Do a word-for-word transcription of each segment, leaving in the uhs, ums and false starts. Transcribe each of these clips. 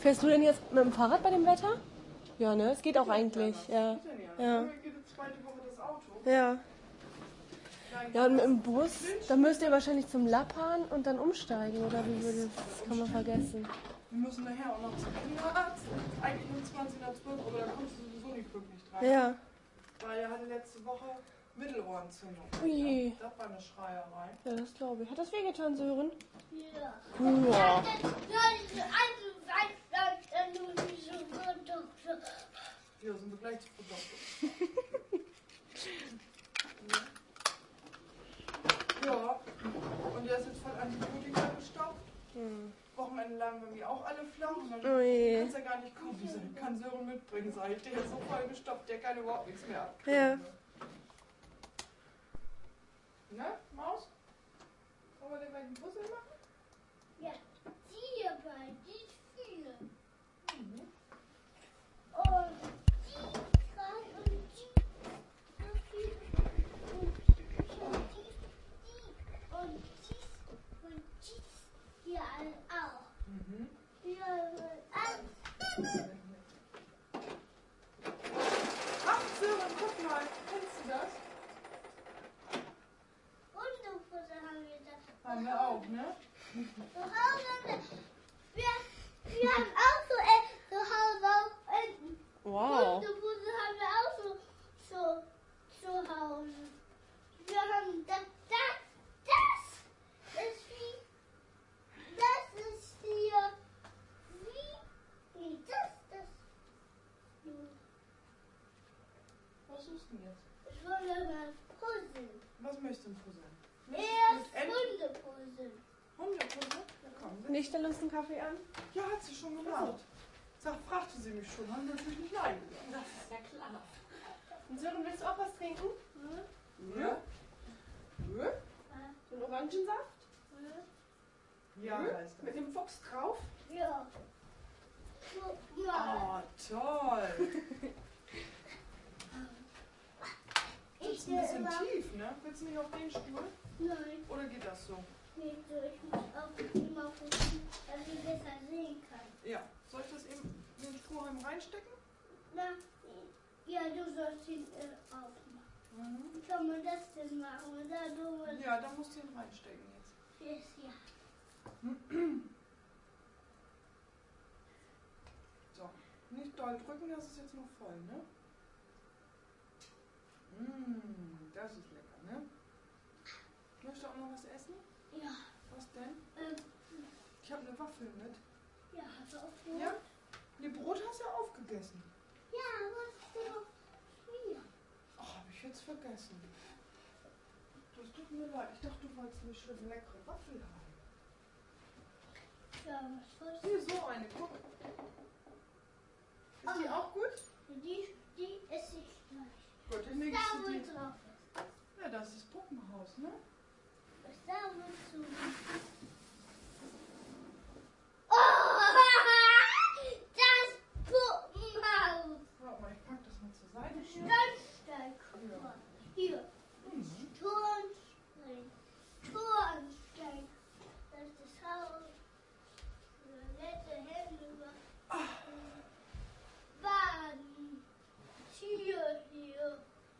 Fährst du denn jetzt mit dem Fahrrad bei dem Wetter? Ja, ne? Es geht auch eigentlich. Ja. Ja. Ja. Ja, und mit dem Bus, da müsst ihr wahrscheinlich zum Lappan und dann umsteigen, oder wie würde das? Kann man vergessen. Wir müssen nachher auch noch zum Kinderarzt. Eigentlich um zwanzig nach zwölf, aber da kommst du sowieso nicht pünktlich dran. Ja. Weil er hatte letzte Woche Mittelohrentzündung. Ui. Ja, das war eine Schreierei. Ja, das glaube ich. Hat das wehgetan, Sören? Ja. Ja. Ja, sind wir gleich zu Doktor. Ja, und der ist jetzt voll Antibiotika gestopft. Hm. Wochenende lagen bei mir auch alle flach. Und dann Ui. kannst ja gar nicht kommen. Die sagen, kann Sören mitbringen, sag ich. Der ist so voll gestopft, der kann überhaupt nichts mehr abkriegen. Ja. Ne, Maus? Wollen wir den gleich einen Puzzle machen? Ja, die hierbei, die viele. Mhm. Und die drei und die so viel. Und die, die und dies und dies hier alle auch. Mhm. Hier alle. Ach, Sören, guck mal. Kennst du das? Hundefutter haben wir da. Haben wir auch, ne? Zu Hause, wir, wir haben auch so, äh, zu Hause auch Enten. Wow. Hundefutter haben wir auch so, so zu Hause. Wir haben das, das, das ist wie, das ist hier, wie, nee, das, das. Was suchst du denn jetzt? Ich wollte mal puzzeln. Was möchtest du denn puzzeln? Erst Enten? Hundepuzzeln. Hundepuzzle? Ja, komm. Nicht der Lust einen Kaffee an? Ja, hat sie schon gemacht. Sag, fragte sie mich schon, haben wir natürlich nicht nein gesagt. Das ist ja klar. Und Sören, willst du auch was trinken? Hm? Ja? Ja? So einen Orangensaft? Hm? Ja, heißt das. Mit dem Fuchs drauf? Ja. Guck mal. Oh, toll. Das Ich ist ein bisschen immer. tief, ne? Willst du nicht auf den Stuhl? Nein, Oder geht das so? nicht so. Ich muss auch immer gucken, dass ich besser sehen kann. Ja. Soll ich das eben in den Strohhalm reinstecken? Na, ja, du sollst ihn äh, aufmachen. Mhm. Wie kann man das denn machen? Und da du Ja, da musst du ihn reinstecken jetzt. ist ja. So. Nicht doll drücken, das ist jetzt noch voll, ne? Mmh, das ist lecker, ne? Möchtest du auch noch was essen? Ja, Was denn? ähm, Ich habe eine Waffel mit. ja, hast du auch Brot? Ja? Ne, Brot hast du ja aufgegessen. Ja, was ist noch hier? Ach, habe ich jetzt vergessen. Das tut mir leid. Ich dachte, du wolltest eine schöne leckere Waffel haben. Ja, was wolltest Hier, so eine, guck. Ist die auch gut? du? Die, die esse ich gleich. Gut, dann legst Da, du wo die. drauf ist. Ja, das ist Puppenhaus, ne? Was da willst du? Oh, das Puppenhaus. Warte mal, ich pack das mal zur Seite. hier. Standstein, guck mal. Hier. Mhm. Turnstein. Turnstein. Das ist das Haus. Toilette, Hände waschen. Baden. Tür hier.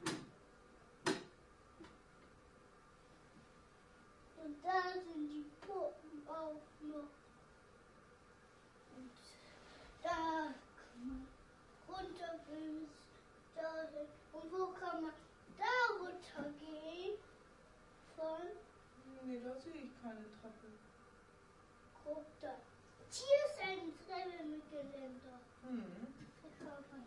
Und da sind die Puppen auch noch. Und da kann man runter bis dahin. Und wo kann man da runtergehen? Von, Nee, da sehe ich keine Treppe. guck da. Hier ist eine Treppe mit Geländer. Mhm. Da kann man.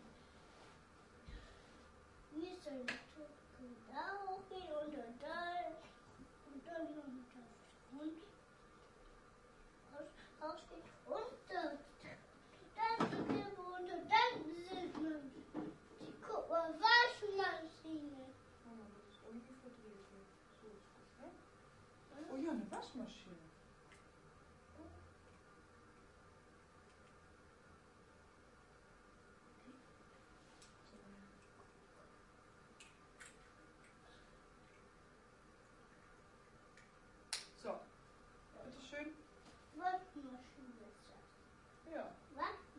Hier ist eine Treppe. Da hochgehen und dann da. Und dann runter. Und raus, rausgehen. Und da. Dann sind wir runter. Dann sind wir. Die guck mal, Waschmaschine. Oh, das ist irgendwie verdreht hier. So ist das, ne? Oh ja, eine Waschmaschine. So, bitteschön. Waschmaschine ist das. Ja. Was?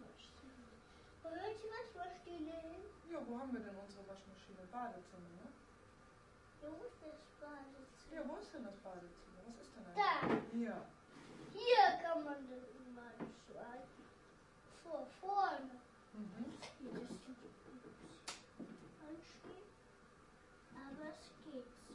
Ja, wo haben wir denn unsere Waschmaschine? Badezimmer, ne? Wo ist das Badezimmer? Ja, wo ist denn das Badezimmer? Was ist denn da? Da. Hier. Hier kann man das immer schreiben. Vor, vorne. Mhm. Hier ist die Handschrift. Aber es geht so.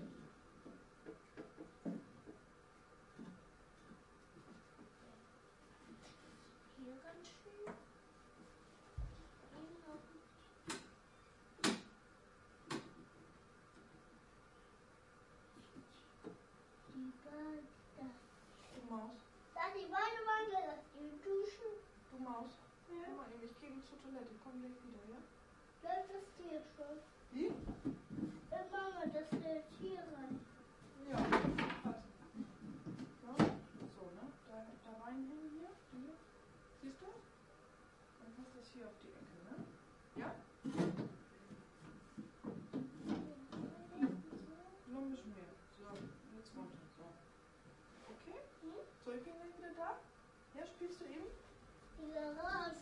Hier ganz schön. Hier noch. Die Bade. Du Maus. Da die Badewanne, das die Dusche. Du Maus. Ja. Guck mal eben, ich gehe zur Toilette. Komm gleich wieder, ja? Das ist hier schon. Wie? Ja, Mama, das fällt hier rein. Ja, passt. Ja, so, ne? Da, da reinhängen hier. Hier. Siehst du? Dann passt das hier auf die Ecke, ne? Ja? Noch ein bisschen mehr. So, jetzt runter. So. Okay? So, ich bin gleich wieder da. Ja, spielst du eben? Die Garage.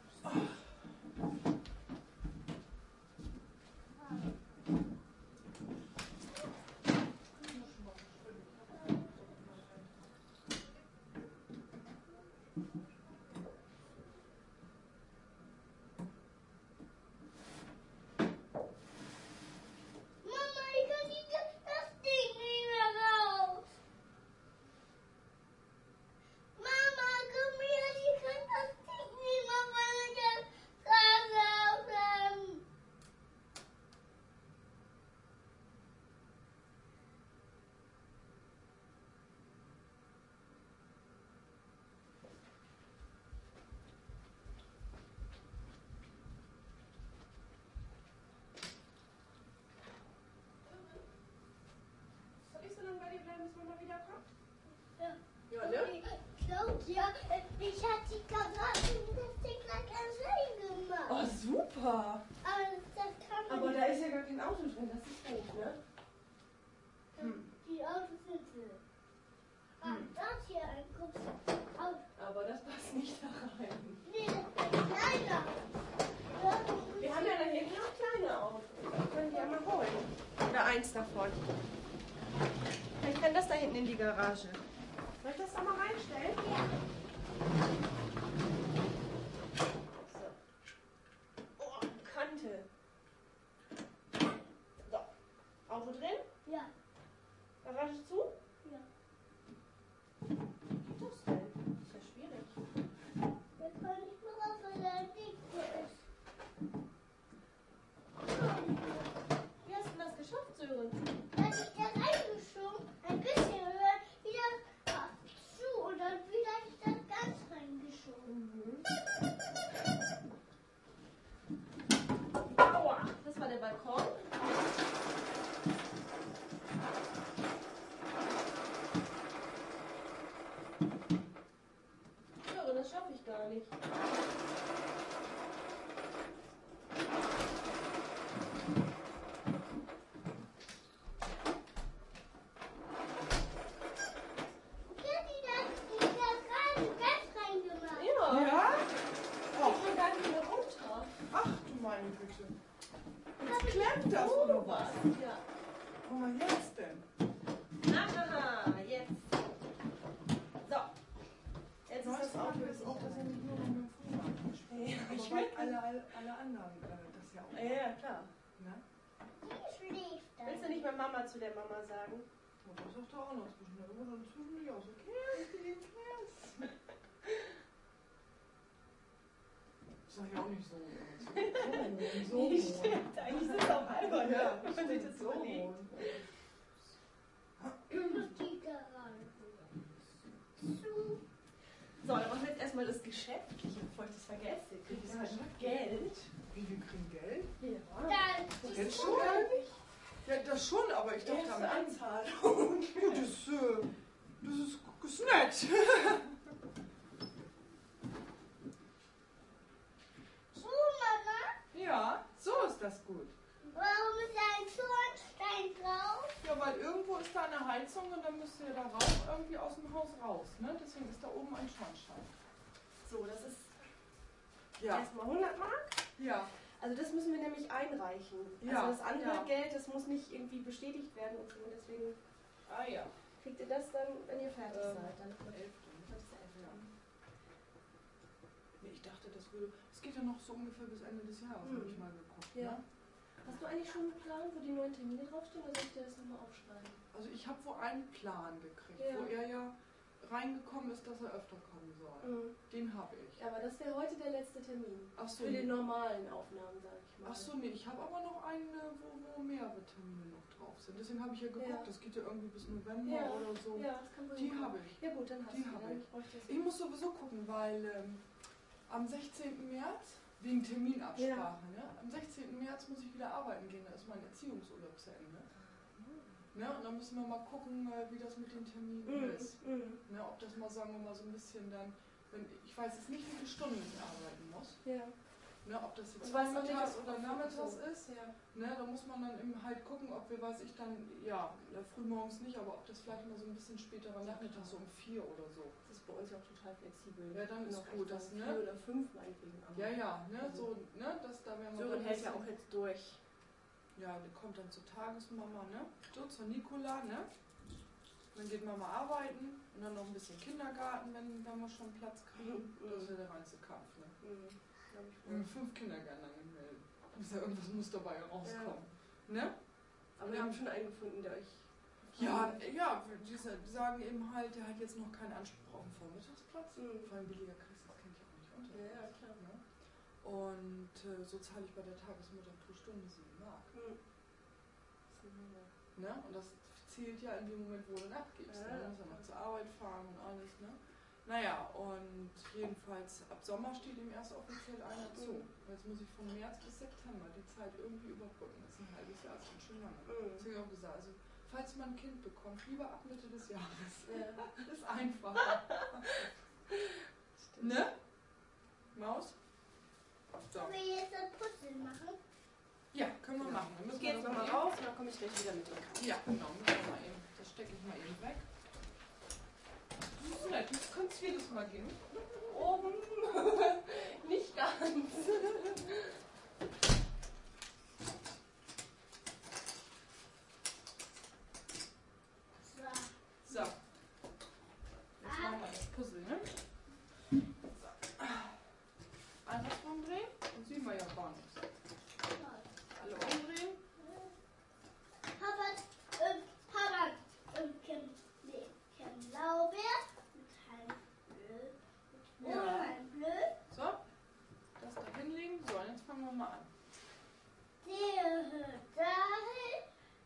Mama, ich kann die, das Ding nicht mehr raus. Mama, komm her, ich kann das Ding nicht mehr von der Straße aufhören. Soll ich so lange bei dir bleiben, bis Mama wiederkommt? Ja. Ja, Claudia, ich hatte die Garage und das Ding gleich ganz klein gemacht. Oh, super. Aber das kann man Aber nicht. da ist ja gar kein Auto drin, das ist doof, ne? Hm. Die Autos sind drin. Ah, Hm. das hier ein großes Auto. Aber das passt nicht da rein. Nee, das ist ein kleiner. Wir haben ja da hinten noch kleine Autos. Wir können die ja mal holen. Oder eins davon. Ich kann das da hinten in die Garage. Soll ich das da mal reinstellen? Ja. So. Oh, Kante. So. Auto drin? Ja. Garage zu? Ja. Wie geht das denn? Ist ja schwierig. Wir können nicht mehr raus, weil der dick ist. Wie hast du das geschafft, Sören? Dann ist der reingeschoben, ein bisschen höher, wieder zu und dann wieder ist das ganz reingeschoben. Aua! Das war der Balkon. Sören, das schaffe ich gar nicht. Ja, die da, die da gerade ganz reingemacht. Ja. Ja? Ich Oh, bin gar nicht mehr runter. ach du meine Güte. Jetzt klemmt das oder was? Ja. Guck mal jetzt denn. Aha, jetzt. So. Jetzt ist Neues das Auto Auto ist auch, dass er nicht nur mit dem Fuß abgespielt. Ja, Aber ich weil will- alle, alle, alle anderen äh, das ja auch. Ja, ja, klar. Ne? Die schläft dann. Willst du nicht mal Mama zu der Mama sagen? Und das sagt er auch noch zwischendurch. Immer dann zwischendurch auch so, Kersti, Kersti. Sag ich auch nicht so. So, so. Nee, stimmt. Eigentlich ist es auch albern, Ja, wenn man sich das so. überlegt. Die Garage. Zu. So, dann machen wir jetzt erstmal das Geschäftliche, bevor ich das vergesse. Krieg ich Ja, halt stimmt. Geld. Wie, wir kriegen Geld? Ja. Dann die Jetzt schon gar nicht? Ja, das schon, aber ich dachte Erste am Anzahlung. Ja, das, äh, das ist, ist nett. Zu, Mama. Ja, so ist das gut. Warum ist da ein Schornstein drauf? Ja, weil irgendwo ist da eine Heizung und dann müsst ihr da Rauch irgendwie aus dem Haus raus. Ne? Deswegen ist da oben ein Schornstein. So, das ist Ja. erstmal hundert Mark. Ja. Also das müssen wir nämlich einreichen. Ja, Also das andere ja. Geld, das muss nicht irgendwie bestätigt werden und so. Und deswegen Ah ja. kriegt ihr das dann, wenn ihr fertig Ähm, seid. Dann elfte. das ist der elfte. Ja. Nee, ich dachte, das würde. Es geht ja noch so ungefähr bis Ende des Jahres, Mhm. habe ich mal geguckt. Ja. Ne? Hast du eigentlich schon einen Plan, wo die neuen Termine draufstehen, oder soll ich dir das nochmal aufschreiben? Also ich habe wohl einen Plan gekriegt, Ja. wo er ja reingekommen ist, dass er öfter kommen soll. Mhm. Den habe ich. Ja, aber das wäre heute der letzte Termin. Ach so, Für die nee. normalen Aufnahmen, sag ich mal. Ach so, nee, ich habe aber noch einen, wo, wo mehrere Termine noch drauf sind. Deswegen habe ich ja geguckt, Ja. das geht ja irgendwie bis November Ja. oder so. Ja, das kann wohl Die hinkommen. habe ich. Ja gut, dann hast Die du habe dann ich. bräuchte ich Ich muss sowieso gucken, weil ähm, am sechzehnten März, wegen Terminabsprache, ne? Am sechzehnten März muss ich wieder arbeiten gehen, da ist mein Erziehungsurlaub zu Ende. Ne? Und dann müssen wir mal gucken, äh, wie das mit den Terminen Mhm. ist. Mhm. Ne? Ob das mal, sagen wir mal, so ein bisschen dann, wenn, ich weiß jetzt nicht, wie viele Stunden ich arbeiten muss. Ja. Ne? Ob das jetzt Du weißt noch nicht, vormittags ob- oder ob- nachmittags so. ist. Ja. Ne? Da muss man dann eben halt gucken, ob wir, weiß ich dann, ja, ja, frühmorgens nicht, aber ob das vielleicht mal so ein bisschen späterer Nachmittag, so um vier oder so. Das ist bei uns ja auch total flexibel. Ja, dann ist Noch gut, echt das, dann ne? Vier oder fünf meinetwegen. aber- Ja, ja, ne? Also- So, ne? Das, da werden wir Sören dann hält ja bisschen- auch jetzt durch. Ja, die kommt dann zur Tagesmama, ne? So, zur Nicola, ne? Dann geht Mama arbeiten und dann noch ein bisschen Kindergarten, wenn, wenn wir schon Platz kriegen. Mhm. Das ist ja der reinste Kampf, ne? Mhm. Glaub ich Wenn wohl. wir fünf Kindergärten angemeldet. Muss ja irgendwas muss dabei rauskommen. Ne? Aber wir haben schon einen gefunden, der euch. Ja, ja, die sa- die sagen eben halt, der hat jetzt noch keinen Anspruch auf einen Vormittagsplatz. Mhm. Vor allem billiger kriegst du das Kind ja auch nicht unter. Ja, ja, klar. Ne? Und äh, so zahle ich bei der Tagesmutter pro Stunde sieben Mark. Mhm. Das ist eine Menge. Ne? Und das zählt ja in dem Moment, wo du abgibst. Ja, Ne? Du musst ja noch zur Arbeit fahren und alles. Ne? Naja, und jedenfalls ab Sommer steht ihm erst offiziell einer zu. Und jetzt muss ich von März bis September die Zeit irgendwie überbrücken. Das ist ein halbes Jahr, das ist ganz schön lange. Mhm. Deswegen habe ich auch gesagt, also falls man ein Kind bekommt, lieber ab Mitte des Jahres. Ja. Das ist einfacher. Stimmt. Ne? Maus? So. Sollen wir jetzt ein Puzzle machen? Ja, können wir Genau. machen. Dann Ich müssen gehe wir jetzt das nochmal mal raus und dann komme ich gleich wieder mit. Ja, genau. Müssen wir mal eben. Das stecke ich mal eben weg. Na, du kannst jedes Mal gehen. Oben. Nicht ganz. So. So. Jetzt machen wir das Puzzle, ne? So. Andersrum drehen. Dann sehen wir ja gar nichts. Alle umdrehen. Papa, ähm, Papa, ähm, Kim, nee, Kim Blaubeer mit Halb Blö, mit Ja. Halb Blö, So. Das da hinlegen. So, und jetzt fangen wir mal an. der dahin,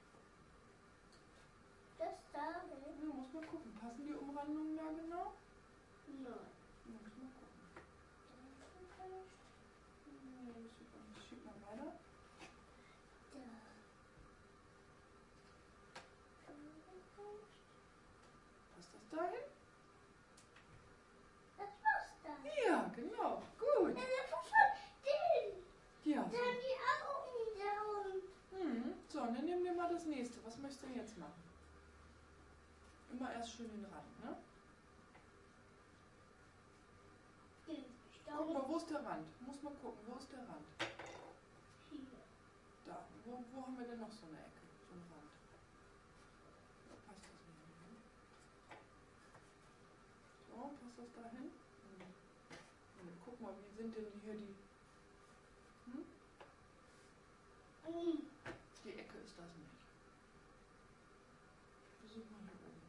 das dahin, Ja, muss mal gucken. Passen die Umrandungen da genau? nein. Ja, muss mal gucken. Nee, das sieht man nicht. Schieb mal weiter. Da. Passt das dahin? Das war's dann. Ja, genau. Gut. Ja, der Papa, den, Ja. dann die Augen da unten. Hm. So, und dann nehmen wir mal das nächste. Was möchtest du denn jetzt machen? Immer erst schön den Rand, ne? Den Guck Staub mal, wo ist der Rand? Muss mal gucken, wo ist der Rand? hier. Da. Wo, wo haben wir denn noch so eine Ecke? So einen Rand? Da passt das nicht hin. So, passt das da hin? Und guck mal, wie sind denn hier die... Hm? Mhm. Die Ecke ist das nicht. Versuch mal hier oben.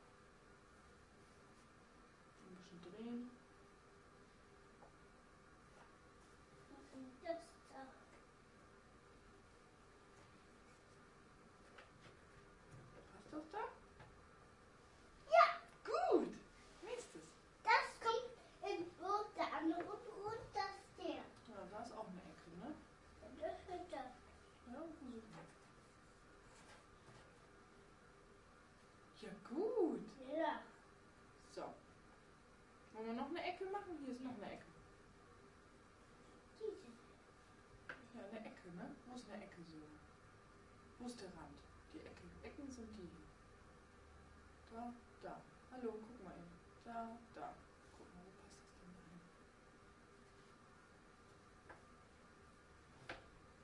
Ein bisschen drehen. Und das da. Passt das da? Ja, Gut! Nächstes. das kommt in Rot, der andere und das der. Ja, da ist auch eine Ecke, ne? Und das wird das. Ja, versuchen wir. Ja, gut. Ja. So. Wollen wir noch eine Ecke machen? Hier ist noch eine Ecke. Diese. Ja, eine Ecke, ne? Wo ist eine Ecke so? Wo ist der Rand? Die Ecke. Ecken sind die. Da, da. Hallo, guck mal eben. Da, da. Guck mal, wo passt das denn da hin?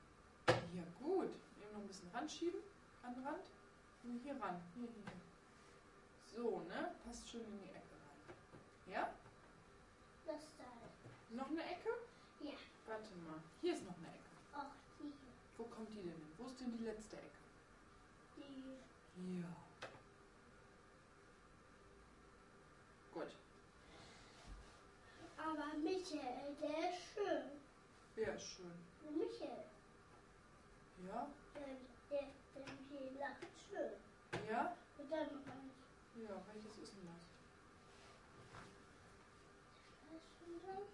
ranschieben, an den Rand. Und hier ran, hier, hier, hier. So, ne? Passt schön in die Ecke rein. Ja? Das da. Noch eine Ecke? Ja. Warte mal, hier ist noch eine Ecke. Auch die hier. Wo kommt die denn hin? Wo ist denn die letzte Ecke? Die. Hier. Gut. Aber Michael, der ist schön. Wer ist schön? Michael. Ja? Der, der, der Michael lacht schön. Ja? Und dann noch eins. Ja, welches ist denn das? Das ist schon recht.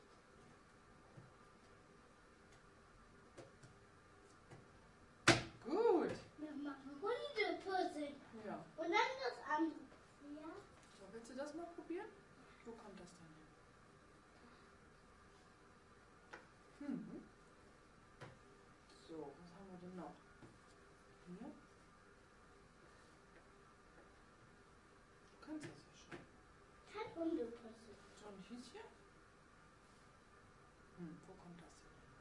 Gut. Wir machen Hundepuzzle. Ja. Und dann das andere. Ja? So, willst du das mal probieren? Wo kommt das denn hin? Hm. So, was haben wir denn noch? Hier. Du kannst das ja schon. Kein Hundepuzzle. So ein Hüschen? Hm, wo kommt das denn hin?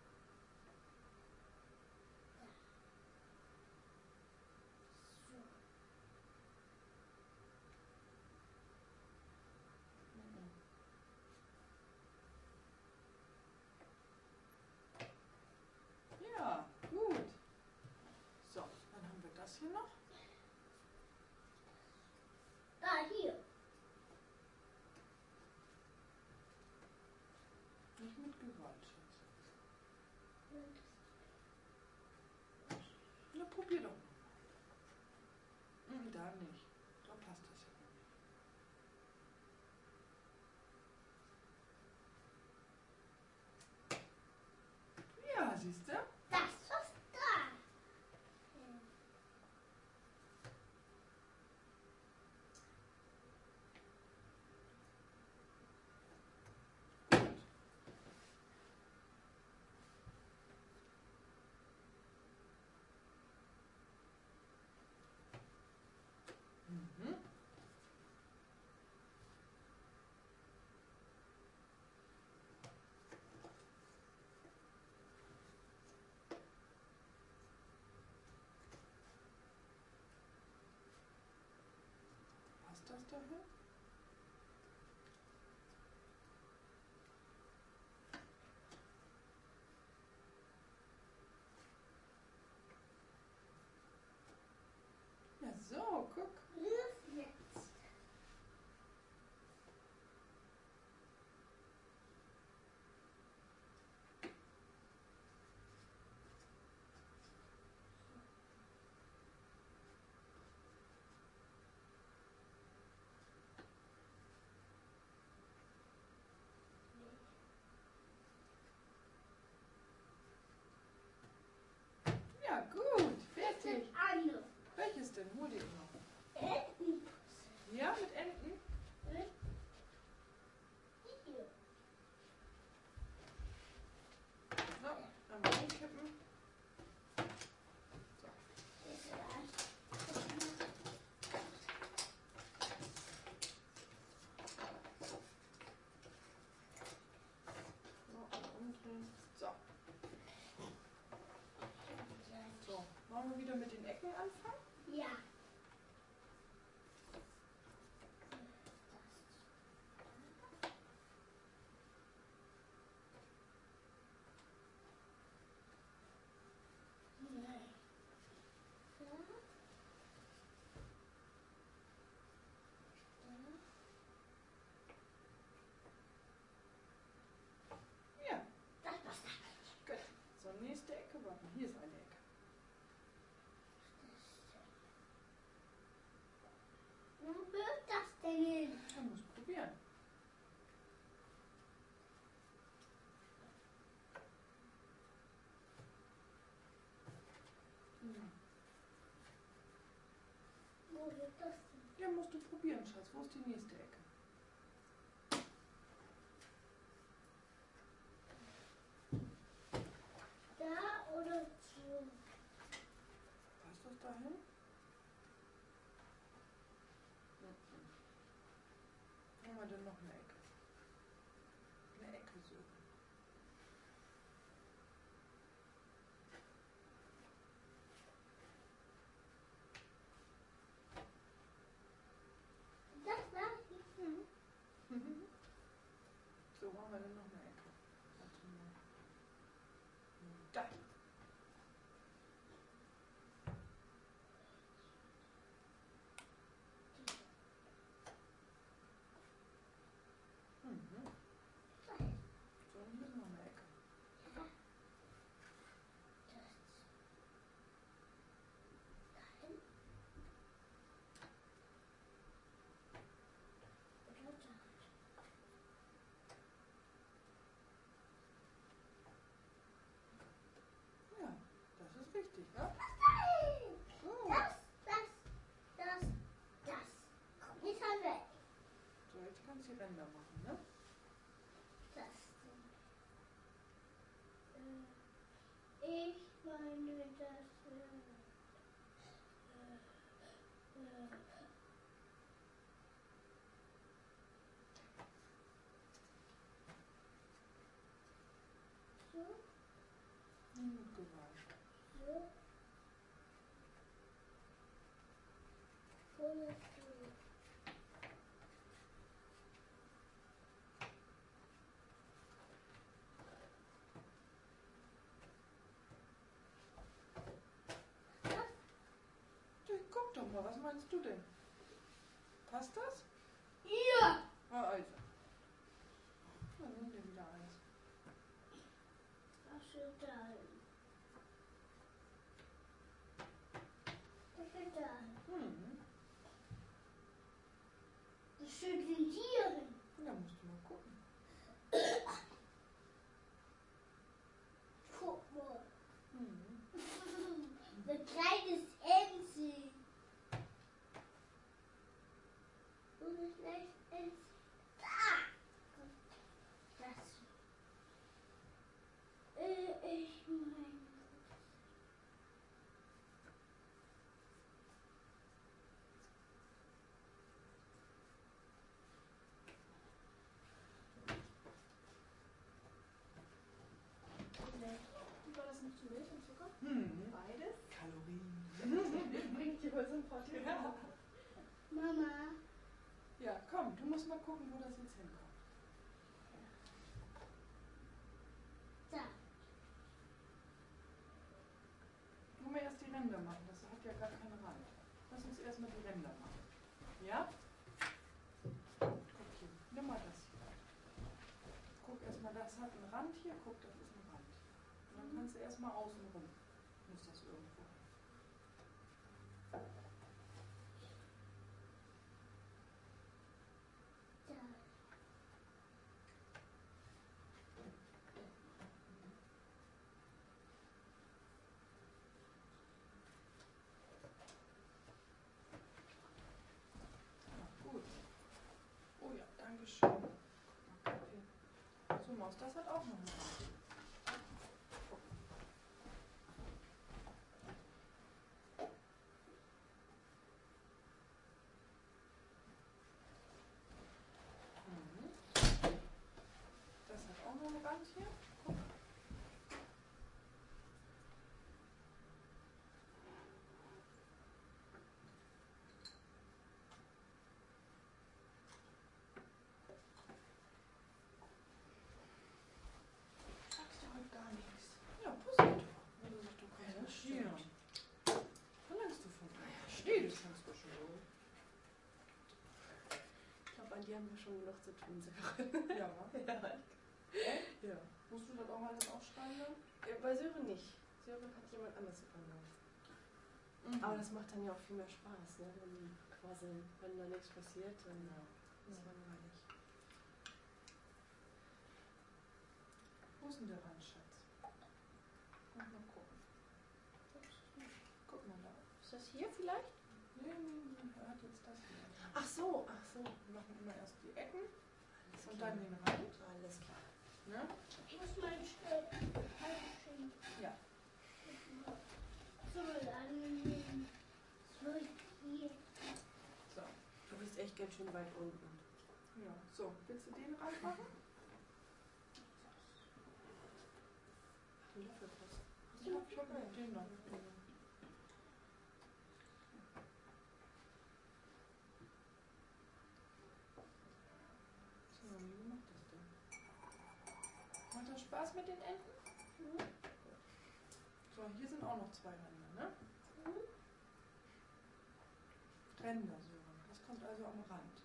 So. Mhm. Ja, gut. So, dann haben wir das hier noch. Da, hier. Nicht mit Gewalt, Schatz. Na, probier doch mal. Hm, da nicht. Da passt das ja noch nicht. Ja, siehst du? Das, was da. Gut. Mhm. Passt das dahin? Ja, so, guck. Los jetzt. Ja, gut. Fertig. Anne. Welches denn? Hol dir noch. Entenpuzzle. Ja, mit Enten? Hier. So, einmal umkippen. So. Ist das? So, einmal umdrehen. So. So, wollen wir wieder mit den Ecken anfangen? Ja. Ja. Das passt. Gut. So, nächste Ecke. Warte, hier ist eine Ecke. Wo wird das denn hin? Man muss probieren. Hm. Wo wird das denn? Ja, musst du probieren, Schatz. Wo ist die nächste Ecke? Da oder so? Passt das dahin? Wo haben wir denn noch eine Ecke? Eine Ecke suchen. kannst die Ränder machen, ne? Das äh, ich meine, das äh, äh, so, Gut gemacht. so, oder so. Du, guck doch mal, was meinst du denn? Passt das? Ja! Ah, also. Dann nimm dir wieder eins. Ach so, da. Das ist da. Hm. Das schütteln Tieren. Da musst du mal gucken. Guck mal. Hm. Ein kleines Entchen. Wo ist das kleine Entchen? Da! Das. Äh, ich meine. War das nicht zu Milch und Zucker? Hm. Beides? Kalorien. Bringt dir wohl so ein Portemonnaie. Ja. Mama. Ja, komm, du musst mal gucken, wo das jetzt hinkommt. Da. Du mir erst die Ränder machen, das hat ja gar keinen Rand. Lass uns erstmal die Ränder machen. Ja? Guck hier, nimm mal das hier. Guck erstmal, das hat einen Rand hier, guck, das ist ein Rand. Und dann kannst du erstmal außen rum. Muss das irgendwo. Da. Ah, gut. Oh ja, danke schön. Okay. So, Maus, das hat auch noch einen Rand. Mhm. Das hat auch noch einen Rand hier. Guck. Sagst du heute gar nichts? Ja, puzzle doch. Wenn du sagst, du kannst Ja, nicht stimmt. stehen. Verlangst du von mir? Steh, das kannst du schon wohl. Ich glaube, an dir haben wir schon genug zu tun, Sören. Ja, wa? Ja. Echt? Ja. Musst du das auch alles aufschreiben dann? Ja, bei Sören nicht. Sören hat jemand anders übernommen. Mhm. Aber das macht dann ja auch viel mehr Spaß, ne? Wenn die quasseln, wenn da nichts passiert, dann Ja. ist es langweilig. Wo ist denn der Rand, Schatz? Mal gucken. Guck mal da. Ist das hier vielleicht? Nee, nee, nee, er hat jetzt das hier. Ach so, ach so. Wir machen immer erst die Ecken Alles und klar. dann den Rand. Alles klar. Ne? Ich muss mein Stück halten. Ja. So, dann so hier. So. Du bist echt ganz schön weit unten. Ja. So, willst du den Rand machen? Den Löffelpass. Ich hab, ich hab den noch. So, wie macht das denn? Macht das Spaß mit den Enden? Mhm. So, hier sind auch noch zwei Ränder, ne? Mhm. Ränder, so. Das kommt also am Rand.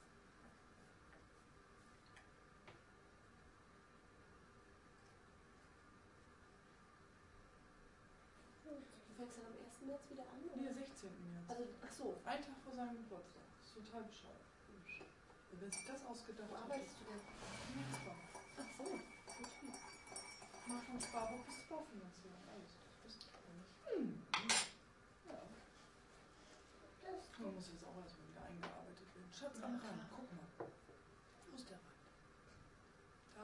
Du fängst dann am ersten März wieder an? Nee, Oder? sechzehnten März. Also, ach so. Ein Tag vor seinem Geburtstag. Das ist total bescheuert. Wer sich das ausgedacht Wo hat, arbeitest du denn? Ach so. Mach von Sparbuch bis Vorfinanzierung. Alles. Das wusste ich gar nicht. Hm. Ja. Das Man muss jetzt auch erstmal wieder eingearbeitet werden. Schatz, am Rand, guck mal.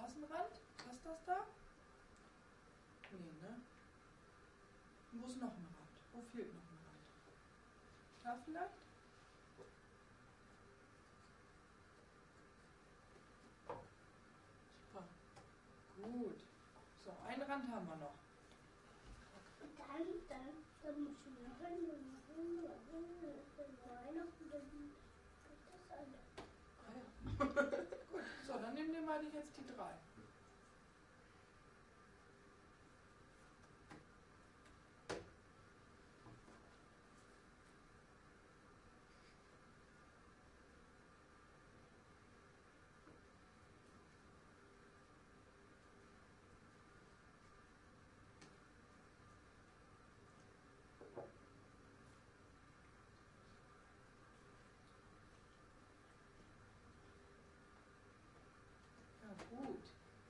Straßenrand. Passt das da? Nee, ne? Wo ist noch ein Rand? Wo fehlt noch ein Rand? Da vielleicht? Super. Gut. So, einen Rand haben wir noch. Und dann, dann, dann muss ich noch hin und noch hin und noch hin und noch Weihnachten, dann geht das alles. Ah ja. Gut, so, dann nehmen wir mal jetzt die drei. Ja, gut.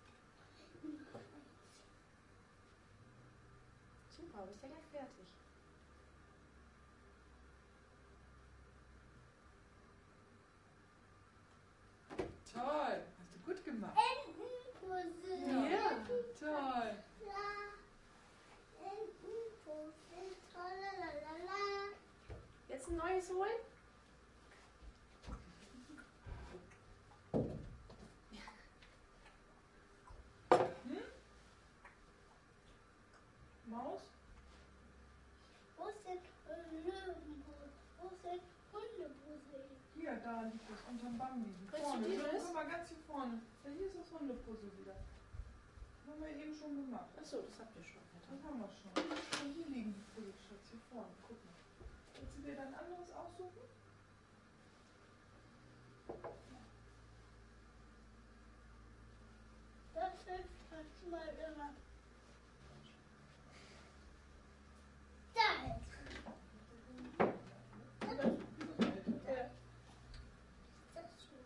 Super, bist ja gleich fertig. Toll. Hast du gut gemacht. Entenpuzzle. Ja. Toll. Ja. Entenpuzzle. Tralalala. Jetzt ein neues holen? Hm? Maus? Wo ist denn Löwenpuzzle? Wo ist denn Hundepuzzle? Hier, da liegt es unterm Bambi. Kriegst Vorne. du dieses? Guck mal ganz hier vorne. Ja, hier ist das Hundepuzzle wieder. Das haben wir eben schon gemacht. Achso, das habt ihr schon. Das haben wir schon. Und hier liegen die Puzzleschatz hier vorne. Guck mal. Willst du dir dann ein anderes aussuchen? Das ist manchmal immer. Da ist das schön.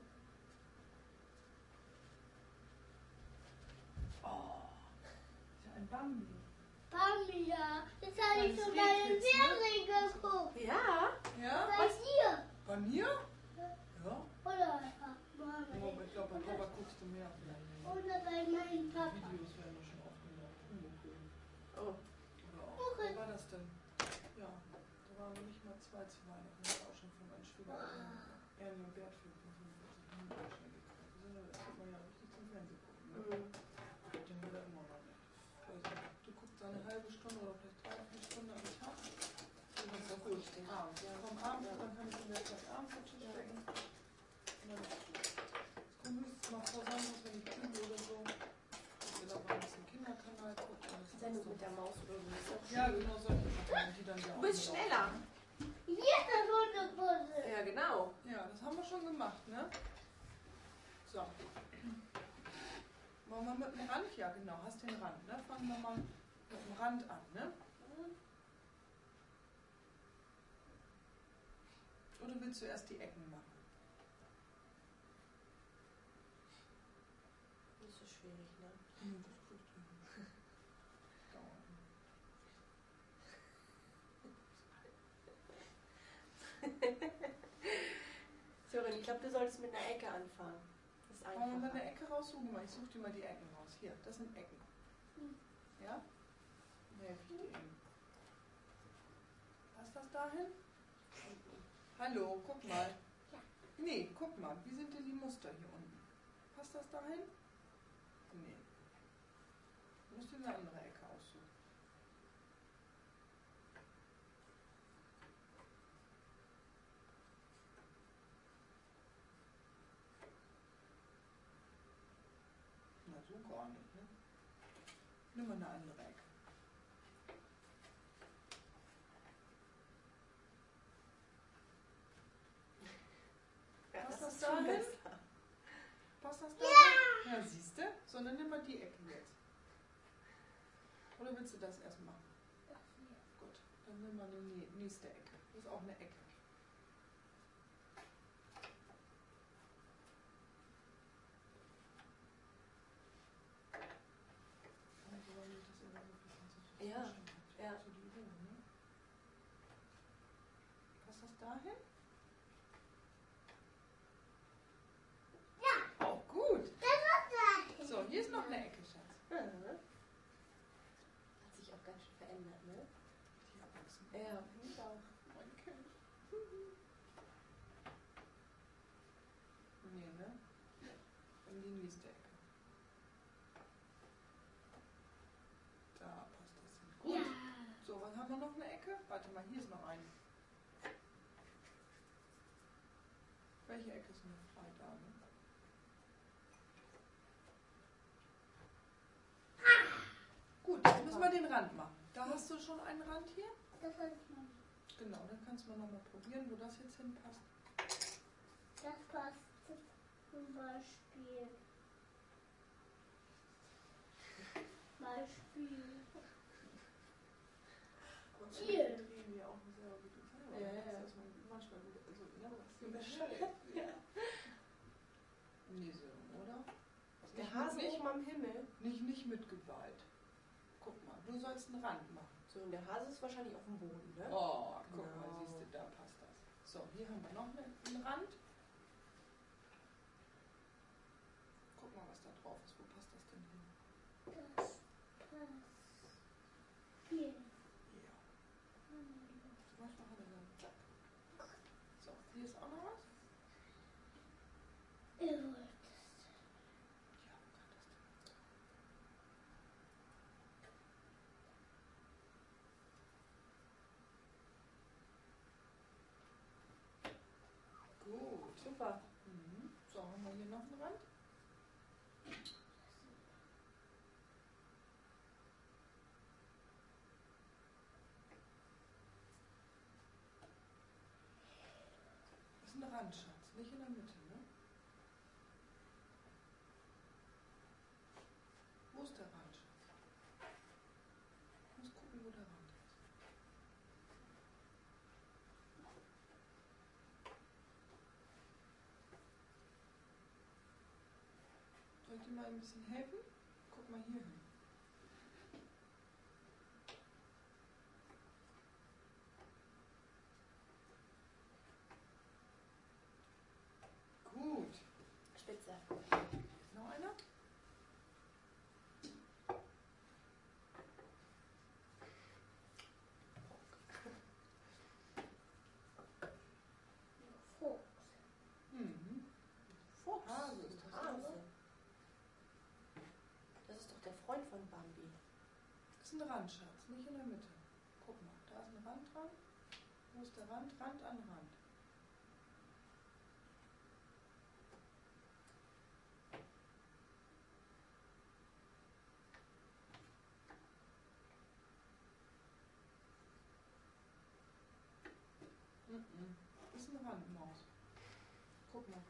Oh, ist ja ein Bambi. Pamela, das habe ich Kleines schon mal im Rehkitz, ne? Fernsehen geguckt. Ja? Ja? Bei dir. Bei mir? Ja. Oder Mama. Oh, ich glaube, bei Papa guckst du mehr. Oder bei meinem Papa. Videos werden ja schon aufgenommen. Hundekönig. Oh. Oder auch. Wo war das denn? Ja, da waren wir nicht mal zwei zu Weihnachten. Das war auch schon von meinen Schwiegereltern. Ernie und Bert für fünfundvierzig Minuten schnell gekauft. Das hat man ja richtig zum Fernsehen gucken. Ne? Mhm. Den will er immer noch nicht. Also, du guckst eine halbe Stunde oder vielleicht dreiviertel Stunde am Tag. Das ist doch gut. Den Abend. Ja. Vom Abend, dann kann ich ihn jetzt gleich abends auf den Tisch stecken. Und dann es kommt höchstens mal vor Sonntags, wenn ich übe oder so. Ich will aber ein bisschen Kinderkanal gucken. Das ist Sendung so. mit der Maus oder so. Ist doch Ja, schön. genau solche Sachen, die dann ja Du auch bist mit schneller. Hier ist das Hundepuzzle. Ja, genau. Ja, das haben wir schon gemacht, ne? So. Wollen wir mit dem Rand? Ja, genau, hast den Rand, ne? Fangen wir mal mit dem Rand an, ne? Oder willst du erst die Ecken machen? Nicht so schwierig, ne? Hm, das kriegst du hin. Dauert nicht. Sören, ich glaube, du solltest mit einer Ecke anfangen. Das ist Wollen wir mal einfacher. eine Ecke raussuchen? Mal, ich suche dir mal die Ecken raus. Hier, das sind Ecken. Ja? Ne, helfe ich dir eben. Passt das dahin? Hallo, guck mal. Nee, guck mal, wie sind denn die Muster hier unten? Passt das dahin? Nee. Du musst dir eine andere Ecke aussuchen. Na, so gar nicht, ne? Nimm mal eine andere Ecke. Ja, Passt das das ist schon dahin? besser. Passt das da? Ja, siehst du? So, dann nimm mal die Ecken jetzt. Oder willst du das erst machen? Gut, dann nimm mal die nächste Ecke. Das ist auch eine Ecke. Also, weil ich das immer so ein bisschen so Ja, zwischen hat. ja. So die Ruhe, ne? Passt das dahin? Ja. Auch gut. Das ist das. So, hier verändert, ne? Die Erwachsenen. Ja, finde ich auch. Mein Kind. Nee, ne? In die nächste Ecke. Da passt das hin. Gut. Ja. So, was haben wir noch eine Ecke? Warte mal, hier ist noch eine. Welche Ecke ist noch frei da? Ne? Gut, jetzt müssen wir den Rand machen. Da hast du schon einen Rand hier? Das habe ich noch nicht. Genau, dann kannst du mal nochmal probieren, wo das jetzt hinpasst. Das passt zum Beispiel. Beispiel. Hier. Drehen wir auch selber gut selber. Ja, ja, ja. Das ist manchmal gut. Also, ja, das Nee, so, oder? Der Nicht Hase mit- oben am Himmel. Nicht, nicht mit Gewalt. Guck mal, du sollst einen Rand machen. So, und der Hase ist wahrscheinlich auf dem Boden, ne? Oh, guck Genau. mal, siehst du, da passt das. So, hier haben wir noch einen Rand. Guck mal, was da drauf ist. Wo passt das denn hin? Das passt. Hier. Ja. Was machen wir dann? Zack. So, hier ist auch noch was. Ihr wollt es. Ja, wo kann das denn jetzt rein? Gut. Super. Mhm. So, haben wir hier noch einen Rand? Das ist ein Randschatz, nicht in der Mitte, ne? Wo ist der Randschatz? Ich muss gucken, wo der Rand ist. Soll ich dir mal ein bisschen helfen? Guck mal hier hin. Gut. Spitze. Noch einer? Fuchs. Mhm. Fuchs. Hase ist das, Hase. oder? Das ist doch der Freund von Bambi. Das ist ein Randschatz, nicht in der Mitte. Guck mal, da ist ein Rand dran. Wo ist der Rand? Rand an Rand. Mhm. Das ist ein Randmaus. Guck mal.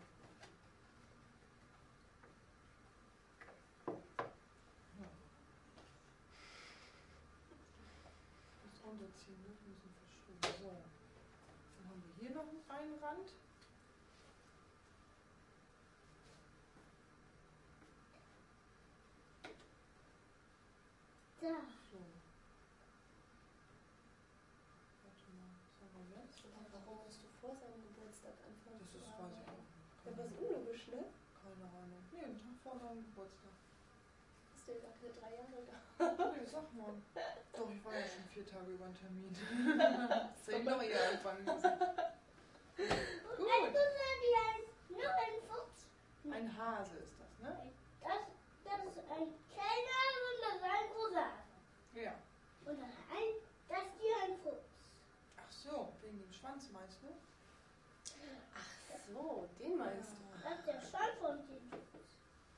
Ja. Das runterziehen, ne? Ein bisschen verschwinden. So. Dann haben wir hier noch einen Rand. Da. So. Warte mal, was haben wir jetzt? Warum musst du vor seinem Geburtstag anfangen? Das zu ist, weiß ich arbeiten? auch nicht. Ja, Keine was Ahnung. unlogisch, ne? Keine Ahnung. Nee, einen Tag vor seinem Geburtstag. Hast du ja gar keine drei Jahre da. Nee, sag mal. Doch, ich war ja schon vier Tage über den Termin. Das hätte ich noch eher anfangen müssen. Und Gut. dann haben wir ein- noch ein Fuchs. Ein Hase ist das, ne? Das, das ist ein kleiner und das ist ein großer. Ja. Und dann ein, das ist hier ein Fuchs. Ach so, wegen dem Schwanz meinst du? Ach so, den meinst du. Das ist der Schwanz von dem Fuchs.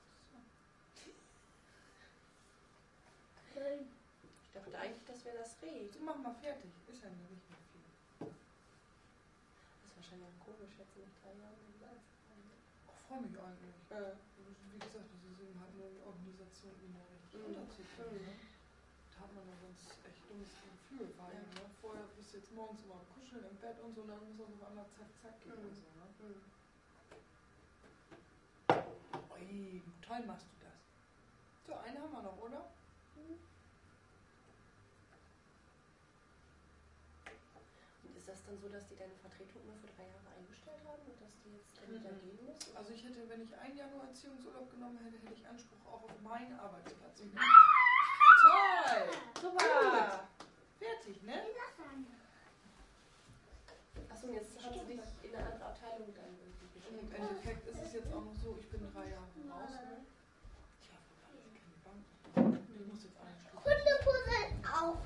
Schön. Ich dachte eigentlich, das wäre das Reh. So, mach mal fertig. Ist ja nicht mehr viel. Das ist wahrscheinlich auch komisch, jetzt nicht drei Jahre im Land zu sein. Ich freue mich eigentlich. Äh, wie gesagt, das ist eben halt nur die Organisation, die da richtig Mhm. unterzubringen. Ne? Da hat man ja sonst echt dummes Gefühl, weil Ja. ne, vorher bist du jetzt morgens immer am Kuscheln im Bett und so, und dann muss das auf einmal zack, zack gehen Mhm. und so. Ne? Hm. Ui, toll machst du das. So, einen haben wir noch, oder? Und ist das dann so, dass die deine Vertretung nur für drei Jahre eingestellt haben und dass die jetzt dann wieder Mhm. gehen muss? Also ich hätte, wenn ich ein Jahr nur Erziehungsurlaub genommen hätte, hätte ich Anspruch auch auf meinen Arbeitsplatz. Mhm. Toll! Super! fertig, ne? Achso, jetzt haben sie dich in eine andere Abteilung dann irgendwie geschickt. Und im Endeffekt ist es jetzt auch noch so, ich bin drei Jahre raus, ne? Ich habe keine Bank. Ich muss jetzt eine Stufe. Hundepuzzle auch.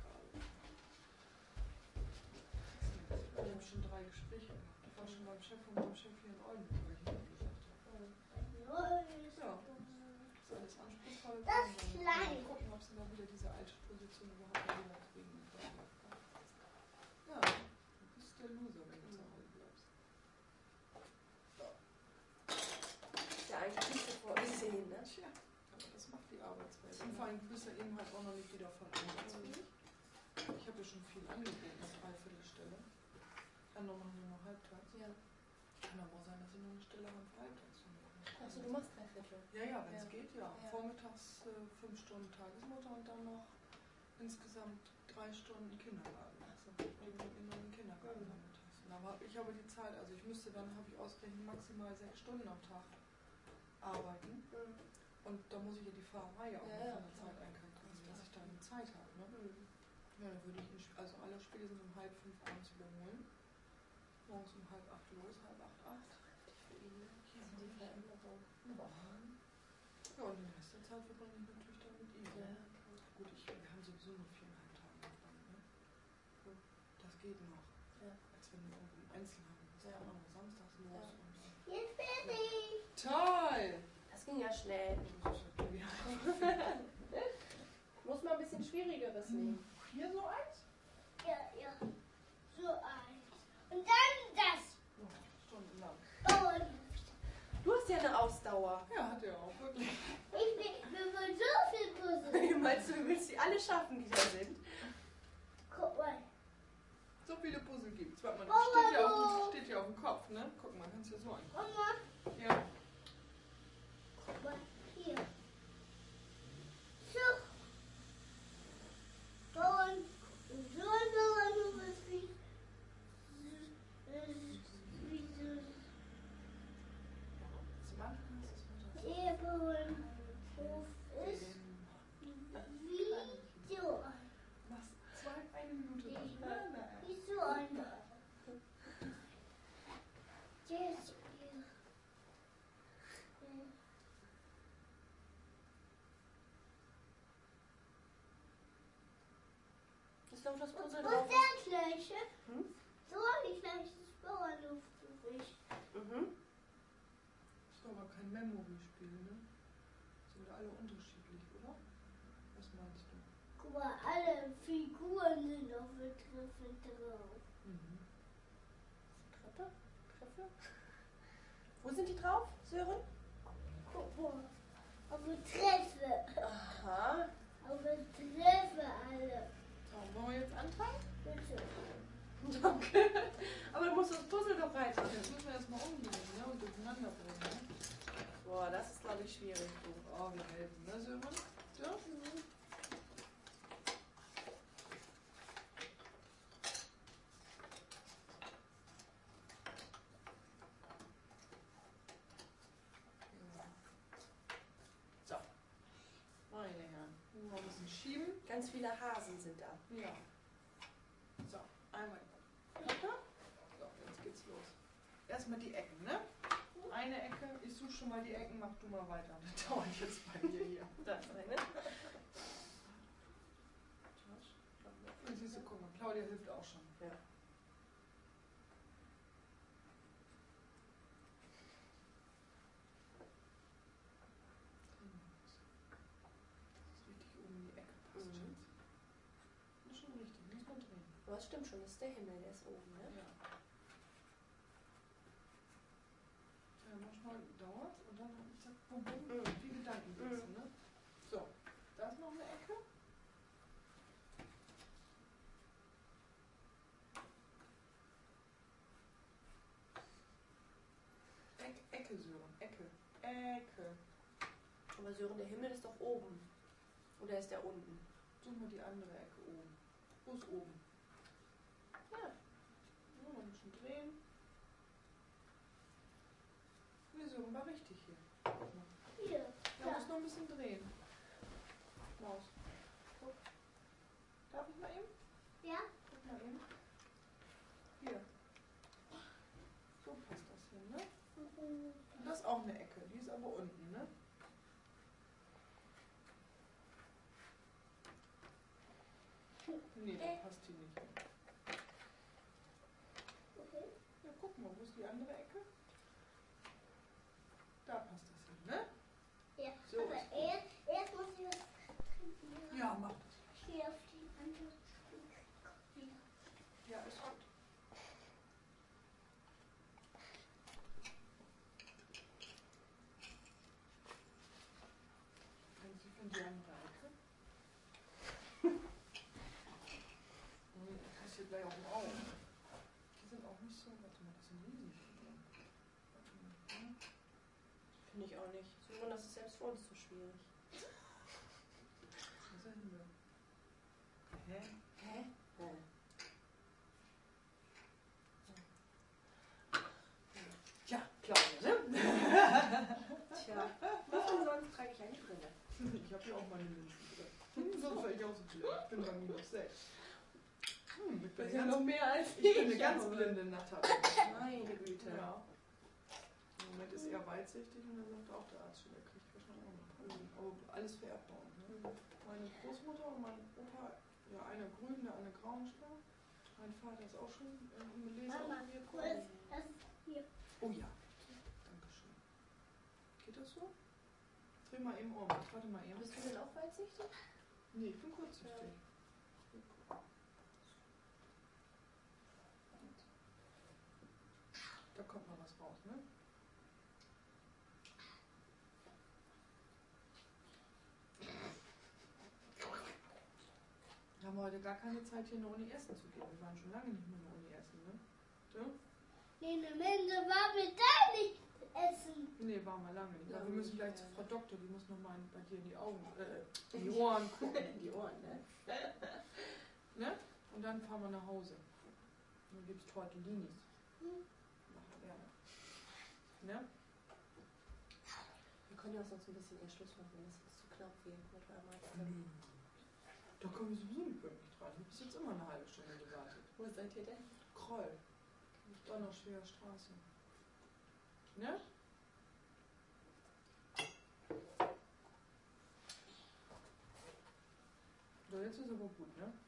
Ich habe schon drei Gespräche gehabt. Ich war schon beim Chef und beim Chef hier in Oldenburg, weil ich ihm gesagt habe. Ja, das ist alles anspruchsvoll. Das ist klein. Mal gucken, ob sie da wieder diese alte Position überhaupt wieder kriegen. Ja, du bist der Loser, wenn du zu Hause bleibst. Ist ja eigentlich nicht so vorgesehen, ne? Tja, aber das macht die Arbeitswelt. Und vor allem bist du eben halt auch noch nicht wieder von einsatzfähig. Ich habe ja schon viel angeboten, eine Dreiviertelstelle. Andere machen nur noch halbtags. Ja. Kann aber auch sein, dass sie nur eine Stelle haben für halbtags. Achso, du machst drei Viertel. Ja, ja, wenn es Ja. geht, ja. Ja. Vormittags äh, fünf Stunden Tagesmutter und dann noch insgesamt drei Stunden Kindergarten. Also in, in den Kindergarten Mhm. nachmittags. Und aber ich habe die Zeit, also ich müsste dann, habe ich ausgerechnet, maximal sechs Stunden am Tag arbeiten. Mhm. Und da muss ich ja die Fahrerei auch Ja, noch ja, von der klar. Zeit einkalkulieren, dass ich da eine Zeit habe. Ne? Mhm. Ja, dann würde ich ihn sp- also aller spätestens um halb fünf abends wiederholen. Morgens um halb acht los, halb acht, acht. Für ihn, ne? Also die Veränderung. Ja, und den Rest der Zeit verbringe ich natürlich dann mit ihm. Ja, Ne? klar. Gut, ich, wir haben sowieso nur viereinhalb Tage gefangen, ne? Das geht noch. Ja. Als wenn du irgendwo im Einzelhandel bist, Ja. dann auch noch samstags los. Ja. Und, Jetzt fertig. toll! Das ging ja schnell. Das ist ja wie- Muss man ein bisschen Schwierigeres nehmen. Hier so eins? Ja, ja. So eins. Und dann das. Oh, stundenlang. Oh, Du hast ja eine Ausdauer. Ja, hat er auch, wirklich. ich will, wir wollen so viel Puzzle. Meinst du, du willst die alle schaffen, die da sind? Guck mal. So viele Puzzle gibt's. Warte mal, Mama, das steht ja, auf, du. dem- steht ja auf dem Kopf, ne? Guck mal, kannst du ja so an. Mama, Ja. guck mal. Hier. So. Und so, so, so, was wie. Wie so. Zum Anfang ist es mit Eben. Hof ist. Wie so. Machst zwei, eine Minute. Nein, nein. Wie so ein. Jetzt. Ist doch das Und Puzzle wo drauf. ist der gleiche? Hm? So die gleiche Bauernluftgewicht. Mhm. Ist doch aber kein Memory-Spiel, ne? Sind wir alle unterschiedlich, oder? Was meinst du? Guck mal, alle Figuren sind auf der Treppe drauf. Mhm. Treppe? Treppe? Wo sind die drauf, Sören? Guck mal, auf der Treppe. Aha. Auf der Treppe alle. So, wollen wir jetzt anfangen? Bitte. Danke. Aber du musst das Puzzle doch rein. Jetzt müssen wir erstmal umdrehen, ne? Und durcheinander bringen, ne? Boah, das ist glaube ich schwierig. Du. Oh, wir helfen, ne, Sören? Ja? So. Meine Herren. Noch ein bisschen schieben. Ganz viele Hasen sind da. Ja. So, einmal. So, jetzt geht's los. Erstmal die Ecken, ne? Eine Ecke, ich suche schon mal die Ecken, mach du mal weiter. Das dauert jetzt bei dir hier. Da ist eine. Und siehst du, guck mal, Claudia hilft auch schon. Ja. Das ist richtig oben in die Ecke passt, Mhm. Schatz. Das ist schon richtig, muss man drehen. Aber das stimmt schon, das ist der Himmel, der ist oben, ne? Ja. Ja, manchmal dauert und dann zack, bum, bum, Mhm. wie Gedanken Mhm. ne? So, da ist noch eine Ecke. Eck, Ecke, Sören, Ecke, Ecke. Aber Sören, der Himmel ist doch oben. Oder ist der unten? Such mal die andere Ecke oben. Wo ist oben? Ja. Ja, noch ein bisschen drehen. Nee, Sören war richtig hier. Guck mal. Hier. Ja, Da. muss noch ein bisschen drehen. Maus. Guck. Darf ich mal eben? Ja? Guck mal eben. Hier. So passt das hin, ne? Und das ist auch eine Ecke, die ist aber unten, ne? Nee, da passt die nicht hin. Okay. Ja, guck mal, wo ist die andere Ecke? Da passt das hin, ne? Ja, So aber ist gut. erst, erst muss ich was trinken. Ja, mach das. Ich gehe auf die andere Stufe. Ja, ist gut. Kannst du von die andere Ecke? Hm, das ist hier gleich auf dem Auge. Die sind auch nicht so, warte mal, das sind riesig. Warte mal, ja. Finde ich auch nicht. So, das ist selbst für uns so schwierig. Was ist denn da? Hä? Hä? Oh. Ja, Claudia, ne? Tja, was denn sonst trage ich eine Brille. Ich habe hier auch meine Linsen drin. Sonst wäre ich auch so blind. Ich bin bei minus sechs. Hm, ich bin Das ist ja ganz, noch mehr als ich bin eine ganz blinde Natter. Meine Güte. Ja. Im Moment ist er weitsichtig und dann sagt auch der Arzt schon, er kriegt wahrscheinlich auch noch Brille. Aber alles vererbbauen. Ne? Meine Großmutter und mein Opa, ja, einer grün, der andere grauen Star. Mein Vater ist auch schon im Leser. Mama, und wir wo ist das hier? Oh ja, Dankeschön. Geht das so? Dreh mal eben um. Warte mal eben. Bist du denn auch weitsichtig? Nee, ich bin kurzsichtig. Da kommt mal was raus, ne? Wir haben heute gar keine Zeit, hier eine Uni essen zu gehen. Wir waren schon lange nicht mehr eine Uni essen, ne? Du? Nee, eine Mende war mit da nicht essen. Nee, waren wir lange nicht. Aber Lange wir müssen nicht, gleich ja. zur Frau Doktor, die muss nochmal bei dir in die Augen, äh, in die Ohren gucken. Die Ohren, ne? Ne? Und dann fahren wir nach Hause. Und dann gibt es Tortellinis. Hm. Nachher gerne. Ne? Wir können ja auch sonst ein bisschen eher Schluss machen, wenn es zu knapp wird mit eurem Arzt. Nö. Da kommen wir sowieso nicht pünktlich dran. Du bist jetzt immer eine halbe Stunde gewartet. Wo seid ihr denn? Kroll. Donnerschwerer Straße. Ne? So, jetzt ist aber gut, ne?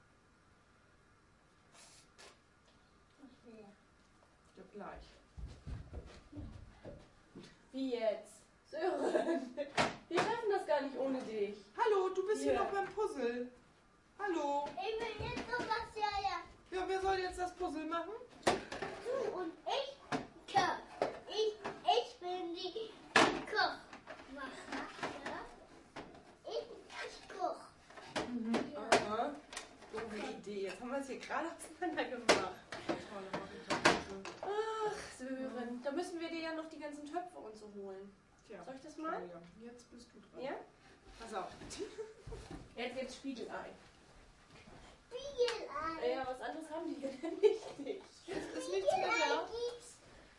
Okay. Ja, gleich. Wie jetzt? Sören! Wir schaffen das gar nicht ohne dich. Hallo, du bist hier Ja. noch beim Puzzle. Hallo. Ich will jetzt noch was, ja, ja. Ja, wer soll jetzt das Puzzle machen? Du und ich, Koch. Ich, ich bin die Kochmacher, ja. Ich, ich koch. Mhm. Ja. Aha. Doofe Idee. Jetzt haben wir es hier gerade auseinander gemacht. Tolle Puzzle. Ach, Sören. Da müssen wir dir ja noch die ganzen Töpfe und so holen. Tja, Soll ich das mal? Claudia, jetzt bist du dran. Ja? Pass auf. Jetzt wird's Spiegelei. Spiegelei. Ja, was anderes haben die hier denn nicht. nicht. Jetzt ist nichts mehr Spiegelei da. gibt's.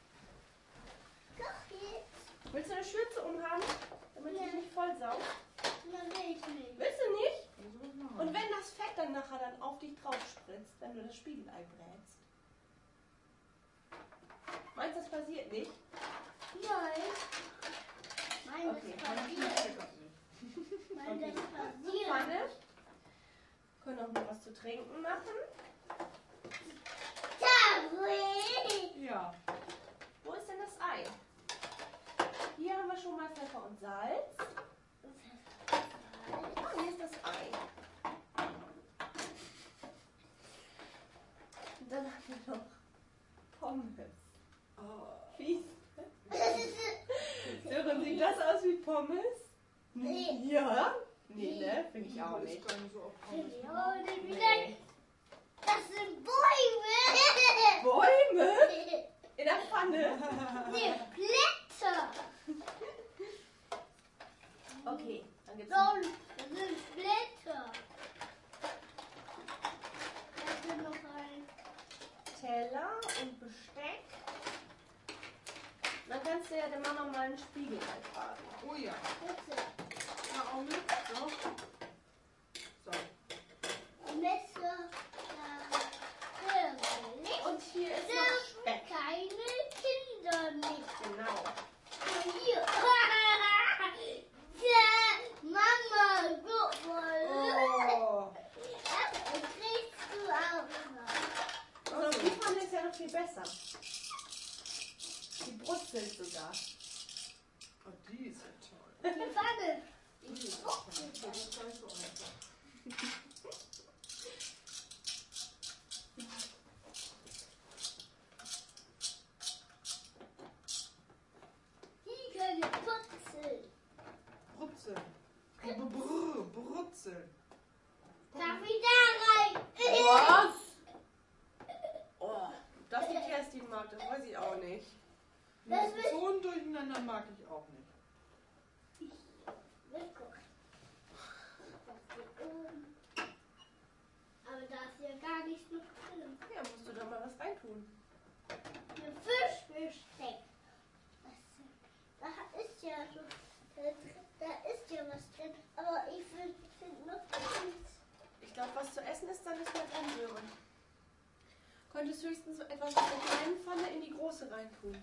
Koch jetzt. Willst du eine Schürze umhaben, damit Ja. ich nicht voll saug? Na, will ich nicht. Willst du nicht? Also, was machen Und wir? wenn das Fett dann nachher dann auf dich drauf spritzt, wenn du das Spiegelei brätst. Meinst du, das passiert nicht? Nein. Nein, Okay, das Kann ich nicht, passiert. check das nicht. Nein, Okay. das passiert. Pfanne. Können auch noch was zu trinken machen. Sorry. Ja. Wo ist denn das Ei? Hier haben wir schon mal Pfeffer und Salz. Ah, hier ist das Ei. Und dann haben wir noch Pommes. Oh. Fies. Sören, sieht das aus wie Pommes? Nee. Ja? Nee, ne? Finde ich auch Das nicht. ist gar nicht so auf Pommes. Ja, die wieder- Nee. Das sind Bäume. Bäume? In der Pfanne? Nee, Blätter. Okay, dann gibt's So, das sind Blätter. Da ist noch ein. Teller und Besteck. Dann kannst du ja der Mama mal einen Spiegel eintragen. Oh ja. Bitte. Na, auch mit. So. So. Messer. Da oder nicht? Genau. Hier. Ja, Mama, guck mal. Oh. Das kriegst du auch noch. Also, die Pfanne ist ja noch viel besser. Die brutzelt sogar. Oh, die ist ja toll. Die Pfanne. Die ist toll. Das ist gar nicht so einfach. Die können putzen. Brutzeln. Brr, brr, brutzeln. Darf ich da rein? Was? Oh, dass die Kerstin mag, das weiß ich auch nicht. Das will- So ein Durcheinander mag ich auch nicht. Guck. Das hier oben. Aber da ist ja gar nichts noch drin. Ja, musst du da mal was reintun. Ein Fischbesteck. Das, da ist ja so, da, da ist ja was drin. Aber ich finde find noch nichts. Ich glaube, was zu essen ist, dann ist man anrühren. Könntest höchstens etwas aus der kleinen Pfanne in die große reintun.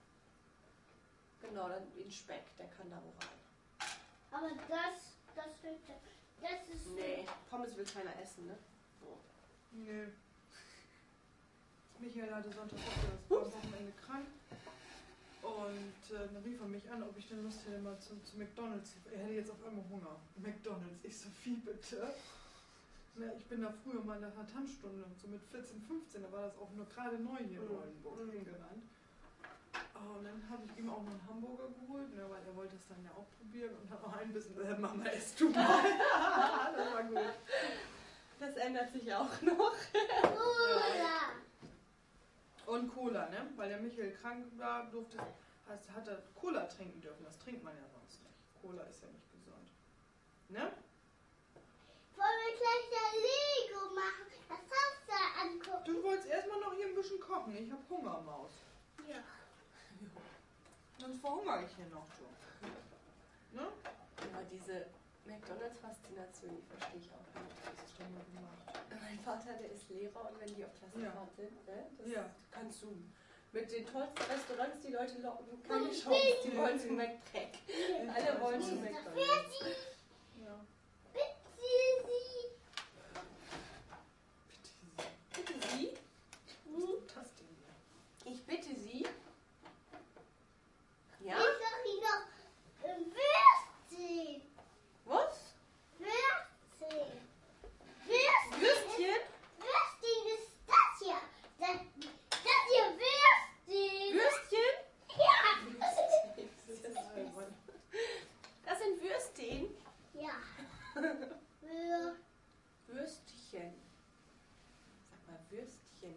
Genau, dann den Speck, der kann da wo rein. Aber das, das wird ja, das ist. Nee, Pommes will keiner essen, ne? So. Nee. Michael hatte Sonntag auch das war am Wochenende krank. Und äh, dann rief er mich an, ob ich denn Lust hätte, mal zu, zu McDonalds. Er hätte jetzt auf einmal Hunger. McDonalds. Ich so, wie bitte? Na, ich bin da früher mal nach einer Tanzstunde, so mit vierzehn, fünfzehn, da war das auch nur gerade neu hier in Mhm. Oldenburg Mhm. umgenannt. Oh, und dann habe ich ihm auch noch einen Hamburger geholt, ne, weil er wollte es dann ja auch probieren und hat auch ein bisschen, äh, Mama, isst du mal. Das war gut. Das ändert sich auch noch. Cola. Und Cola, ne? Weil der Michael krank war, durfte, heißt, hat er Cola trinken dürfen. Das trinkt man ja sonst nicht. Cola ist ja nicht gesund. Ne? Wollen wir gleich der Lego machen? Das Haus da angucken. Du wolltest erstmal noch hier ein bisschen kochen. Ich habe Hunger, Maus. Ja. Sonst verhungere ich hier noch so. Ne? Aber diese McDonalds-Faszination, die verstehe ich auch nicht. Das ist doch mal gemacht. Mein Vater, der ist Lehrer und wenn die auf Klassenfahrt sind, ne, das Ja. kannst du mit den tollsten Restaurants die Leute locken, keine Und Chance, die Bild. wollen zu McTrack. Alle wollen zu McDonalds. Ja. Bitte sie. Bitte. Bitte Sie? Was ist das denn hier? Ich bitte Sie? Ja? Ich sag Ihnen noch ähm, Würstchen. Was? Würstchen. Würstchen. Würstchen? Würstchen ist das hier. Das, das hier Würstchen. Würstchen? Ja. Das ist albern. Das sind Würstchen. Ja. Wür- Würstchen. Sag mal Würstchen.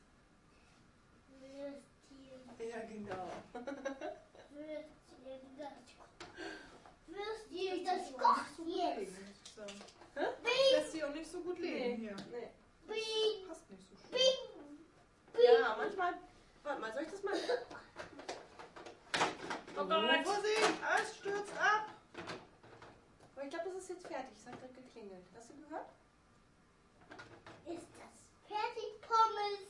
Würstchen. Ja, genau. Würstchen, das Würstchen, das kocht jetzt. Hä? Das lässt sich auch nicht so gut leben hier. Nee. Bing, Passt nicht so schön. bing. Ja, manchmal. Warte mal, soll ich das mal? Oh Gott. Vorsicht, alles stürzt ab. Aber ich glaube, das ist jetzt fertig. Es hat gerade geklingelt. Hast du gehört? Ist das fertig, Pommes?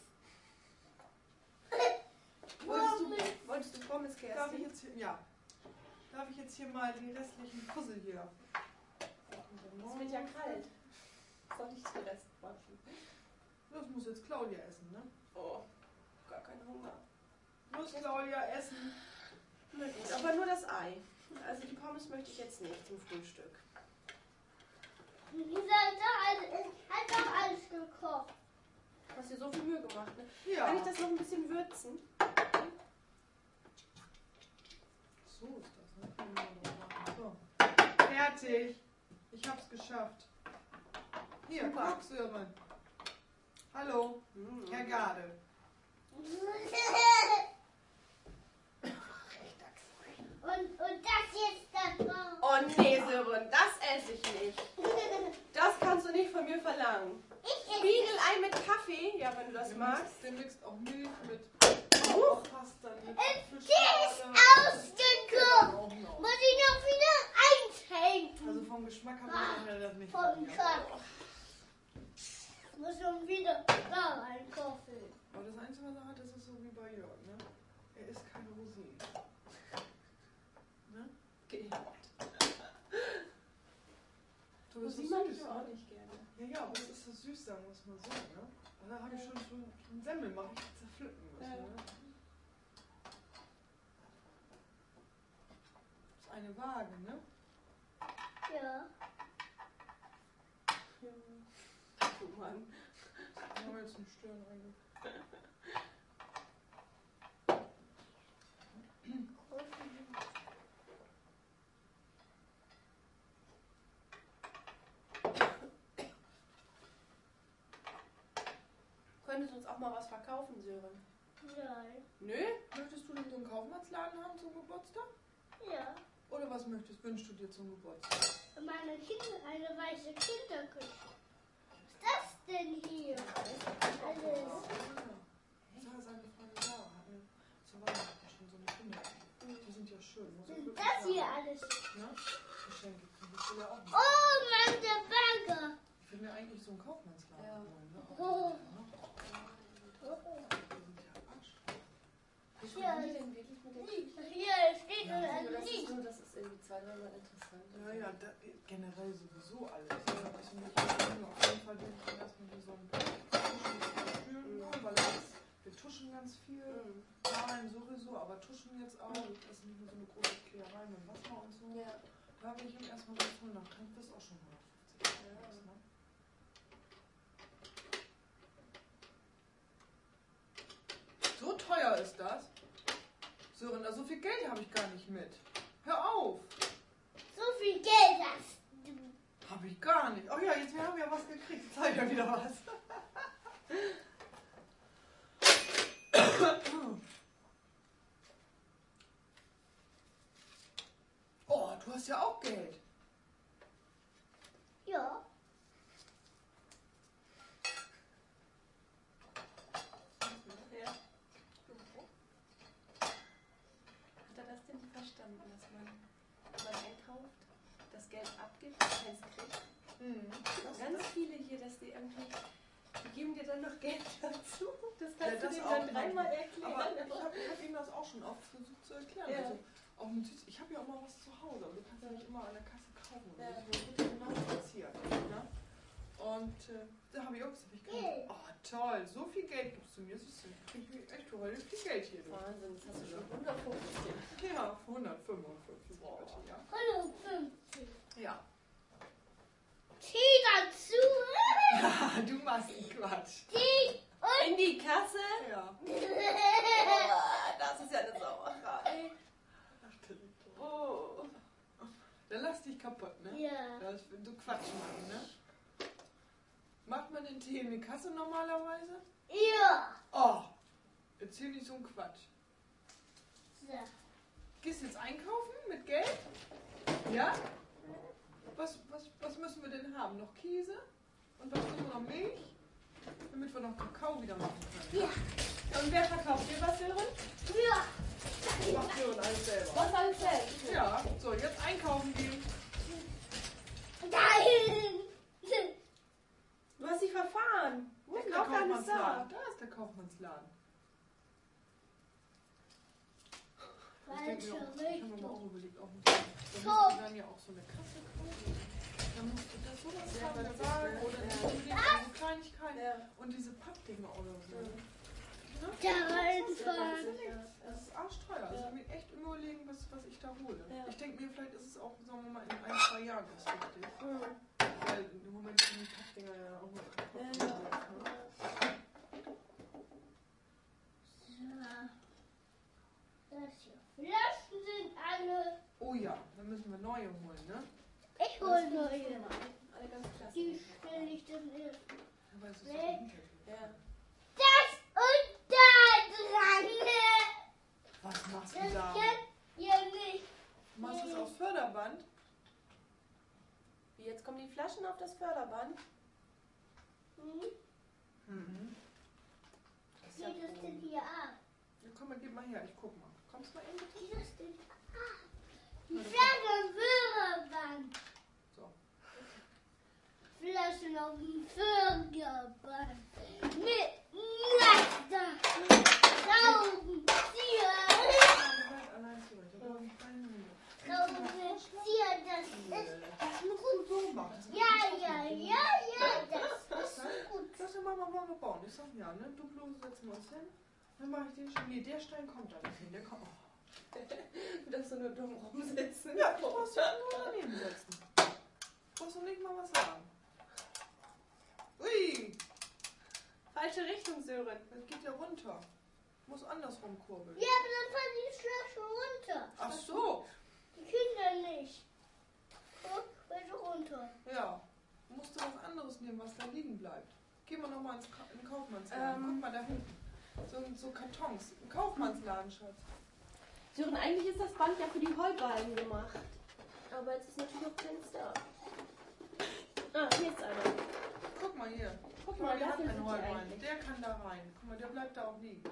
Wolltest Pommes. du, wolltest du Pommes, Darf ich Kerstin? jetzt hier, ja. Darf ich jetzt hier mal die restlichen Puzzle hier? Es wird ja kalt. Soll ich den Rest machen? Das muss jetzt Claudia essen, ne? Oh, gar kein Hunger. Muss Claudia essen. Na gut, aber nur das Ei. Also die Pommes möchte ich jetzt nicht zum Frühstück. Wie sagt er, hat doch alles gekocht. Du hast dir so viel Mühe gemacht, ne? Ja. Kann ich das noch ein bisschen würzen? So ist das, ne? Können wir noch machen. So. Fertig. Ich hab's geschafft. Hier, Super. guck, Sören. Hallo, Hm. Herr Gade. Und, und das jetzt da drauf. Oh nee, Sören, das esse ich nicht. Das kannst du nicht von mir verlangen. Ich esse Spiegelei mit Kaffee, ja, wenn du das magst. Demnächst auch Milch mit Huch. Pasta, mit Der ist Fischschale. ausgekocht. Auch noch. Muss ich noch wieder einschenken. Also vom Geschmack habe ich das nicht. Vom probiert. Kopf. Muss schon wieder da einkaufen. Aber das Einzige, was er hat, das ist so wie bei Jörg, ne? Er ist keine Rosine. Ne? Geht. Du bist so Rosinen mag ich süß, auch ne? nicht gerne. Ja, ja, aber es ist so süß, sagen wir es mal so, ne? Da habe ich schon so einen Semmel mal richtig zerpflücken müssen, Ja. ne? Das ist eine Waage, ne? Ja. Oh Mann. Da haben wir jetzt einen Stören eigentlich. Könntest du uns auch mal was verkaufen, Sören? Nein. Nö? Möchtest du denn so einen Kaufmannsladen haben zum Geburtstag? Ja. Oder was möchtest, wünschst du dir zum Geburtstag? Meine Kinder, eine weiße Kinderküche. Was ist das denn hier? Alles. Sarah, seine Freundin Sarah hat mir zu Weihnachten schon so eine Kinder. Die sind ja schön. Muss ich Sind wirklich das hier sagen. alles? Ne? Geschenke kriegen wir ja auch nicht. Oh, Mann, der Bagger. Ich will mir eigentlich so einen Kaufmannsladen Ja. holen. Ne? Oh. Die sind ja Arsch. Wie Ja. die denn wirklich mit der Küche? Hier steht Ja, ja, Also das ist nicht. nur, das ist irgendwie zwei, dreimal interessant. Ja, ja, da, generell sowieso alles. Ja, also ich will auf jeden Fall den erstmal hier so ein Tuschen, weil das, wir tuschen ganz viel. Mhm. Malen sowieso, aber tuschen jetzt auch. Das ist nicht nur so eine große Kläerei mit Wasser und so. Ja. Da will ich ihm erstmal was holen, dann kann das auch schon hundertfünfzig Euro was, ne? So teuer ist das? Sören, so viel Geld habe ich gar nicht mit. Hör auf! So viel Geld hast du. Habe ich gar nicht. Oh ja, jetzt wir haben ja was gekriegt. Jetzt habe ich ja wieder was. Oh, du hast ja auch Geld. Ja. Ja. Hat er das denn nicht verstanden, dass man, wenn man einkauft, das Geld abgibt und keins kriegt? Mhm. Ganz viele hier, dass die irgendwie, die geben dir dann noch Geld dazu. Das Ja, kannst das du denen auch dann dreimal noch. erklären. Aber ich habe ich hab ihm das auch schon oft versucht zu erklären. Ja. Also, auch mit Süß, ich habe ja auch mal was zu Hause, aber du kannst ja nicht immer an der Kasse kaufen. Ja. Das wird genau passiert. Ne? Und äh, da habe ich auch gesagt, ich kann, Geld. oh toll, so viel Geld gibst du mir. Das ist krieg ich echt heute viel Geld hier. Du. Wahnsinn, das hast du schon hundertfünfzig. Ja, hundertfünfundfünfzig. Boah. Ja. hundertfünfzig. ja. Zieh dazu. Du machst einen Quatsch. Zieh In die Kasse? Ja. Boah, das ist ja eine Sauerei. Ach, du- Oh. Dann lass dich kaputt, ne? Ja. Das, du Quatsch machen, ne? Macht man den Tee in die Kasse normalerweise? Ja. Oh, erzähl nicht so einen Quatsch. So. Gehst jetzt einkaufen mit Geld? Ja? Was, was, was müssen wir denn haben? Noch Käse? Und was müssen wir noch? Milch? Damit wir noch Kakao wieder machen können. Ja. Und wer verkauft dir was, Sören? Ja. Macht ihr und alles selber. Was alles selbst? Ja, so, jetzt einkaufen gehen. Nein. Du hast dich verfahren. Wo ist Der der Kaufmann ist da. Kaufmannsladen? Da ist der Kaufmannsladen. Ich denke mir Falsche auch, ich habe mir Richtung. auch überlegt, auch mit, da musst du dann ja auch so eine Kasse kaufen. Dann musst du das sowas Ja, haben, das eine ist, Waage äh, oder ja. nicht unbedingt so Kleinigkeiten. Ja. Und diese Pappdinger oder so. Da reinfahren. Das ist arschteuer. Also ich muss mir echt überlegen, was, was ich da hole. Ja. Ich denke mir, vielleicht ist es auch, sagen wir mal, in ein, zwei Jahren das richtig. Mhm. Weil im Moment sind die Pappdinger ja auch noch kaputt. Ja, ja. Ne? Das hier. Flaschen sind alle. Oh ja, dann müssen wir neue holen, ne? Ich hole neue. Alle ganz klasse. Die stelle ich dann erst. Aber es ist so Nee. hinter dir. Ja. Das und da dran. Was machst Das du da? kennt ihr nicht. Machst du es aufs Förderband? Wie, jetzt kommen die Flaschen auf das Förderband? Hm? Mhm. Das ist Wie ja geht das cool. denn hier ab? Ja, komm mal, gib mal her, ich guck mal. Kommst du mal eben bitte? Wie geht das denn ab? Die Flaschen Führerband. So. Flaschen auf dem Führerband. Mit Laster. Schrauben. Zieher. gemacht. Das Ja, ja, ja, ja, das ist gut. Lass den Mama mal bauen. Ich sag ja, ne? Du bloß setzen wir uns hin. Dann mache ich den schon. Nee, der Stein kommt da nicht hin. Der kommt. Du darfst nur dumm rumsitzen. Ja, du brauchst ja nur daneben setzen. Du brauchst doch nicht mal was sagen. Ui! Falsche Richtung, Sören. Das geht ja runter. Muss andersrum kurbeln. Ja, aber dann fallen die Flasche runter. Ach so. Die Kinder nicht. Guck, bitte runter. Ja. Du musst du was anderes nehmen, was da liegen bleibt. Gehen wir nochmal ins Ka in den Kaufmannsladen. Ähm. Guck mal da hinten. So, so Kartons. Ein Kaufmannsladen, Schatz. Sören, eigentlich ist das Band ja für die Heuballen gemacht. Aber jetzt ist natürlich auch keins da. Ah, hier ist einer. Guck mal hier. Guck Guck mal, mal, der hat dafür einen sind die Heuballen. eigentlich. Der kann da rein. Guck mal, der bleibt da auch liegen.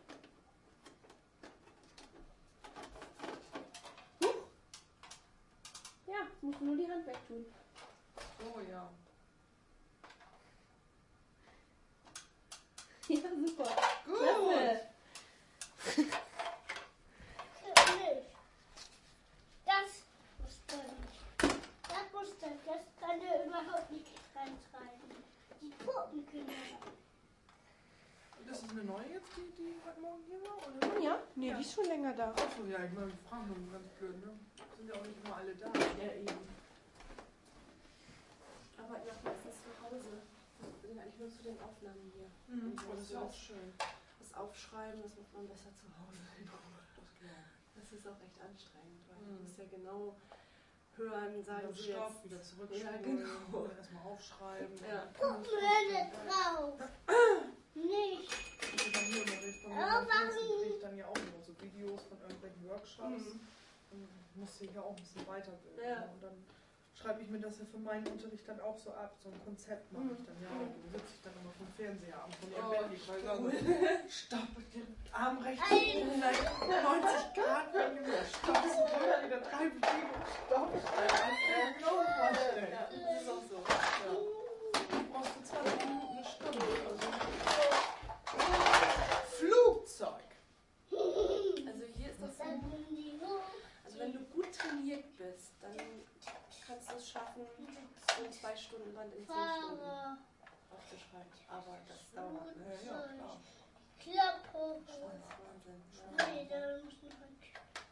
Huch. Ja, jetzt musst du nur die Hand wegtun. Oh ja. Ja, super. Gut. Klasse. Nicht. Das muss er nicht. Das muss er. Das kann er überhaupt nicht reinschreiben. Die Puppen können Das ist eine neue jetzt, die, die heute Morgen hier war? Oder? Ja? Nee, Ja. die ist schon länger da. Achso, ja, ich meine, wir fragen nur ganz blöd, ne? Sind ja auch nicht immer alle da. Ja, eben. Aber ich mache meistens zu Hause. Ich bin eigentlich nur zu den Aufnahmen hier. Mhm. Und so Oh, das ist ja auch das- schön. Das Aufschreiben, das macht man besser zu Hause. Das glaube Das ist auch recht anstrengend, weil Mhm. du musst ja genau hören, ich. sagen Dann sie Stoff jetzt. wieder zurückspulen, Ja, genau. erstmal aufschreiben. Ja. Puppenhöhle drauf. Nicht. Ich bin hier unterwegs bei mir Oh, beim Tanzen, warum? kriege ich dann ja auch immer so Videos von irgendwelchen Workshops. Mhm. Und musste ich ja auch ein bisschen weiterbilden. Ja. Und dann schreibe ich mir das ja für meinen Unterricht dann auch so ab. So ein Konzept mache ich dann ja. Und dann sitze ich dann immer vom Fernseher ab und Oh, im Bett liege, weil dann so Stopp mit dem Arm rechts Ei. neunzig Grad wegen mir. Stopp, so wieder wieder drei Bewegungen. Stopp. Ja, genau vorstellen. Ja, das ist auch so. Ja. Du brauchst für zwanzig Minuten eine Stunde. Also. Flugzeug. Also hier ist das so. Dann nimm die hoch. Also wenn du gut trainiert bist, dann kannst du es schaffen, so ein zwei Stunden Band in zehn Stunden Fahrer. aufzuschreiben. Aber das dauert. Ne? Ja, ja, klar. Klappe. Das ist Wahnsinn. Ja. Nee, da muss man halt.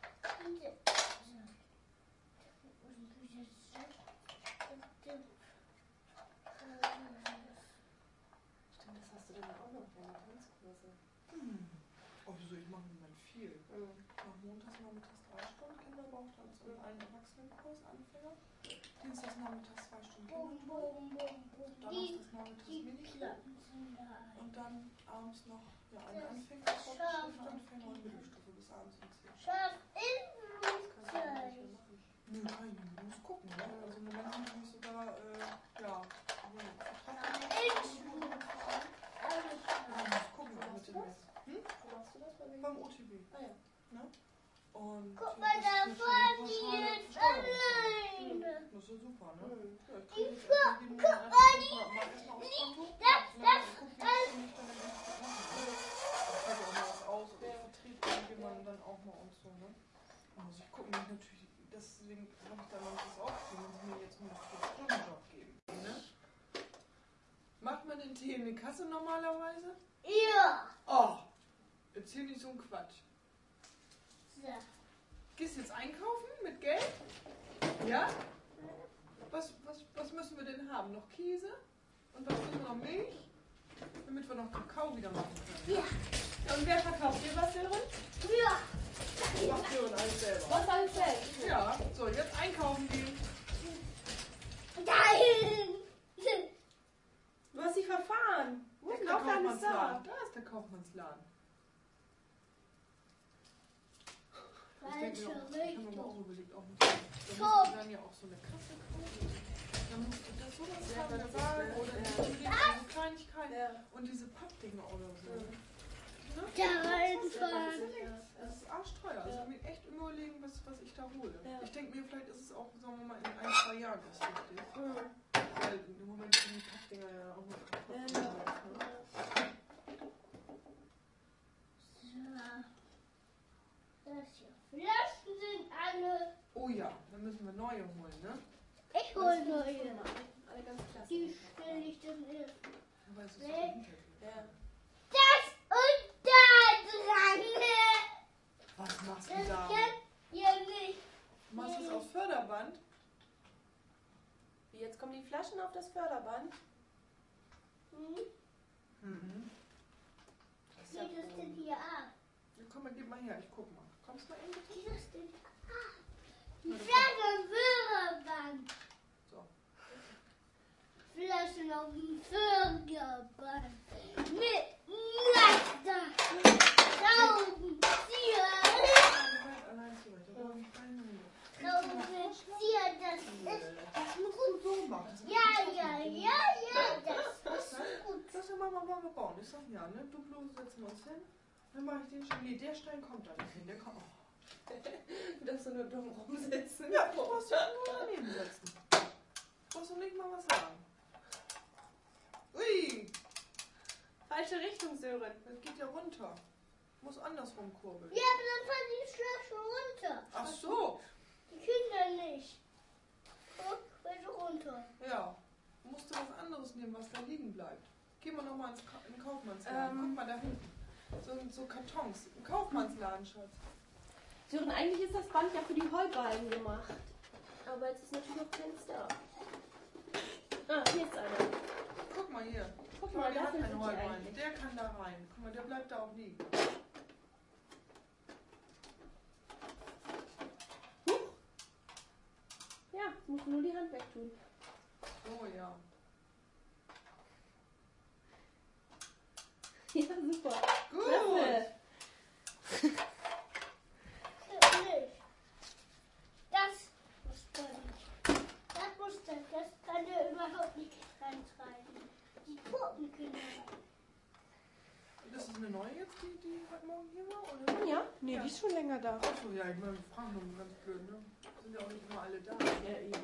Stimmt, das hast du dann auch noch, deine Tanzkurse. Hm. Oh, wieso? Ich mache im Moment viel. Mhm. Ich mache montags nachmittags drei Stunden Kinderbauchtanz und einen Erwachsenenkurs, Anfänger. Dienstags nachmittags zwei Stunden Bum, Kinderbauch. bum, bum, bum. Die, Donnerstags nachmittags die Minikurs. Klappen sind da. Und dann abends noch ja, einen Das Anfänger, ist Fortgeschritt, scharf. Anfänger und Mittelstufe bis abends um zehn. Scharf im Das kannst du auch nicht Flugzeug. mehr machen. Nö, kann ich nicht. Du musst gucken. Ne? Also im Moment sind die sogar, äh, ja, so Vertrag. Alles. Ja, muss gucken, Wo mit machst du dem das? Hm? Wo machst du das? Bei wem? Beim O T B. Ah ja. Und Guck äh, mal, das da ist ja fahren schon die eine jetzt pauschale alleine. Besteuerung. Das ist ja super, ne? Mhm. Ja, Die krieg ich guck, erstmal jeden guck Monat mal, erstmal mal erstmal aufs Konto. das, Ne, das, und guck, wie viel ich dann im Endeffekt mache. Ich schreibe auch mal was aus und ich vertrete irgendjemanden dann auch mal und so, ne? Da muss ich gucken, wenn ich natürlich, deswegen mache ich da noch das aufgeben, wenn sie mir jetzt nur einen Stundenjob geben. Ne? Macht man den Tee in die Kasse normalerweise? Ja. Oh, erzähl nicht so einen Quatsch. So. Gehst du jetzt einkaufen mit Geld? Ja? Was, was, was müssen wir denn haben? Noch Käse? Und was müssen wir noch? Milch? Damit wir noch Kakao wieder machen können. Ja. Und wer verkauft dir was, Sören? Ja. Macht ihr und alles selber. Was alles selbst? Ja, so, jetzt einkaufen gehen. Nein. Du hast dich verfahren. Wo Der ist der Kaufladen? Ist da. Kaufmannsladen. Da ist der Kaufmannsladen. Ich denke mir Falsche auch, ich habe mir Richtung. auch überlegt, auch mit, da musst du dann ja auch so eine Kasse kaufen. Dann musst du das sowas Ja, haben, das der ist, Wagen äh, oder ja. diese diese Kleinigkeiten. Ja. Und diese Pappdinger oder so. Mhm. Ne? Da Ja, reinfahren. das ist- ja. Das ist arschteuer. Also Ja. ich muss mir echt überlegen, was, was ich da hole. Ja. Ich denke mir, vielleicht ist es auch, sagen wir mal, in ein, zwei Jahren das richtig. Mhm. Weil im Moment sind die Pappdinger ja auch noch kaputt. Ja, und ja. so, ne? Das hier. Flaschen sind alle. Oh ja, dann müssen wir neue holen, ne? Ich voll neue. Alle ganz klasse. Die stelle ich dann erst Aber es ist so weg. Ja. Das und da dran. Was machst du Das da? kann ja nicht. Machst du es aufs Förderband? Wie, jetzt kommen die Flaschen auf das Förderband? Hm? Mhm. Das ist Wie ja das denn cool. hier ab? Ja, komm mal, gib mal her, ich guck mal. Kommst du mal eben bitte? Wie das denn ab? Die Flasche Führerband. So. Flaschen auf dem Führerband. Mit Laster. Schraubenzieher. Allein zurecht. Da brauche ich keine Mühe. Schraubenzieher, das ist. Das musst du so machen. Ja, ja, ja, ja, das ist gut. Das ist Mama, Mama bauen. Ich sag ja, ne? Du bloß setzen wir uns hin. Dann mache ich den Stein. Nee, der Stein kommt da nicht hin. Der kommt. Du darfst so nur dumm rumsitzen. Ja, du brauchst ja nur daneben setzen. Brauchst du nicht mal was sagen. Ui, Falsche Richtung, Sören. das geht ja runter. Muss andersrum kurbeln. Ja, aber dann fallen die Flaschen runter. Ach so. Die Kinder nicht. Guck, bitte runter. Ja. Musst du was anderes nehmen, was da liegen bleibt. Geh mal nochmal ins Ka in den Kaufmannsladen. Ähm. Guck mal da hinten. So, so Kartons. Im Kaufmannsladen, Schatz. Sören, eigentlich ist das Band ja für die Heuballen gemacht. Aber jetzt ist natürlich noch keins da. Ah, hier ist einer. Guck mal hier. Guck Schau mal, der hat dafür keinen sind die Heuballen. eigentlich. Der kann da rein. Guck mal, der bleibt da auch liegen. Huch. Ja, jetzt musst du nur die Hand wegtun. Oh ja. Ja, super. Gut. Klasse. Nicht. Das muss da nicht. Das muss da. Das kann er überhaupt nicht reintreiben. Die Puppenkinder. Das ist eine neue jetzt, die, die heute Morgen hier war, oder? Ja? Nee, Ja. die ist schon länger da. Achso, ja, ich meine, wir fragen nur ganz blöd, ne? Sind ja auch nicht immer alle da. Ja, eben.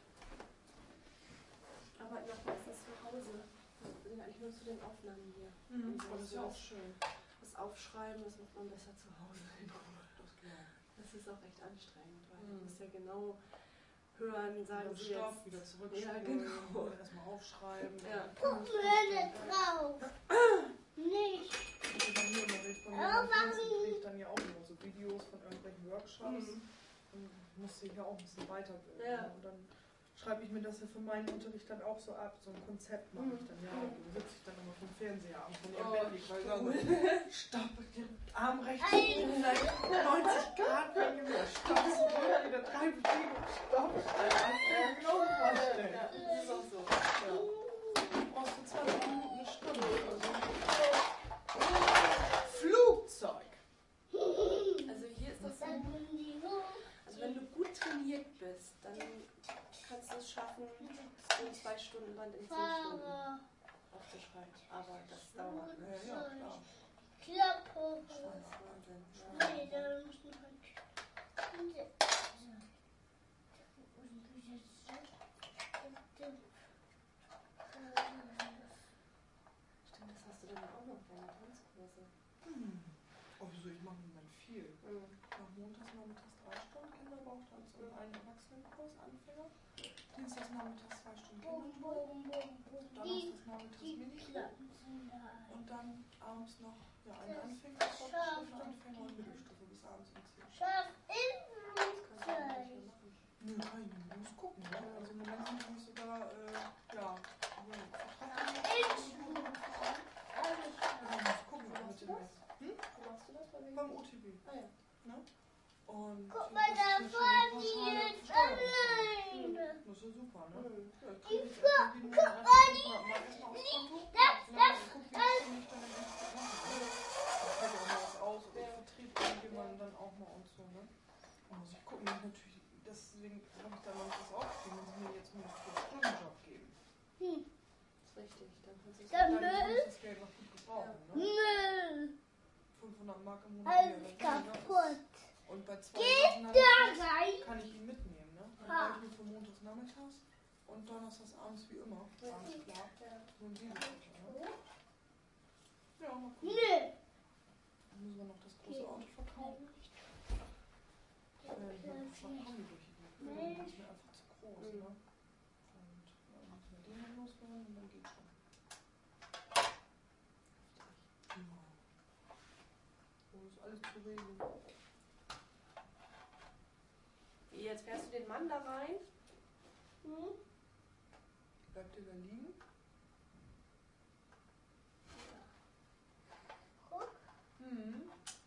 Aber noch meistens zu Hause. Wir sind eigentlich nur zu den Aufnahmen hier. Mhm. Und Oh, das ist ja auch schön. Das Aufschreiben, das macht man besser zu Hause in Ruhe. Das glaube Das ist auch recht anstrengend, weil Mhm. du musst ja genau hören, ich. sagen Wieder sie Stopp, jetzt. wieder zurück. Ja, genau. Erstmal aufschreiben. Ja. Puppenhöhle drauf. Nicht. Ja, ich dann ja auch noch so Videos von irgendwelchen Workshops. Mhm. Und musste ich ja auch ein bisschen weiterbilden. Ja. Und dann schreibe ich mir das ja für meinen Unterricht dann auch so ab. So ein Konzept mache ich dann. Ja, und dann sitze ich dann immer vom Fernseher ab und im Oh, Bett liegt, weil ich sage, stopp, mit dem Arm rechts, neunzig Grad wegen mir, stopp, wieder drei Bewegungen, stopp. Das kannst du dir genau vorstellen. Ja, das ist auch so. Ja. Du brauchst für zwanzig Minuten eine Stunde. Also. Flugzeug. Also hier ist das so. Dann nehmen die hoch. Also wenn du gut trainiert bist, dann kannst du es schaffen, so zwei Stunden Band in zehn Stunden Fahrer. aufzuschreiben. Aber das dauert. Ne? Ja, ja, klar. Klappe. Das ist Wahnsinn. Ja. Nee, da muss man halt. Stimmt, das hast du dann auch noch, deine Tanzkurse. Hm. Oh, wieso? Ich mache im Moment viel. Mhm. Nach montags nachmittags drei Stunden Kinderbauchtanz und einen Erwachsenenkurs Anfänger. Dienstags nachmittags zwei Stunden Bum, Kinderbauch. bum, bum, bum. Die, Donnerstags nachmittags die Mini-Club. Klappen sind da. Und dann abends noch ja, einen Anfänger, Fortgeschrittene Anfänger und Mittelstufe bis abends um zehn. Scharf in Das kannst du auch nicht Flugzeug. mehr machen. Nö, kann ich nicht. Muss gucken. Ne? Also im Moment sind wir sogar, äh, ja, über Vertrag. Alles Ja, muss gucken, was mit dem ist. Hm? Wo machst du das bei wem? Beim O T B. Ah ja. Ne? Und Guck so, mal, das da ist ja fahren schon die eine jetzt pauschale alleine. Das ist ja super, ne? Mhm. Ja, krieg ich erstmal jeden Monat erstmal mal erstmal aufs Konto. Und dann guck, wie das für mich dann im Endeffekt machen kann. Da fällt ja auch mal was aus oder Ja. Vertrieb irgendjemand dann auch mal und so, ne? Da muss ich gucken, natürlich, deswegen habe ich da noch nicht was aufgeschrieben, wenn sie mir jetzt nur einen Stundenjob geben. Hm. Das ist richtig. Dann kannst du es Dann Dann muss Müll. ich das Geld noch gut gebrauchen, ne? Müll. fünfhundert Mark im Monat. Alles mehr, ne? kaputt. Und bei zwei Geht Sachen da rein. kann ich ihn mitnehmen, ne? Dann Ha. reicht mir für montags nachmittags und donnerstags abends wie immer. Alles klar. Ja. So ein Diesel, ne? Ja, mal gucken. Nö. Dann müssen wir noch das große Geht. Auto verkaufen. Äh, hier verkaufen die durch die Gegend. Das ist mir einfach zu groß, ne? den noch loswerden und dann geht schon. Genau. So ist alles zu regeln. Jetzt fährst du den Mann da rein. Hm? Bleibt ihr da liegen? Guck. Mhm.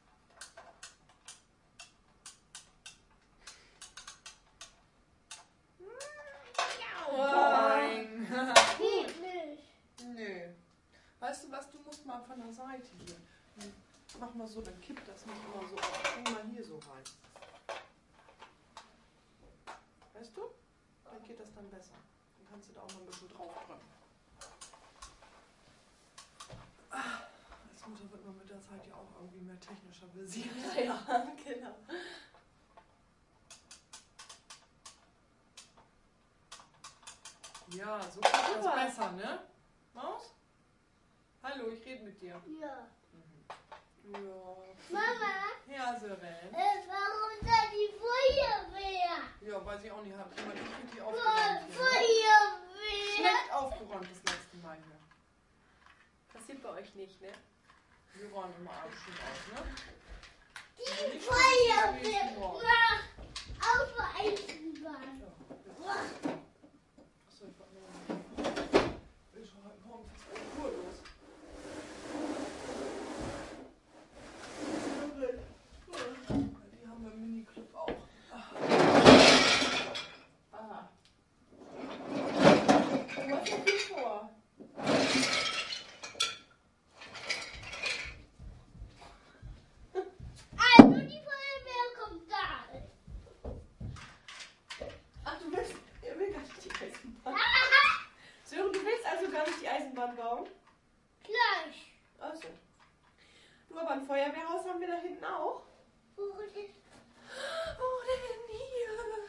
Boing. Geht nicht. Nö. Weißt du was, du musst mal von der Seite hier. Mach mal so, dann kippt das nicht immer so auf. Bring mal hier so rein. Weißt du? Dann geht das dann besser. Dann kannst du da auch mal ein bisschen drauf drücken. Ah, als Mutter wird man mit der Zeit ja auch irgendwie mehr technischer versiert. Ja, genau. Ja, so geht das Super. besser, ne? Maus? Hallo, ich rede mit dir. Ja. Ja. Mama, Ja, Sören. äh, warum da die Feuerwehr? Ja, weiß ich auch nicht. Hat jemand nicht richtig Fe- aufgeräumt hier, ne? Feuerwehr? Schlecht aufgeräumt das letzte Mal hier. Passiert bei euch nicht, ne? Wir räumen immer abends schon auf, ne? Die Nicht Feuerwehr schlecht, wie am nächsten Morgen. macht auf der Eisenbahn. Achso, ich wollte nur. Ich bin schon heute Morgen fast elf Uhr los. Die haben wir im Miniclub auch. Aha. Du hast ja viel vor. Also die Feuerwehr kommt da. Ach, du willst, er will gar nicht die Eisenbahn. Sören, du willst also gar nicht die Eisenbahn bauen? Gleich. Achso. Du, aber ein Feuerwehrhaus haben wir da hinten auch. Wo ist das Wo denn hier?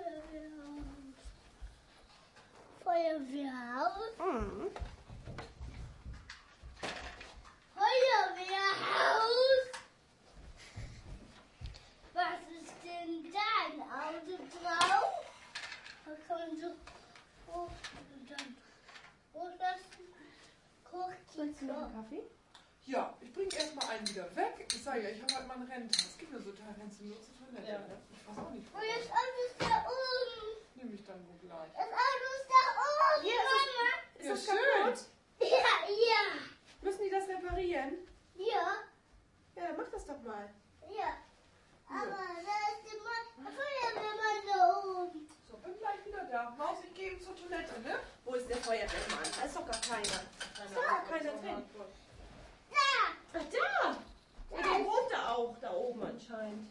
Feuerwehrhaus? Feuerwehrhaus? Mhm. Feuerwehrhaus? Was ist denn da? Ein Auto drauf? Da kann man so hoch und dann hochlassen. Willst du noch einen Kaffee? Ja, ich bringe erstmal einen wieder weg. Ich sage ja, ich habe halt mal einen Rentner. Es gibt ja so talentlose Toilette. Ja. Ne? Ich weiß auch nicht. Und das Auto ist da oben. Nehme ich dann wohl gleich. Das Auto ist da oben, Hier ist es- Mama. Ist Ja, das schön. kaputt? Ja, ja, Müssen die das reparieren? ja, Ja, dann mach das doch mal. ja. Aber da ist immer ein Feuerwehrmann da oben. So, bin gleich wieder da. Maus, ich gehe eben zur Toilette, ne? Wo ist der Feuerwehrmann? Da ist doch gar keiner. Ist doch gar keiner drin. Da. Ach, da! Ja, der wohnt da auch, da oben anscheinend.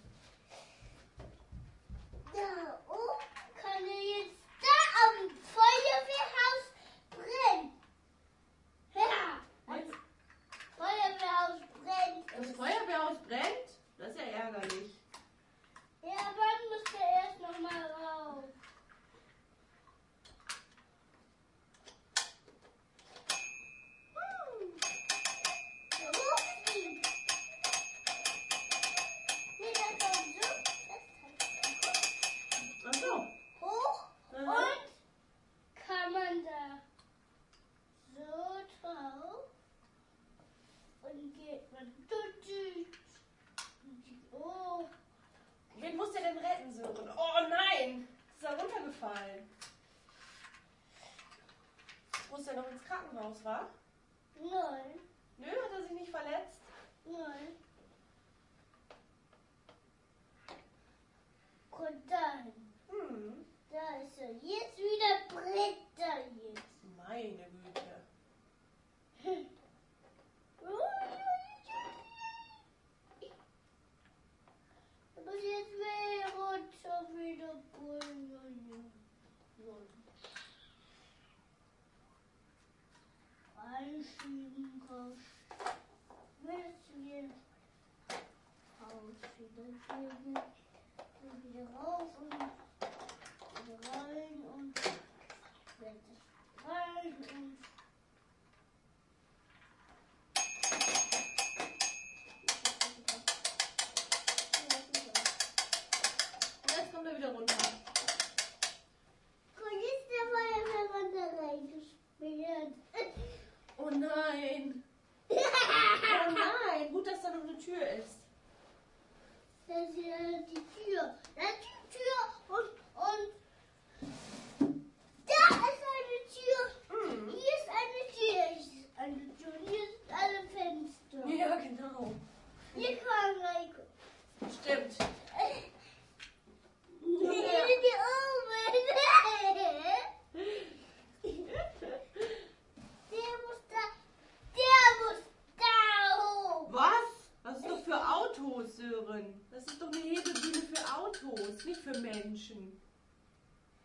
Da oben kann er jetzt da am Feuerwehrhaus brennen. Ja, das Feuerwehrhaus brennt. Das Feuerwehrhaus brennt? Das ist ja ärgerlich. Ja, wann muss er erst noch mal raus? Hm. Da ruft ihn. Nee, da kommt so. Ach so. Hoch Aha. und kann man da so drauf und geht man oh, Wen muss der denn retten, Sören? Oh nein! Ist er runtergefallen? Muss der noch ins Krankenhaus, wa? nein, Nö, hat er sich nicht verletzt? nein. Und dann, Hm. da ist er. Jetzt wieder brennt er jetzt. Meine Güte. Ich muss jetzt mehr runter wieder bringen. Einschieben kannst. Willst du jetzt raus wieder gehen? Und wieder rauf und wieder rein und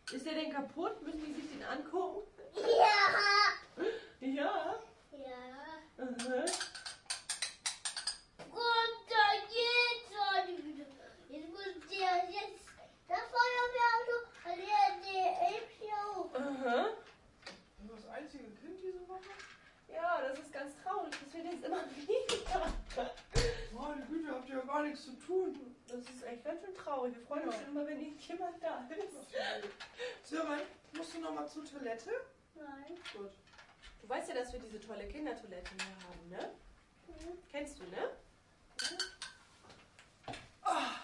Ist der denn kaputt? Müssen die sich den angucken? Ja. Ja. Ja. Aha. Runter geht's. Oh, die Güte. Jetzt muss der jetzt das Feuerwehrauto, also der, der hebt hier hoch. Aha. Du das einzige Kind diese Woche? Ja, das ist ganz traurig. Das wird jetzt immer weniger. Meine Güte, habt ihr ja gar nichts zu tun. Das ist echt ganz schön traurig. Wir freuen uns Ja. schon immer, wenn jemand da ist. Sören, musst du noch mal zur Toilette? Nein. Gut. Du weißt ja, dass wir diese tolle Kindertoilette hier haben, ne? Mhm. Kennst du, ne? Ah.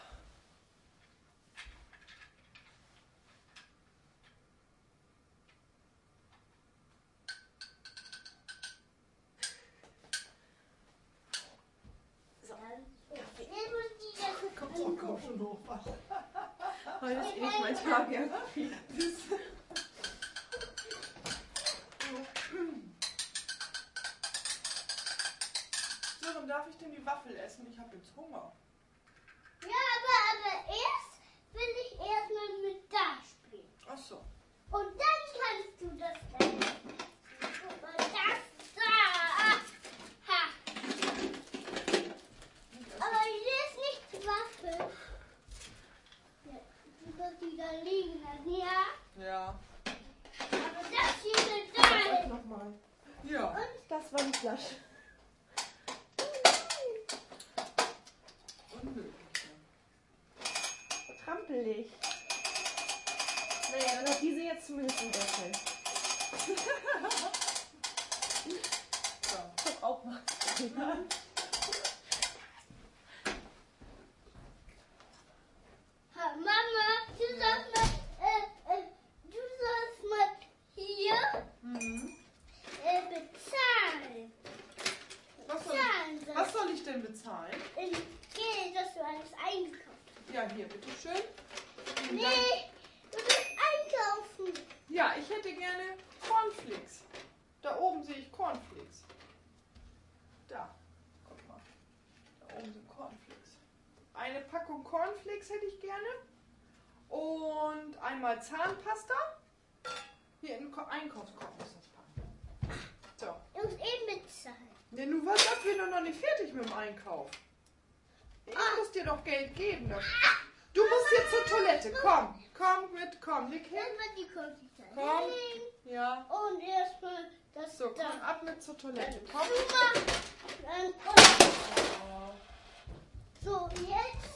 So. Jetzt muss die jetzt Komm, komm, komm schon hoch. Heute ist eh nicht mein Tag, ja. Sören, darf ich denn die Waffel essen? Ich habe jetzt Hunger. Ja, aber, aber erst will ich erstmal mit da spielen. Ach so. Und dann kannst du das dann. Guck mal, das da. Ha. Aber hier ist nicht Waffe. Ja, du sollst die da liegen lassen, ja? Ja. Aber das hier ist da. Nochmal. Ja. Das war die Flasche. Unmöglich. Trampelig. Naja, dann hat diese jetzt zumindest einen Deckel. Ja. Ich hab auch was. Ha, Mama, du sollst mal, äh, äh, du sollst mal hier Mhm. äh, bezahlen. Was, soll Bezahlen ich, sollst was soll ich denn bezahlen? in Geld, dass du alles einkaufst. Ja, hier, bitteschön. Vielen Nee, Dank. du willst einkaufen. Ja, ich hätte gerne Cornflakes. Da oben sehe ich Cornflakes. Da, guck mal. Da oben sind Cornflakes. Eine Packung Cornflakes hätte ich gerne. Und einmal Zahnpasta. Hier in den Ko- Einkaufskorb muss das packen. So. Du musst eben bezahlen. Ja, nun was, das wir doch noch nicht fertig mit dem Einkauf. Ich Ah. muss dir doch Geld geben. Das- Du musst jetzt zur Toilette. Komm, komm mit, komm, leg hin. Erstmal die Computer Komm. hinlegen Ja. und erstmal das So, da komm ab mit zur Toilette. Komm. zumachen. Dann Oh. so, jetzt.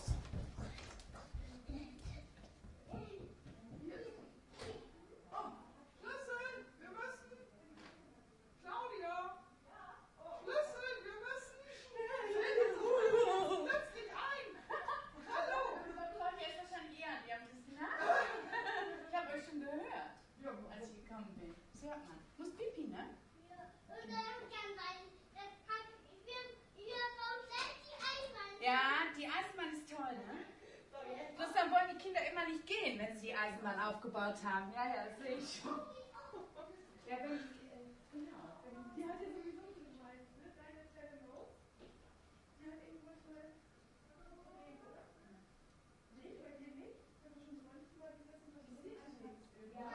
Schlüssel, wir müssen. Claudia. Schlüssel, wir müssen. Schnell. Setz dich ein. Hallo. Claudia ist wahrscheinlich ihr. Die haben das nach. Ich habe euch schon gehört, Ja, als ich gekommen bin. Das hört man. Muss Pipi, ne? Und dann kann sein, das hat, ich will, ich will selbst die Eisenbahn. Ja, die Eisenbahn ist toll, ne? Bloß dann wollen die Kinder immer nicht gehen, wenn sie die Eisenbahn aufgebaut haben. Ja, ja, das sehe ich schon. Ja, wenn die, äh, genau. Wenn, die hat ja sowieso gemeint, ne? Deine Stelle los. Die hat irgendwas mal Problem, oder? Nee, bei dir nicht? Ich habe schon so manchmal gesagt, was ist das? Ja,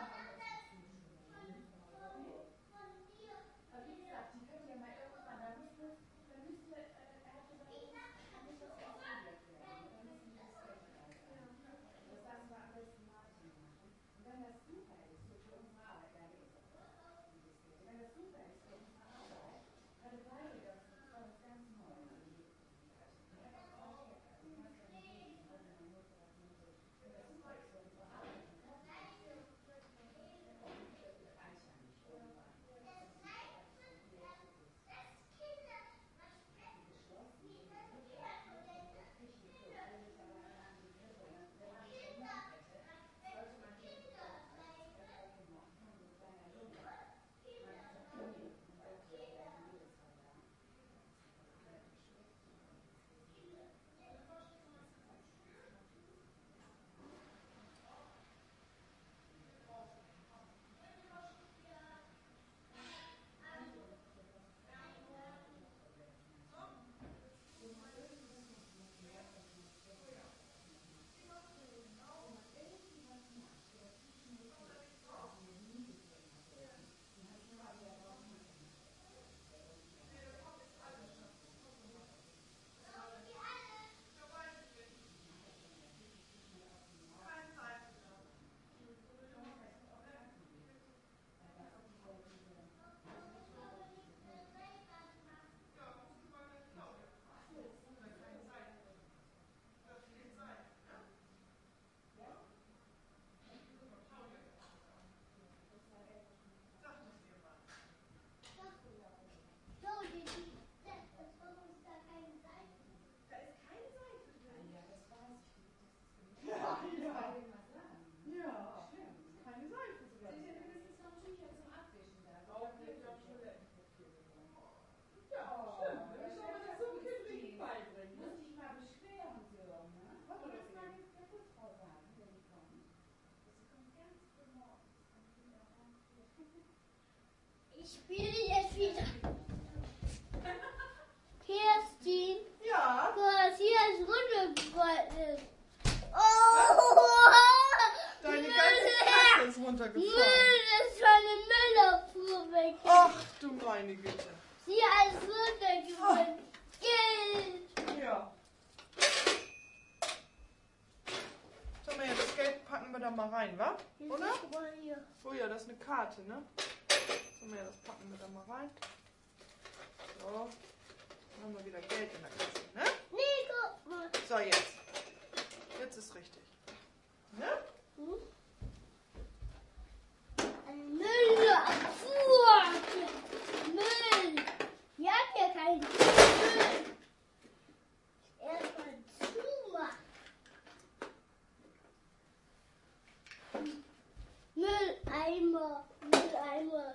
aber wie gesagt, die können ja mal irgendwann, da müsste, da müsste, äh, er hat gesagt, da muss das ausprobiert werden. Da müssen das ausprobiert werden. Das lassen wir am besten Martin machen. Und wenn das super ist, so für unsere Arbeit, dann ist es. Wenn das super ist für unsere Arbeit, Ich spiele jetzt wieder. Kerstin. Ja. Guck mal, was hier alles runtergefallen ist. Oh! Deine Müll. ganze Kasse ist Müll, runtergefallen. das ist meine Müllabfuhr weg. Ach du meine Güte. Sie alles runtergefallen. Geld. Ja. Sag mal, ja, das Geld packen wir da mal rein, wa? Oder? Guck mal hier. Oh ja, das ist eine Karte, ne? Sag mal, ja, das packen wir da mal rein. So. Dann haben wir wieder Geld in der Kasse, ne? Nee, guck mal. So, jetzt. Jetzt ist richtig. Ne? Hm? Eine Müllabfuhr. Müll. Wir haben hier keinen Müll. Erstmal zumachen. Mülleimer. Mülleimer.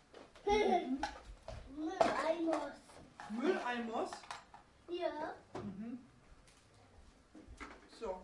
Mülleimer. Mülleimers. Ja. Mhm. So.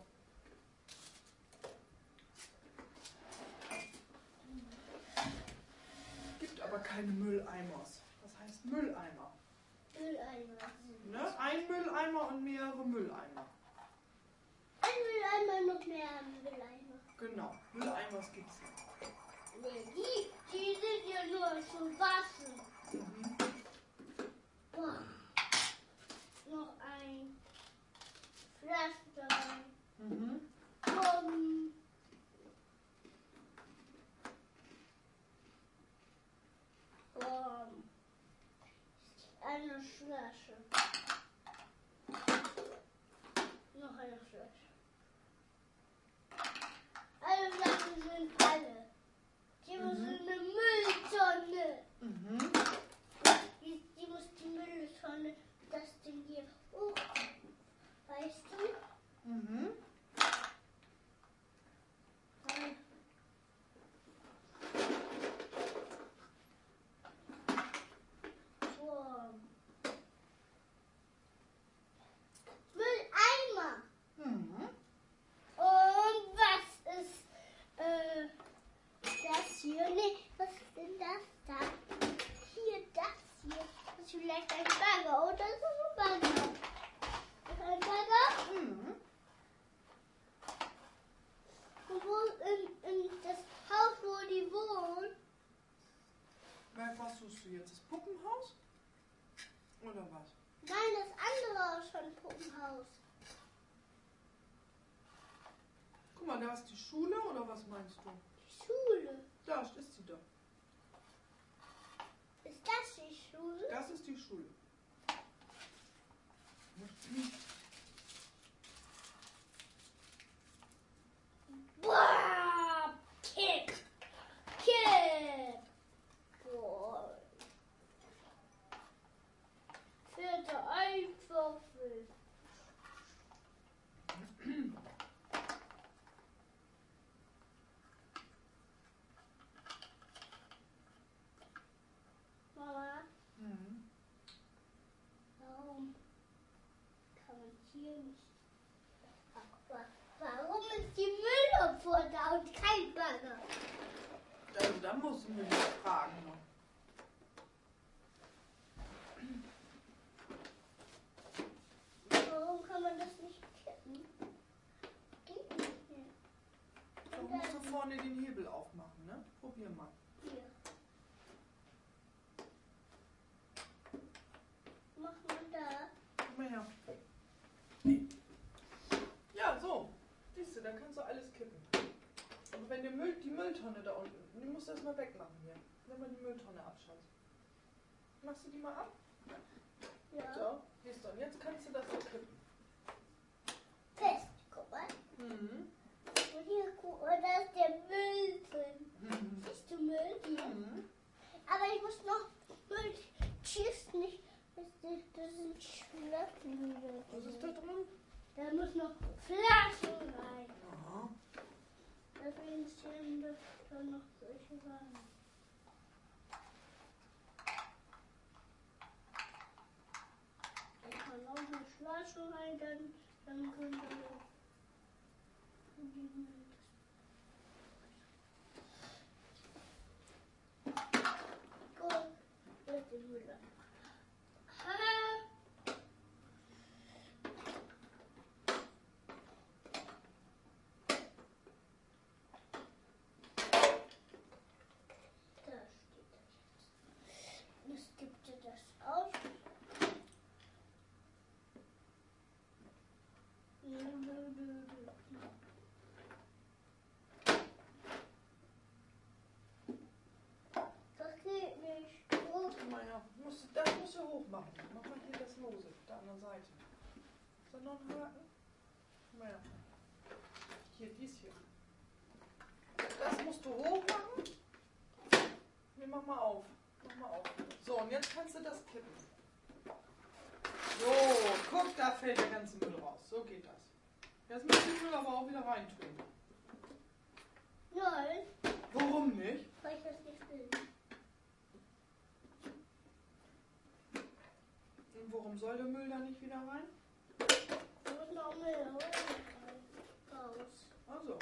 Gibt aber keine Mülleimers. Was heißt Mülleimer? Mülleimer. Ne? Ein Mülleimer und mehrere Mülleimer. Ein Mülleimer, noch mehr Mülleimer. Genau. Mülleimers gibt's nicht. Nee, die, die sind ja nur zum Waschen. Mhm. Boah. Noch ein Pflaster. Mhm. Um. Um. Eine Flasche. Noch eine Flasche. Alle Flaschen sind alle. Die müssen eine Mülltonne. Mhm. Die, die muss die Mülltonne, das Ding hier hoch. Weißt du? Mhm. Dann so. Mülleimer. Mhm. Und was ist äh, das hier? Nee, was ist denn das da? Hier, das hier. Das ist vielleicht ein Bagger oder so ein Bagger. Ist ein Bagger? Mhm. Und wo in, in das Haus, wo die wohnen? Was suchst du jetzt? Das Puppenhaus? Oder was? Nein, das andere Haus von Puppenhaus. Guck mal, da ist die Schule oder was meinst du? Die Schule. Da ist sie doch. Ist das die Schule? Das ist die Schule. Boah! Kick! Kick! Boah! Vierte Eiswürfel. Mama, Mhm. warum kann man hier nicht... Wa- Warum ist die Müllabfuhr da und kein Bagger? Also da musst du mich fragen noch. Warum kann man das nicht kippen? Geht nicht mehr. Da musst du vorne den Hebel aufmachen, ne? Probier mal. Hier. Macht man da? Guck mal her. Ja, so. Siehst du, dann kannst du alles kippen. Aber wenn die, Müll, die Mülltonne da unten, die musst du erstmal wegmachen hier. Wenn man die Mülltonne abschaltet. Machst du die mal ab? Ja. So, siehst du, und jetzt kannst du das so kippen. Fest, guck mal. Mhm. Und hier, guck mal, da ist der Müll drin. Mhm. Siehst du Müll hier? Mhm. Aber ich muss noch Müll. Schießt nicht. Das ist- das sind Schlöcken. Was ist da drin? Da muss noch Flaschen rein. Aha. Deswegen stehen da da noch solche Sachen. Da kann auch eine Flasche rein, dann, dann können wir Gut. mal her. Musst, das musst du hoch machen. Mach mal hier das Lose, auf der anderen Seite. Ist da noch ein Haken? Komm mal her. Hier, dies hier. Das musst du hoch machen. Nee, mach mal auf. Mach mal auf. So, und jetzt kannst du das kippen. So, guck, da fällt der ganze Müll raus. So geht das. Jetzt musst du den Müll aber auch wieder reintun. Nein. Warum nicht? Weil ich das nicht will. Und warum soll der Müll da nicht wieder rein? Ich muss noch Müll raus. Also.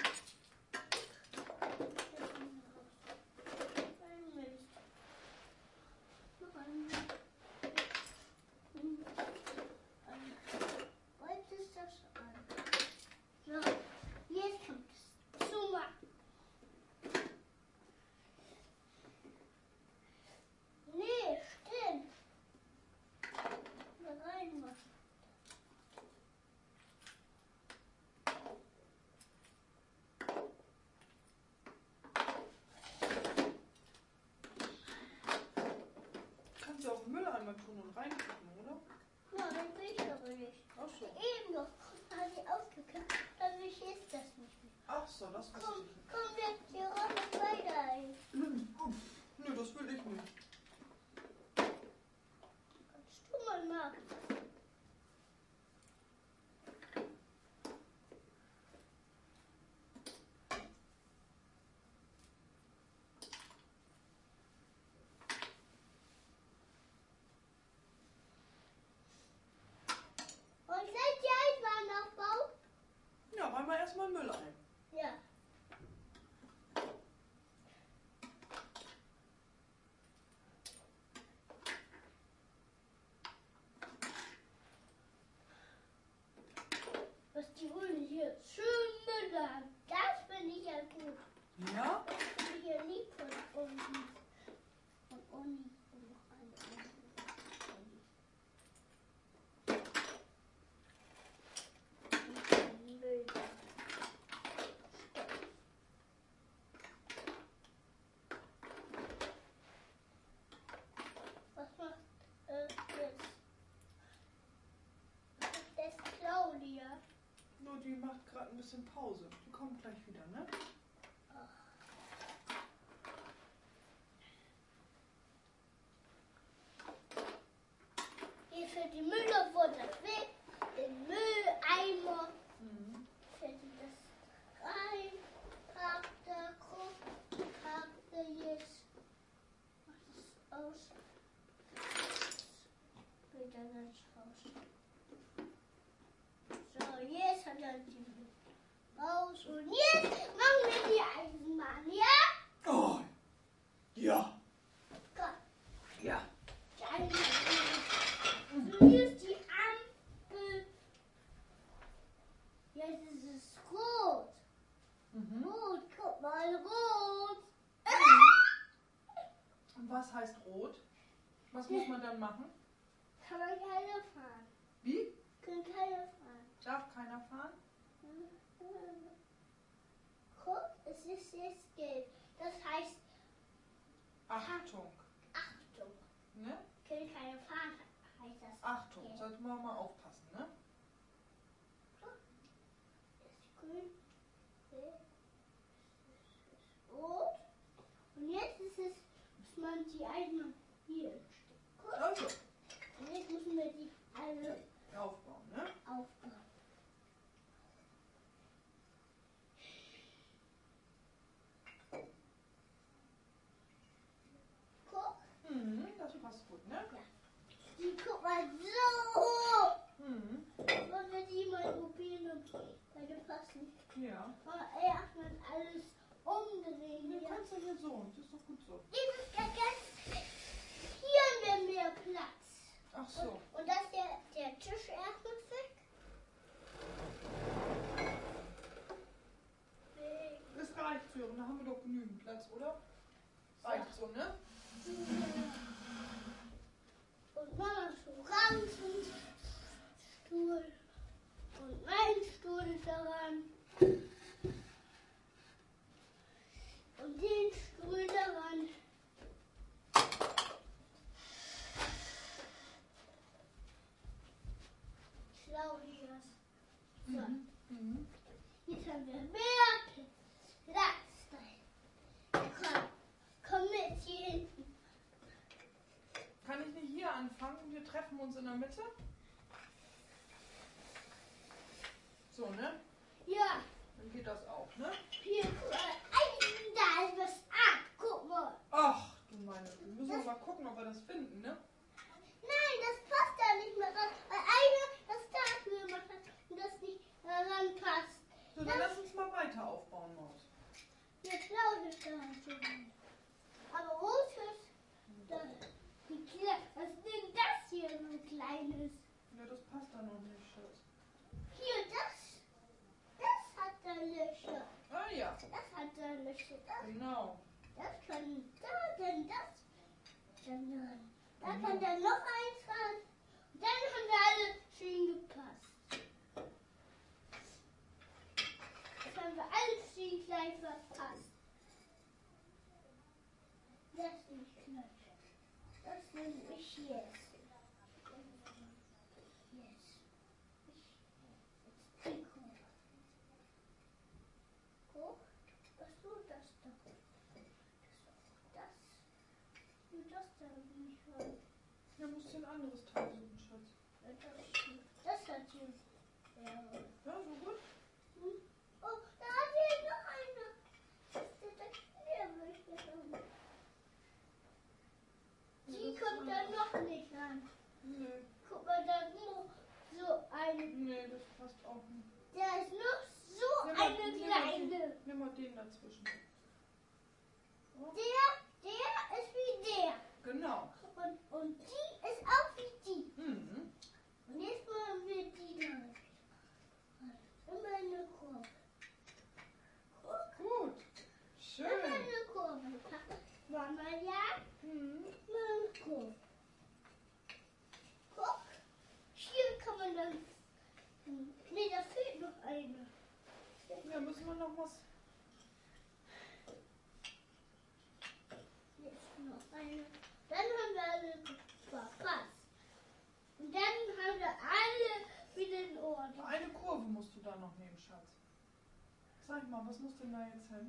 Was ist das an? So, jetzt kommt es. Zuma. Nee, stimmt. Mal reinmachen. Kannst du auf den Mülleimer tun und reinkippen, oder? Nein, will ich aber nicht. Ach so. Eben noch habe ich aufgekippt, dann will ich jetzt das nicht mehr. Ach so, das wusste Komm, ich nicht. komm jetzt hier raus und weiter ein. Nö, das will ich nicht. Kannst du mal machen. Und seid ihr Eisenbahnaufbau? Ja, räum mal erstmal Müll ein. Ja. Was die holen hier schön Müll an. Das finde ich ja gut. Ja? Das finde ich ja lieb von Uni. Von Uni. Und noch eine Uni. Müll. Was macht äh, jetzt? Das ist Claudia. Nur die macht gerade ein bisschen Pause. Die kommt gleich wieder, ne? Hier für die Müller wurde weg. Den Mülleimer. Mhm. Fällt das rein. Packt da, guck. Packt da jetzt. Mach das aus. Geht da ganz raus. So, jetzt hat er die Müll raus. Und jetzt machen wir die Eisenbahn, ja? Oh! Ja! Komm. Ja! Die Eisenbahn. So, hier ist die Ampel. Jetzt ist es rot. Mhm. Rot, guck mal, rot. Und was heißt rot? Was muss man dann machen? Kann man keiner fahren. Wie? Kann keiner fahren. Darf keiner fahren? Guck, es ist jetzt gelb. Das heißt Achtung! Achtung. Ne? Kann keiner fahren, heißt das. Achtung! gelb. Sollte man mal aufpassen, ne? Das ist grün. Gelb. Das ist rot. Und jetzt ist es, muss man die Eisenbahn hier stecken. Guck. Also, Und jetzt müssen wir die alle aufbauen, ne? aufbauen. Guck, Mhm, das passt gut, ne? die guck mal so. Mhm. Wollen wir die mal probieren, weil die passen. Ja. Aber erstmal alles umdrehen. Du Ja. kannst ja hier so. Das ist doch gut so. Dieses ganz hier haben wir mehr Platz. Ach so. Und, und das ist der, der Tisch erstmal weg. Weg. Das reicht für. Und da haben wir doch genügend Platz, oder? Reicht so, ne? Und Mama so raus und Stuhl. Und mein Stuhl ist daran. Und den Stuhl daran. uns in der Mitte. So, ne? Ja. Dann geht das auch, ne? Hier, guck mal. Ein, da ist was ab. Guck mal. Ach, du meine, wir müssen wir mal gucken, ob wir das finden, ne? Nein, das passt da nicht mehr ran. Weil einer das dafür gemacht hat und das nicht daran passt. So, dann lass uns mal weiter aufbauen, Maus. Jetzt laut ist da schon. Aber rot ist das. Wie klein. Was ist denn das hier so kleines? Ja, das passt da noch nicht, Schatz. Hier, das. Das hat da Löcher. Ah ja, Das hat da Löcher. Das, genau. das kann da, dann das. Dann, dann. Da kann da noch eins ran. Und dann haben wir alle schön gepasst. Das haben wir alles schön gleich verpasst. Das ist nicht gleich. Das nehme ich jetzt. Jetzt. Die Kurve. Guck, was tut das doch? Das. Und das da nicht ran. Ja, musst du ein anderes Teil suchen, Schatz. Das hat hier. Ja. Ja, so gut? Hm. Oh, da hat hier noch eine. Das ist der Quer, möchte ich sagen. Die kommt da noch nicht ran. Nee, Guck mal, da ist noch so eine. nee, das passt auch nicht. Da ist noch so Nimm mal- eine nimm mal kleine. den- Nimm mal den dazwischen. Der, der ist wie der. Genau. Und, und die ist auch wie die. Mhm. Und jetzt machen wir die da. Immer eine Kurve. Guck, Gut. immer Schön. eine Kurve. Mama, ja? Mhm. Eine Kurve. Guck, hier kann man dann. Nee, da fehlt noch eine. Ja, müssen wir noch was. Jetzt noch eine. Dann haben wir alle verpasst. Und dann haben wir alle wieder in Ordnung. Eine Kurve musst du da noch nehmen, Schatz. Sag mal, was muss denn da jetzt hin?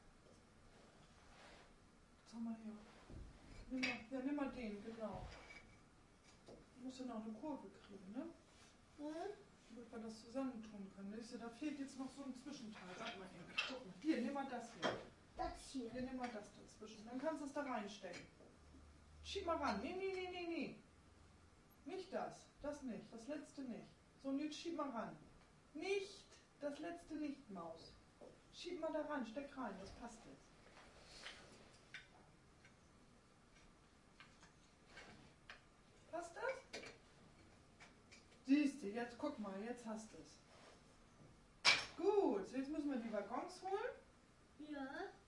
Sag mal hier. Nimm mal, ja, nimm mal den, genau. Du musst ja noch eine Kurve kriegen, ne? Hm? Damit wir das zusammentun können. Siehst du, da fehlt jetzt noch so ein Zwischenteil. Sag mal eben. Guck mal. Hier, nimm mal das hier. Das hier. Hier, nimm mal das dazwischen. Dann kannst du es da reinstecken. Schieb mal ran. Nee, nee, nee, nee, nee. Nicht das. Das nicht. Das letzte nicht. So, und jetzt schieb mal ran. Nicht. Das letzte nicht, Maus. Schieb mal da ran. Steck rein. Das passt jetzt. Passt das? Siehst du, jetzt guck mal. Jetzt hast du es. Gut. So, jetzt müssen wir die Waggons holen. Ja.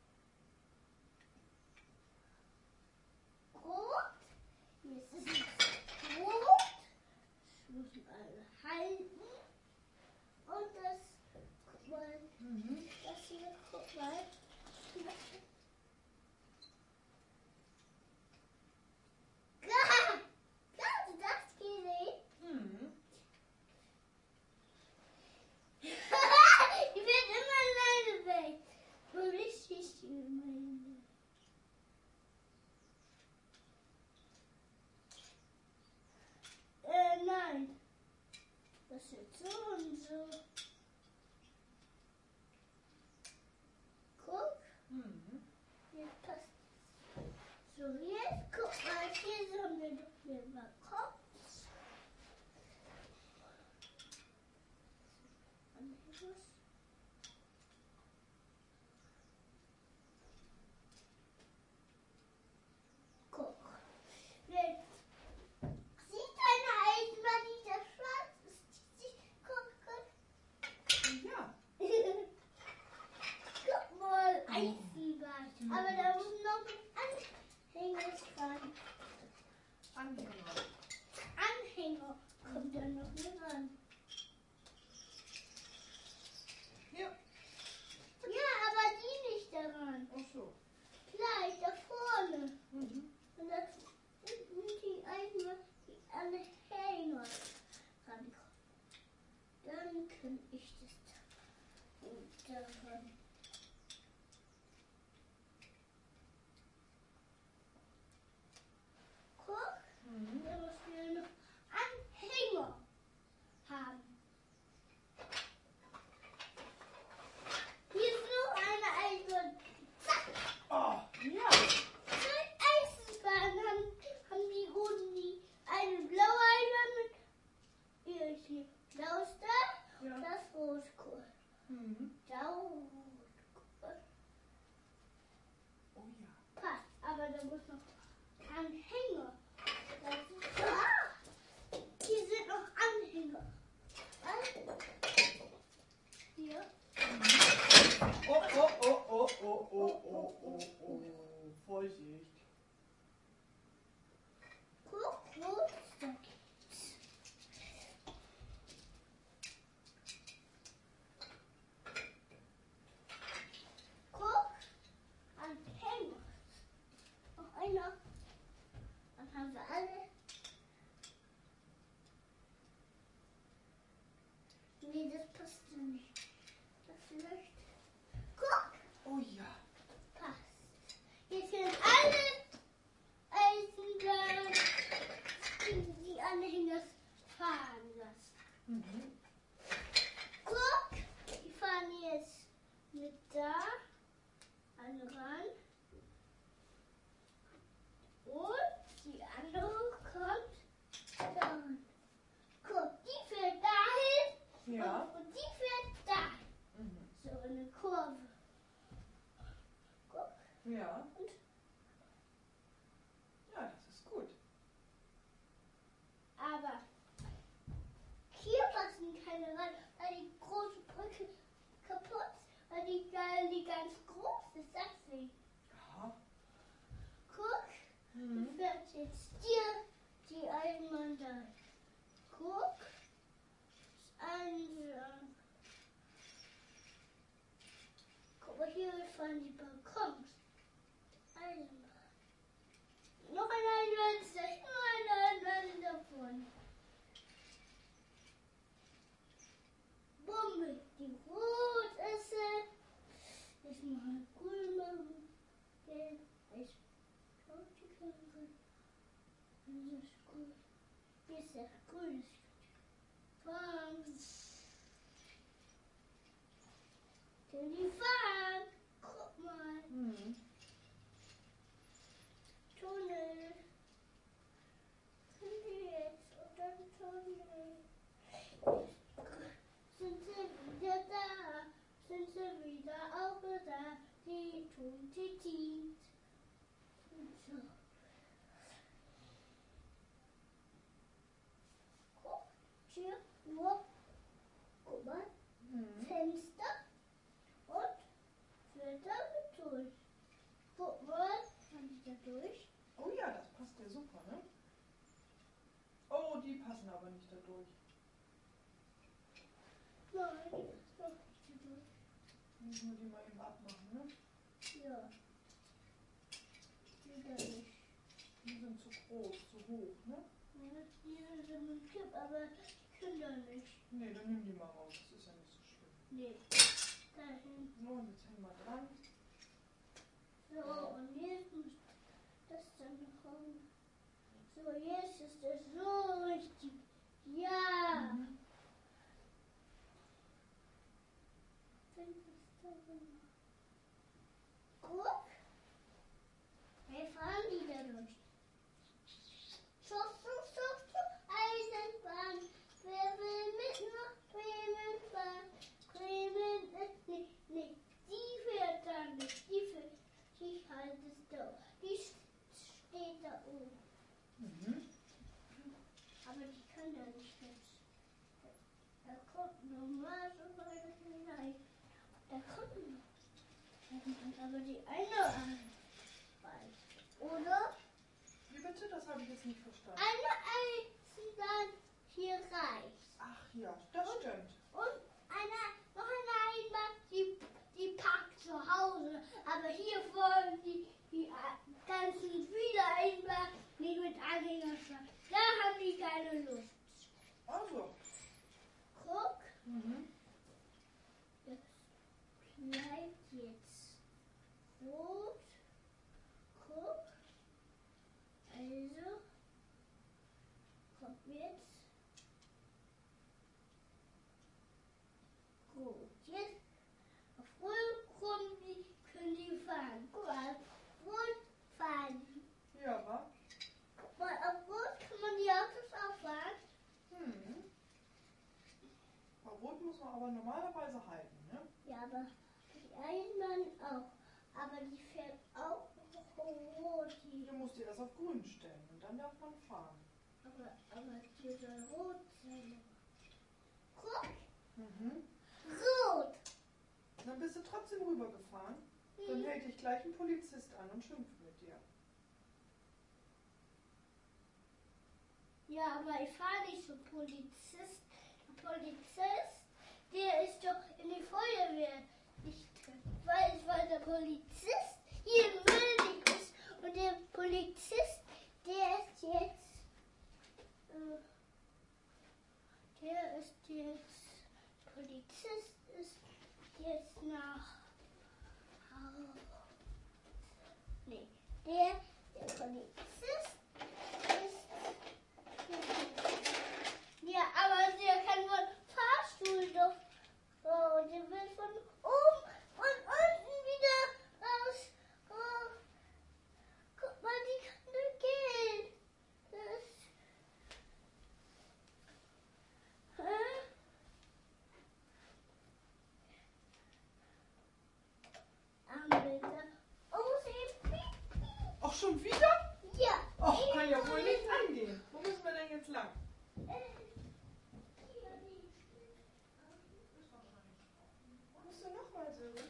Rot. Jetzt ist es rot. Das müssen alle halten. Und das, guck mal, Mhm. das hier, guck mal. Hast du das gesehen? Mhm. Die wird immer alleine weg. Wo ist die meine? Äh, nein. Das ist so und so. Guck, Mhm. jetzt passt es. So, jetzt guck mal, hier haben wir doch den Balkon. Guck. Jetzt sieht deine Eisenbahn nicht, das schwarz ist. Sie- Guck, guck. Ja. Guck mal, Eisenbahn. Aber da muss noch ein Anhänger dran. Anhänger. Anhänger kommt da noch mit ran. Hier. Ja, aber die nicht daran. Ach so. Gleich da vorne. Mhm. Und das sind die Eisenbahn, die Anhänger rankommen. Dann kann ich das da ran. da muss noch Anhänger. Das ist, ah, hier sind noch Anhänger. Hier. Oh, oh, oh, oh, oh, oh, oh, oh, oh. Vorsicht. Guck, wo ist der? Guck, Anhänger. Noch einer. Dann haben wir alle. Nee, das passt ja nicht. Das vielleicht. Guck, Oh ja. passt. Hier sind alle Eisenglas, die die Anhänger fahren lassen. Mhm. Guck, die fahren jetzt mit da alle ran. Und die andere kommt da. Guck, die fährt dahin Ja. und, und die fährt dahin. Mhm. So eine Kurve. Guck. Ja. Und Ja, das ist gut. aber hier passen keine rein, weil die große Brücke kaputt, weil die, weil die ganz groß ist, deswegen. Ja. Guck, Mhm. du fährst jetzt dir die einmal da. Guck, das andere. Guck mal, hier fahren die Balkons. Einmal. Noch ein Einwand, noch ein Einwand davon. Bombe, die rot ist. Ich mal grün machen. Gelb, ich schaue die Kamera. Das ist gut. Hier ist der grüne. Fahren. Können die fahren? Guck mal. Mhm. Tunnel. Sind die jetzt unter dem Tunnel? Sind sie wieder da? Sind sie wieder auch da? Die tun die Teams. So. Guck, hier nur, guck mal, Mhm. Fenster und Filter mit durch. Guck mal, kann ich da durch? Oh ja, das passt ja super, ne? Oh, die passen aber nicht da durch. Nein, die passt doch nicht da durch. Müssen wir die mal eben abmachen, ne? Ja. Wieder nicht. Die sind zu groß, zu hoch, ne? Ja, die sind im Kipp, aber ich kann da nicht. Ne, dann nimm die mal raus, das ist ja nicht so schlimm. Nee. Dahin. So, und jetzt hängen wir dran. So, und jetzt muss das dann kommen. So, jetzt ist es so richtig. Ja. Mhm. Guck. Wie fahren die da durch? Schuss, schuss, schuss, schuss, Eisenbahn. Wer will mit nach Bremen fahren? Bremen ist nicht, nicht. Die fährt da nicht. Die fährt, die halt ist da. Die steht da oben. Mhm. Aber die kann da nicht jetzt. Da kommt nochmal so weit hinein. Da kommt noch. Da kommt aber die eine an. Oder Wie bitte? Das habe ich jetzt nicht verstanden. eine Eisenbahn hier reicht. Ach ja, das stimmt. Und eine, noch eine Eisenbahn, die, die parkt zu Hause. Aber hier wollen die, die äh, ganzen viele Eisenbahnen nicht mit Anhängern fahren. Da haben die keine Lust. Also. Guck, Mhm. das bleibt jetzt rot. Guck. Also, kommt jetzt. Gut, jetzt auf Rot kommen die, können die fahren. Guck mal, auf Rot fahren die. Ja, wa? Guck mal, auf Rot kann man die Autos auch fahren. Hm. Bei Rot muss man aber normalerweise halten, ne? Ja, aber die Eisenbahn auch. Aber die fährt auch hoch. rot hier. Du musst dir erst auf grün stellen und dann darf man fahren. Aber, aber hier soll rot sein. Guck. Mhm. Rot. Dann bist du trotzdem rübergefahren. Dann hält dich gleich ein Polizist an und schimpft mit dir. Ja, aber ich fahre nicht zum Polizist. Der Polizist, der ist doch in die Feuerwehr nicht drin. Weil, weil der Polizist hier in Mülling ist. Und der Polizist, der ist jetzt, äh, der ist jetzt, Polizist ist jetzt nach, nee, der, der Polizist ist, ja, aber der kann von Fahrstuhl doch, oh, der will von oben und unten wieder raus. Oh, guck mal, die kann da gehen. Das, hä? Anbieter. Oh, sie piep. Ach, schon wieder? Ja. Ach, kann ja wohl nicht angehen. Wo müssen wir denn jetzt lang? Musst du nochmal, Sören?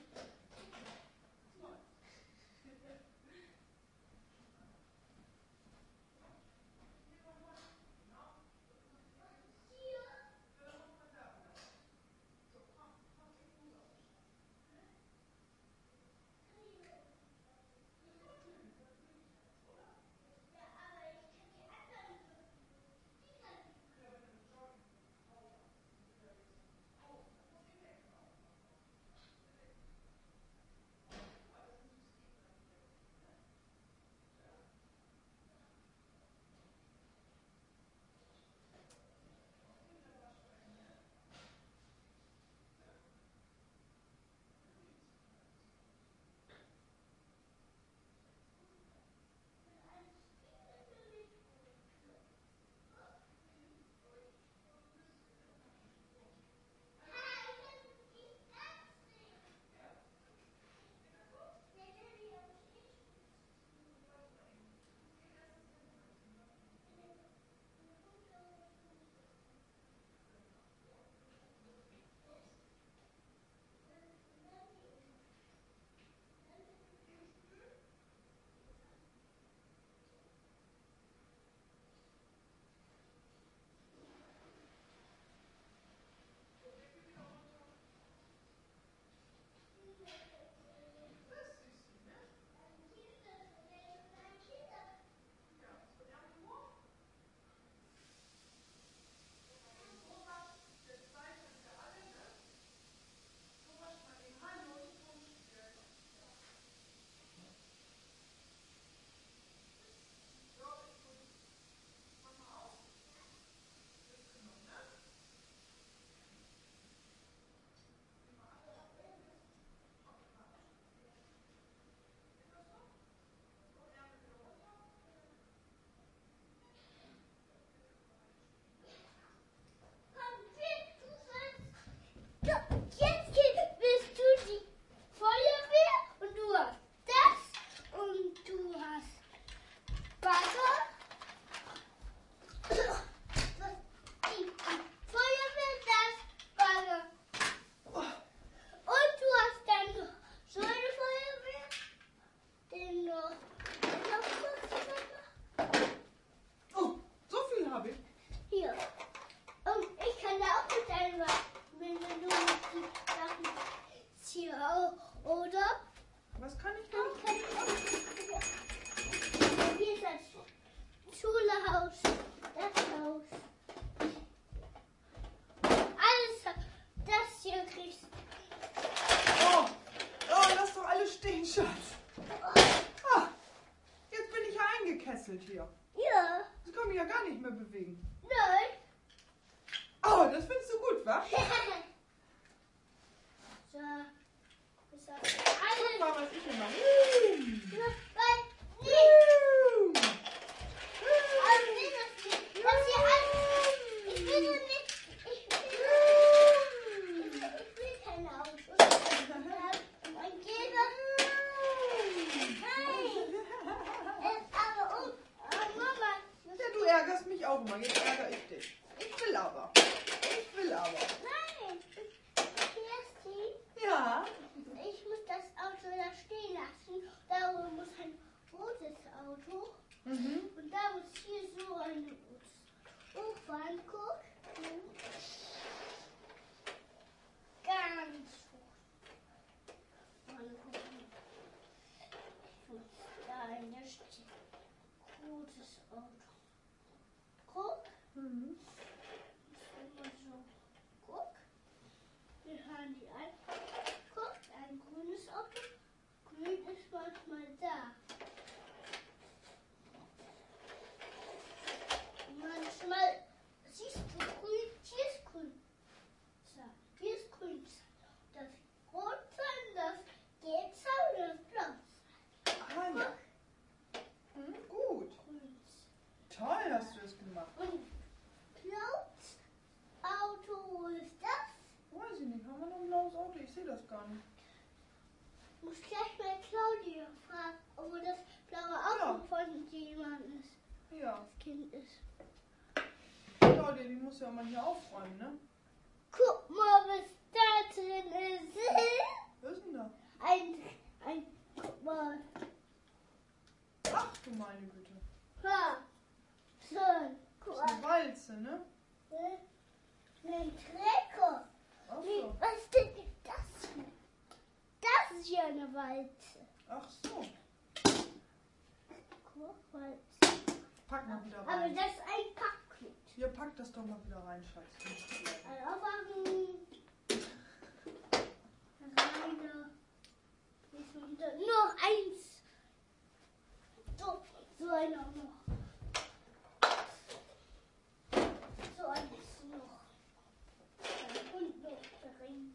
gefesselt hier. Ja. Sie können mich ja gar nicht mehr bewegen. Nein. Oh, das findest du gut, wa? So. Das war Guck mal, was ich hier mache. Weil, nee. Aber nee, das nicht. Das hier alles. Ich will nur nicht. Ich will, ich will, ich will keine Autos. Mein Geber. Nein. Auto. Mhm. Und da muss hier so eine U-Bahn gucken. Ganz hoch. Mal gucken. Da ein gutes Auto. Guck. Mhm. Immer so. Guck. Wir hören die an. Guck, ein grünes Auto. Grün ist manchmal da. Manchmal siehst du grün, hier ist grün. So, hier ist grün. Das rot sein, das gelb sein, das blau. Ah ja. Mhm, gut. Grün. Toll hast du es gemacht. Und blaues Auto, wo ist das? Weiß ich nicht. Haben wir noch ein blaues Auto? Ich sehe das gar nicht. Ich muss gleich mal Claudia fragen, ob das blaue Auto Ja. von jemandem ist. Ja. Das Kind ist. Claudia, die muss ja auch mal hier aufräumen, ne? Guck mal, was da drin ist. Was ist denn da? Ein, ein, guck mal. Ach du meine Güte. Ha. So, guck Das ist eine mal. Walze, ne? Ein Trecker. Ach Wie, so. was ist denn das? Das ist ja eine Walze. Ach so. Guck, Walze. Pack mal wieder Aber rein. das ist ein Paket. Hier, pack das doch mal wieder rein, Schatz. Ein Aufwachen. Rein. Noch eins. So, so einer noch. So eins noch. Und noch drin.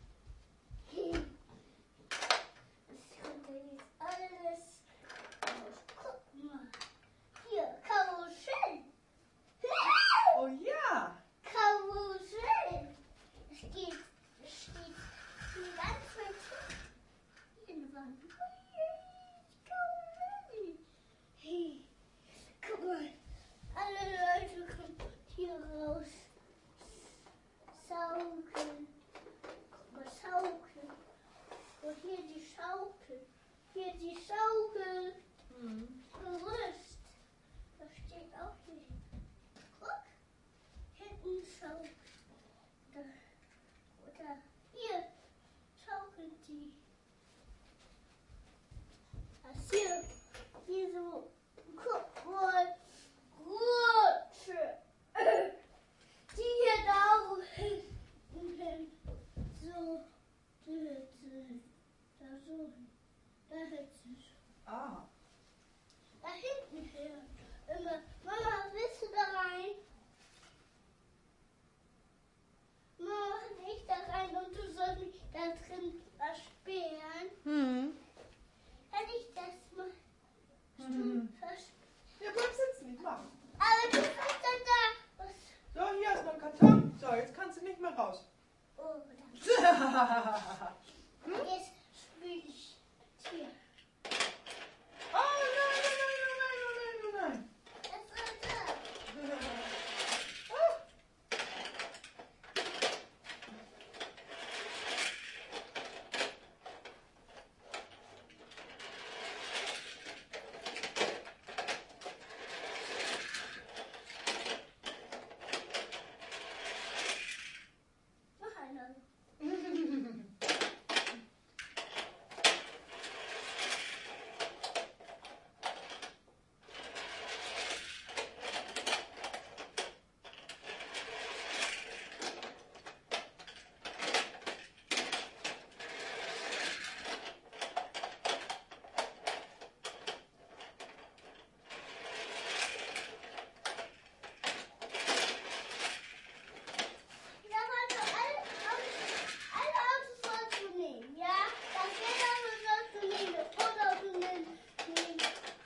Das kommt ja jetzt alles. Guck mal. Hier, Karussell. Oh ja. Karussell. Es geht, es steht die ganze Zeit in der Wand. Karussell. Hey, guck mal, alle Leute kommen hier raus. Saukeln. Guck mal, Schaukeln. Und hier die Schaukel. Hier die Schaukel. Mhm. Gerüst. Das steht auch hier. Guck. Hinten Schaukel. Oder, oder hier schaukelt die. Das hier. Hier so. Guck mal. Rutsche. Die hier da hinten. So. Da so. Da hinten. Ah. Da hinten her. Immer, Mama, willst du da rein? Mama, nicht da rein und du sollst mich da drin versperren. Hm. Kann ich das mal Mhm. versperren? Ja, bleib sitzen, ich mach. Aber du kannst dann da was. So, hier ist noch ein Karton. So, jetzt kannst du nicht mehr raus. Oh, da. Jetzt spiele ich hier. Oh nein, nein, nein, nein, nein, nein, nein. Das war da. Noch einer. Ja, warte, alle Autos, alle Autos sollst du nehmen, ja? Das Gelbe sollst du nehmen, das rote Auto nehmen. nehmen.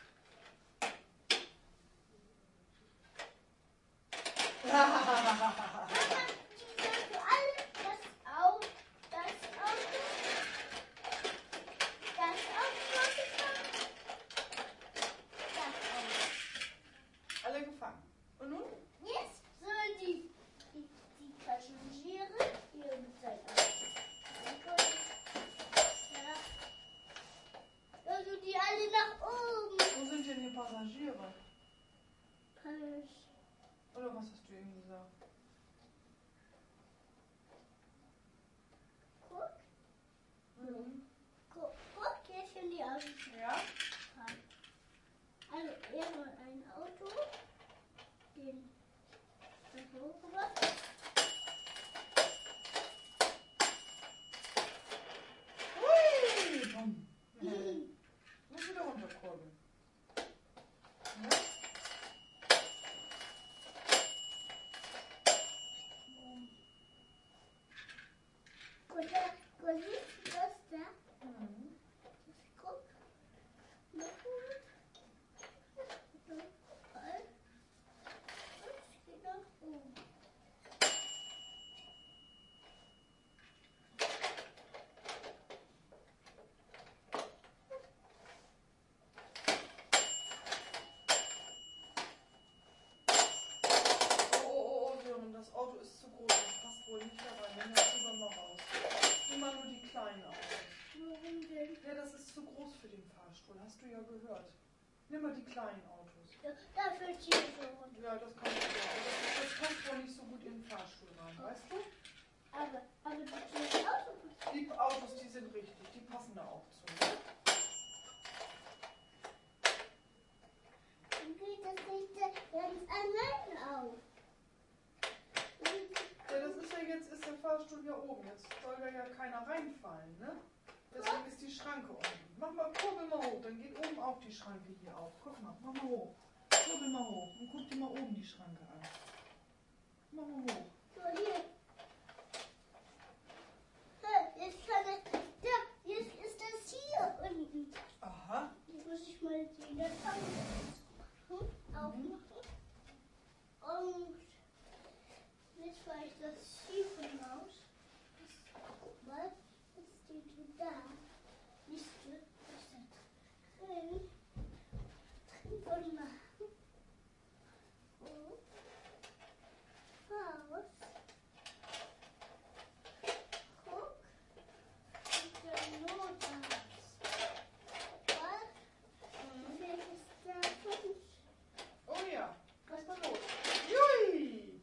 Mama, die sollst du alle, das Auto, das Auto, das Auto sollst du fangen. Das Auto. Alle gefangen. Und nun? Jetzt sollen die, die, die Passagiere hier mit seinem Auto. Ja. Also die alle nach oben. Wo sind denn hier Passagiere. Pass. Oder was hast du eben gesagt? Guck. Mhm. Guck, guck, jetzt sind die Autos. Ja? Also erstmal ein Auto, den das hochgebracht. Hui! Bumm. Mhm. Muss wieder runterkurbeln. Ja? Gut, da, gut, siehst du das da? Mhm. Guck. Na gut. Und es geht nach oben. Oh, oh, oh, Sören, das Auto ist zu groß. Das passt wohl nicht da rein. Nimm das lieber mal raus. Nimm mal nur die kleinen Autos. Warum denn? Ja, das ist zu groß für den Fahrstuhl. Hast du ja gehört. Nimm mal die kleinen Autos. Ja, dafür ziehe ich so runter. Ja, das kannst du ja. Aber das, das passt wohl nicht so gut in den Fahrstuhl rein, weißt du? Aber, aber die kleinen Autos. Die Autos, die sind richtig. Die passen da auch zu. Ne? Dann geht das nicht ganz allein auf. Ja, das ist ja jetzt, ist der Fahrstuhl hier oben. Jetzt soll da ja keiner reinfallen, ne? Deswegen ist die Schranke unten. Mach mal, kurbel mal hoch, dann geht oben auch die Schranke hier auf. Guck mal, mach mal hoch. Kurbel mal hoch und guck dir mal oben die Schranke an. Mach mal hoch. So, hier. Hä, Jetzt kann das, da, jetzt ist das hier unten. Aha. Jetzt muss ich mal die Datei aufmachen. Und jetzt fahre ich das hier von raus. Guck mal, jetzt steht du da. Siehst du, was ist da drin? Drin von machen. Und raus. Guck. Und der Notarzt. Was? Welches davon? Oh ja. Was war los? Jui!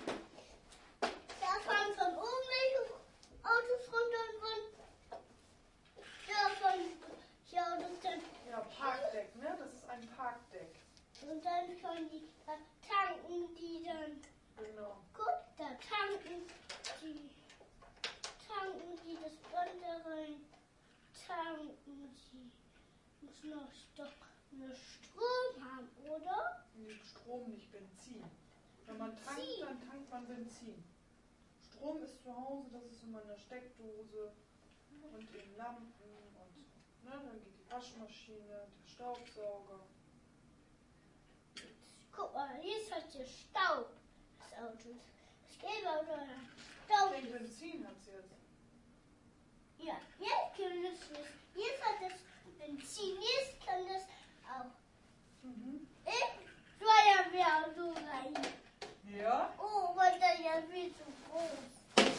Da fahren von oben welche Autos runter und von da fahren die Autos dann. Ja, Parkdeck, ne? Das ist ein Parkdeck. Und dann fahren die, da tanken die dann. Genau. Guck, da tanken die, tanken die das Band da rein, tanken die. Muss noch doch eine Strom haben, oder? Nee, Strom, nicht Benzin. Wenn man tankt, Benzin. dann tankt man Benzin. Strom ist zu Hause, das ist immer in der Steckdose und in Lampen und ne, dann geht die Waschmaschine, der Staubsauger. Guck mal, jetzt hat hier Staub, das Auto. Das gelbe Auto hat Staub. Den Benzin hat sie jetzt. Ja, jetzt kann das nicht. Jetzt hat das Benzin, jetzt kann das auch. Mhm. Ich Feuerwehrauto rein. Ja? Oh, weil der ja viel zu groß.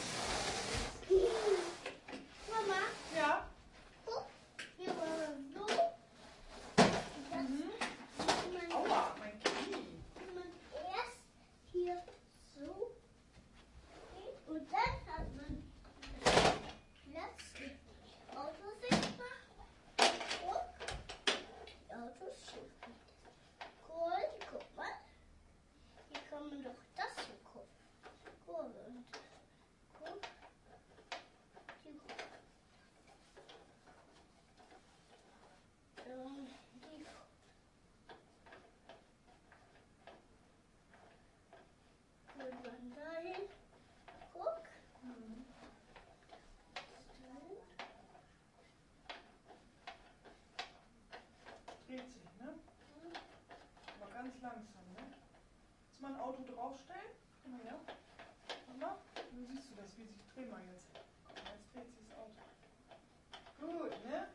Mama, Ja. guck, hier war das so. Das Mhm. muss man, Aua, mein Knie. muss man erst hier so und dann hat man Platz. Die Autos sind machen und die Autos schiffen. Cool, guck mal. Hier kann man doch das hier gucken. Cool und guck. Hier guck. Ähm, die Führt man dahin. Guck. Mhm. Dreht sich, ne? Aber ganz langsam, ne? Jetzt mal ein Auto draufstellen. Guck mal her. Guck mal. Dann siehst du das, wie sich dreht mal jetzt. Guck mal, jetzt dreht sich das Auto. Gut, ne?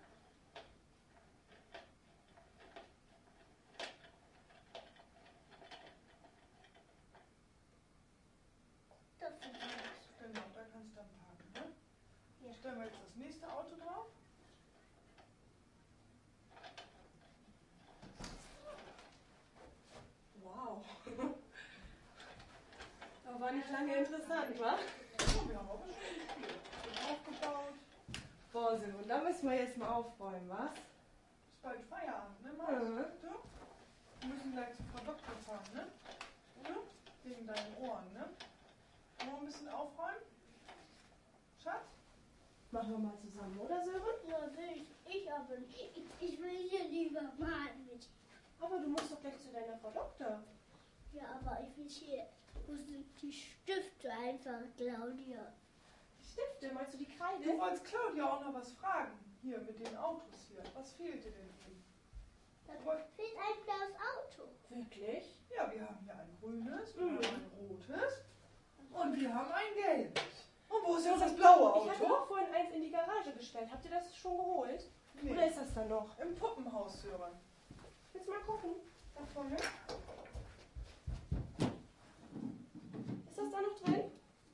Das ist alles. Genau, da kannst du dann parken, ne? Ja. Stellen wir jetzt das nächste Auto drauf. nicht lange interessant, wa? Oh, wir haben aber schon viel aufgebaut. Boah, und da müssen wir jetzt mal aufräumen, was? Ist bald Feierabend, ne, Maus? Mhm. Wir müssen gleich zu Frau Doktor fahren, ne? Oder? Wegen deinen Ohren, ne? Wollen wir ein bisschen aufräumen? Schatz? Machen wir mal zusammen, oder Sören? Ja, will ich, ich aber nicht. Ich, ich will hier lieber malen mit. Aber du musst doch gleich zu deiner Frau Doktor. Ja, aber ich will hier, wo sind die Stifte einfach, Claudia? Die Stifte, meinst du die Kreide? Du wolltest Claudia auch noch was fragen. Hier mit den Autos hier. Was fehlte denn ihm? Da fehlt ein blaues Auto. Wirklich? Ja, wir haben hier ein grünes, wir Mhm. haben ein rotes und wir haben ein gelbes. Und wo ist jetzt das blaue Ich hatte Auto? auch vorhin eins in die Garage gestellt. Habt ihr das schon geholt? Oder Nee, ist das da noch? im Puppenhaus, Sören. Willst du mal gucken? Da vorne? Ist das da noch drin?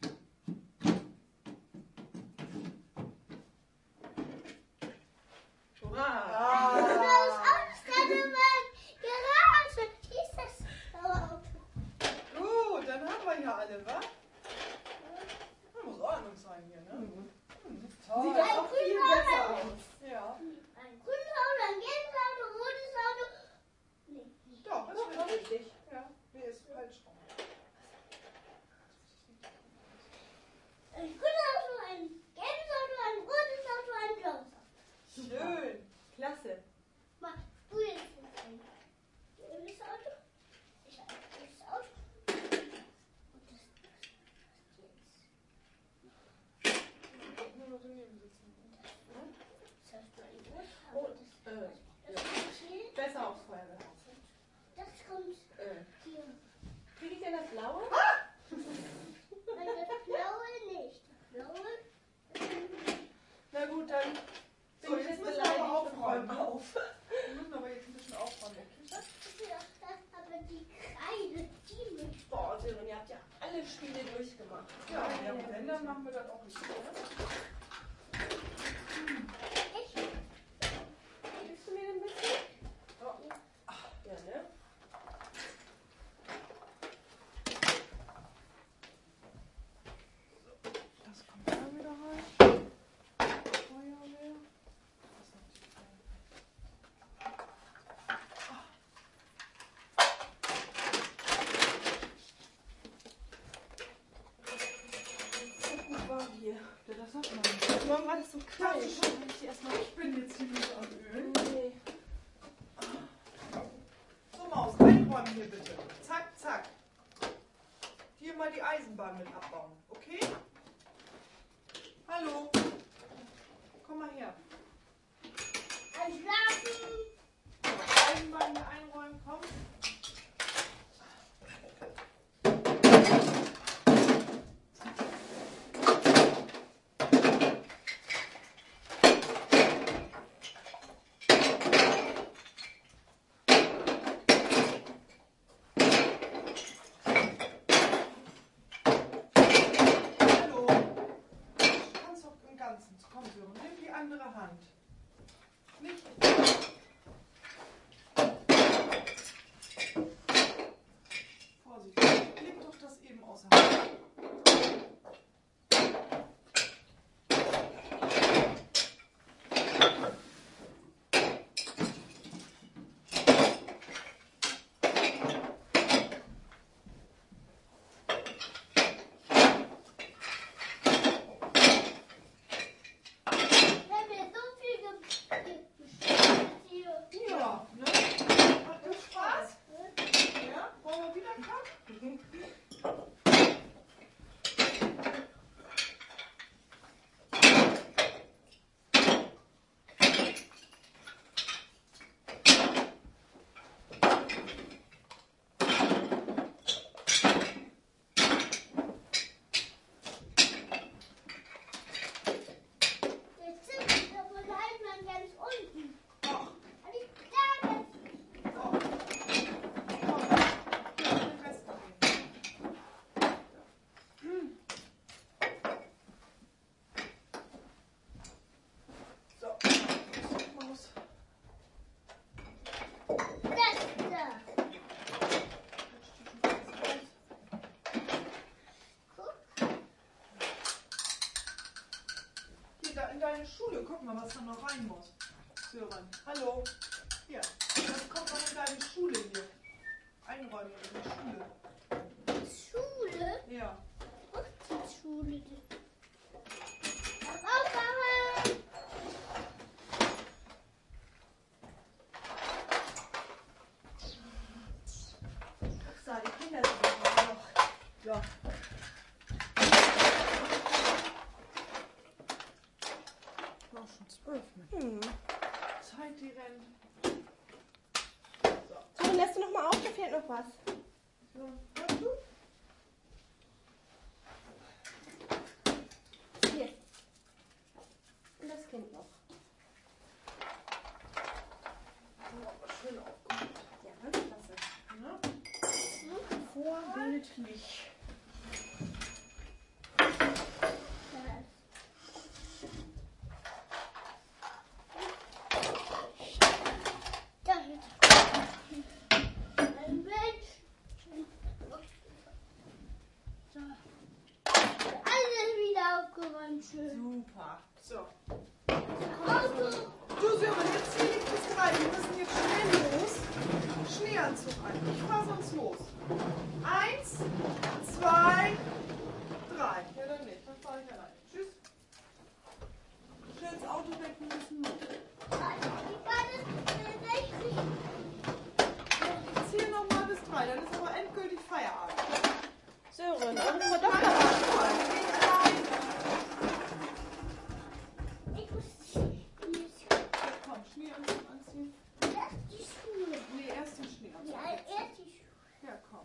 Hurra! Ein blaues Auto stand in meiner Garage. Hier ist das blaue Auto. Gut, dann haben wir hier alle, wa? Da muss Ordnung sein hier, ne? Mhm. Hm, Sieht toll. das auch viel besser aus. Ja, Ein grünes Auto, ein gelbes Auto, ein rotes Auto. Nee, nicht. doch, Doch, ist doch, richtig. richtig. Ja, nee, ist falsch rum. Ein grünes Auto, ein gelbes Auto, ein rotes Auto, ein blaues Auto. Schön. Klasse. Mach du jetzt ein gelbes Auto. Ich ein gelbes Auto. Und das, das jetzt. Nur noch daneben sitzen. Das hast du ein rotes Oh, Auto. äh, Das kommt hier. besser aufs Feuerwehr. Das kommt Äh. hier. Krieg ich denn das blaue? Nein, das blaue nicht. Das blaue. Na gut, dann So, bin ich jetzt jetzt müssen wir beleidigt aber und aufräumen. räume auf. Wir müssen aber jetzt ein bisschen aufräumen. Der Küche. Ja, aber die Kreide, die möchte Boah, Sören, ihr habt ja alle Spiele durchgemacht. Ja, ja, wenn, dann machen wir das auch nicht. Ne? ich. Hilfst du mir denn ein bisschen? Ja. Ja, ne? Das kommt da wieder rein. Feuerwehr. Das hat sich So gut war hier. Ja, das sagt man nicht. Morgen war das so kalt. Ich Ich bin jetzt hier nicht am Öl. Nee. So, Maus, einräumen hier bitte. Zack, zack. Hier mal die Eisenbahn mit abbauen, okay? Hallo. Komm mal her. Einschlafen. Eisenbahn hier einräumen, komm. Hallo. Du kannst doch Schule. Guck mal, was da noch rein muss. Sören, hallo. Hier, das kommt noch in deine Schule hier. Einräumen in die Schule. Schule? Ja. Was ist die Schule? Aufwachen! So, die Kinder sind noch. Ja. Noch schon zwölf mit. Hm. Zeit, die rennt. So, dann lässt du noch mal auf, da fehlt noch was. So, hörst du? Hier. Und das Kind noch. Oh, schön aufgehoben. Ja, ganz klasse. Ne? Vorbildlich. Da ist ein Mensch. So. Alles wieder aufgeräumt. Schön. Super. So. Auto. Du, Sören, jetzt zähle ich bis drei. Wir müssen jetzt schnell los. Schneeanzug an. Ich fahr sonst los. Eins, zwei, drei. Ja, dann nicht. Dann fahre ich allein. Tschüss. Schnell ins Auto weg, wir müssen los. Ich war das sechzig. Ich zähle nochmal bis drei. Dann ist aber endgültig Feierabend. Sören, aber das war doch Ich muss Komm, Schneeanzug anziehen. erst die Schule. Nee, erst den Schneeanzug. Ja, erst die Schule. Ja, komm.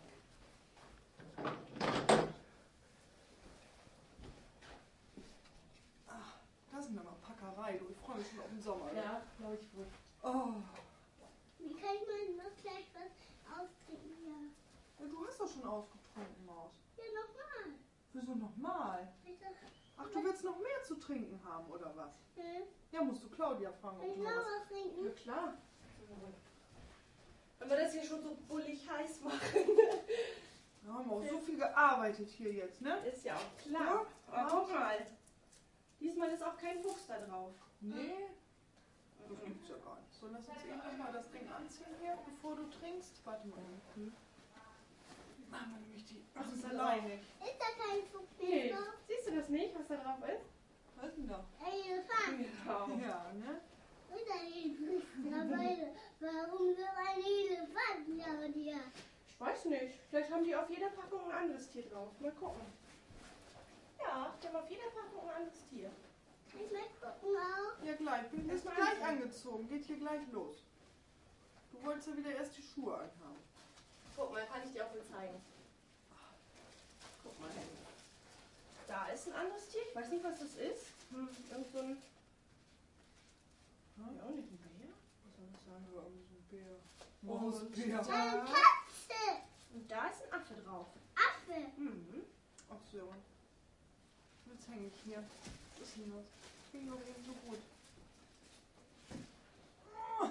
Ach, das ist eine Packerei. Du, ich freue mich schon auf den Sommer. ne? Ja, glaube ich wohl. Oh, Wie kann man noch gleich was austrinken? Ja, ja, du hast doch schon ausgetrunken, Maus. ja nochmal. Wieso nochmal? Bitte. Ach, du willst noch mehr zu trinken haben, oder was? Hm? Ja, musst du Claudia fragen, Kann ob ich du noch noch was... was trinken? Ja, klar. Wenn wir das hier schon so bullig heiß machen. Wir haben auch so viel gearbeitet hier jetzt, ne? Ist ja auch klar. Aber guck mal. Diesmal ist auch kein Fuchs da drauf. Nee, das gibt's ja gar nicht. So, lass uns eben noch mal das Ding anziehen hier, bevor du trinkst. Warte mal. Hm. Machen wir nämlich die... Das ist alleine. Ist da kein Fuchs Nee. mehr drauf? Siehst du das nicht, was da drauf ist? Was ist denn da? Elefant. Genau. Ja, ne? Und ein Elefant dabei. Warum so ein Elefant, Claudia? Ich weiß nicht. Vielleicht haben die auf jeder Packung ein anderes Tier drauf. Mal gucken. Ja, die haben auf jeder Packung ein anderes Tier. Kann ich mal gucken auch? Ja, gleich. Bin jetzt Erst mal gleich anziehen. angezogen. Geht hier gleich los. Du wolltest ja wieder erst die Schuhe anhaben. Guck mal, kann ich dir auch mal zeigen. Guck mal hin. Da ist ein anderes Tier. Ich weiß nicht, was das ist. Hm, irgend so ein... Ja, nicht ein Bär? Was soll das sein? Ja, irgendwie so ein Bär. Mausbär. Eine Ja. Katze. Und da ist ein Affe drauf. Affe. Mhm. Ach so. Jetzt hänge ich hier. Was ist denn das? Das ging doch eben so gut. Oh.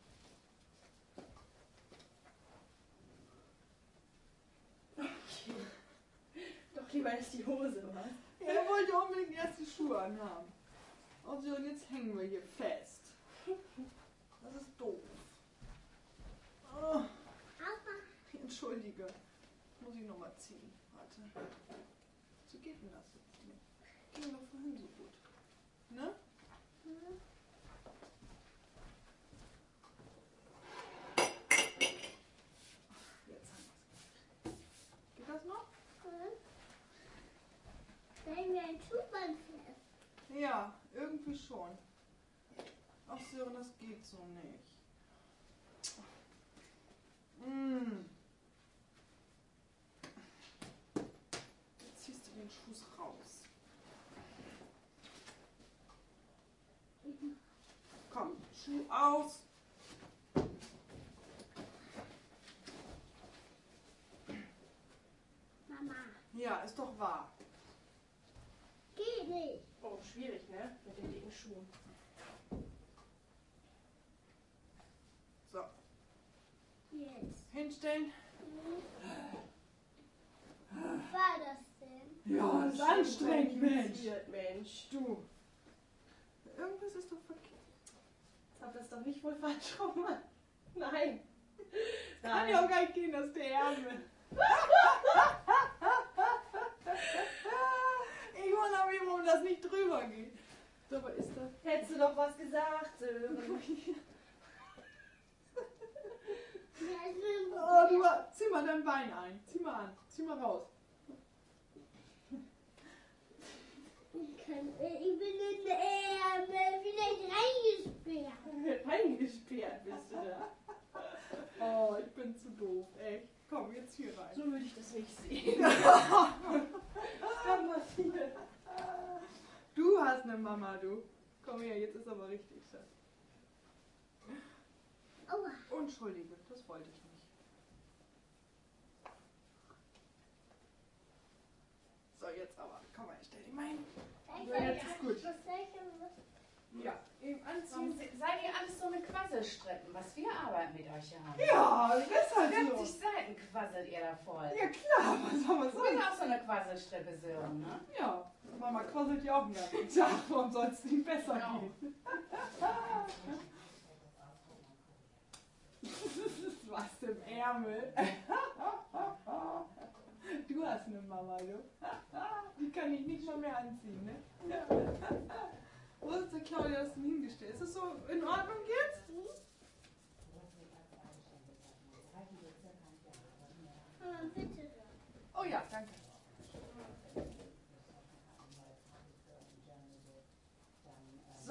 Doch lieber ist die Hose, was? Ja, er wollte unbedingt erst die Schuhe anhaben. Und so, und jetzt hängen wir hier fest. Das ist doof. Oh, Aber entschuldige. Muss ich nochmal ziehen. Warte. So geht denn das jetzt nicht. Ging doch vorhin so gut. Ne? hm, Jetzt haben wir es. Geht das noch? hm. Wenn wir ein Schuhband fest. Ja, irgendwie schon. Ach Sören, das geht so nicht. Mm. Jetzt ziehst du den Schuss raus. Komm, Schuh aus. Mama, Ja, ist doch wahr. geht nicht. Oh, schwierig, ne? Mit den dicken Schuhen. So, Jetzt. hinstellen. Wie war das denn? Ja, Mensch. Du. irgendwas ist doch verkehrt. Ich hab das doch nicht wohl falsch rum. Nein. Kann ja auch gar nicht gehen, dass der Ärmel. Ich wundere mich, warum das nicht drüber geht. Dabei ist das. Hättest du doch was gesagt, Sören. Oh, du, zieh mal dein Bein ein. Zieh mal an. Zieh mal raus. Ich bin in der Ärmel vielleicht reingesperrt. Eingesperrt bist du da. Oh, ich bin zu doof. Echt. Komm, jetzt hier rein. So würde ich das nicht sehen. Das kann passieren. Du hast eine Mama, du. Komm her, jetzt ist aber richtig, Schatz. Aua. Entschuldige, das wollte ich nicht. So, jetzt aber. Komm mal, ich stell dich mal hin. So, jetzt ist gut. Ja, eben Warum anziehen. se- seid ihr alles so eine Quasselstrippen, was wir Arbeit mit euch hier haben? Ja, das ist halt fünfzig so. Seiten quasselt ihr da voll. Ja klar, was soll man Du bist sagen? auch so eine Quasselstrippe, Sören, ne? Ja, Mama quasselt ja auch den ganzen Tag. Warum soll es nicht besser Genau. gehen? Was im Ärmel. Du hast eine Mama, du. Die kann ich nicht schon mehr anziehen, ne? Wo ist der Claudia das denn hingestellt? Ist das so in Ordnung jetzt? Bitte. Oh ja, danke. So.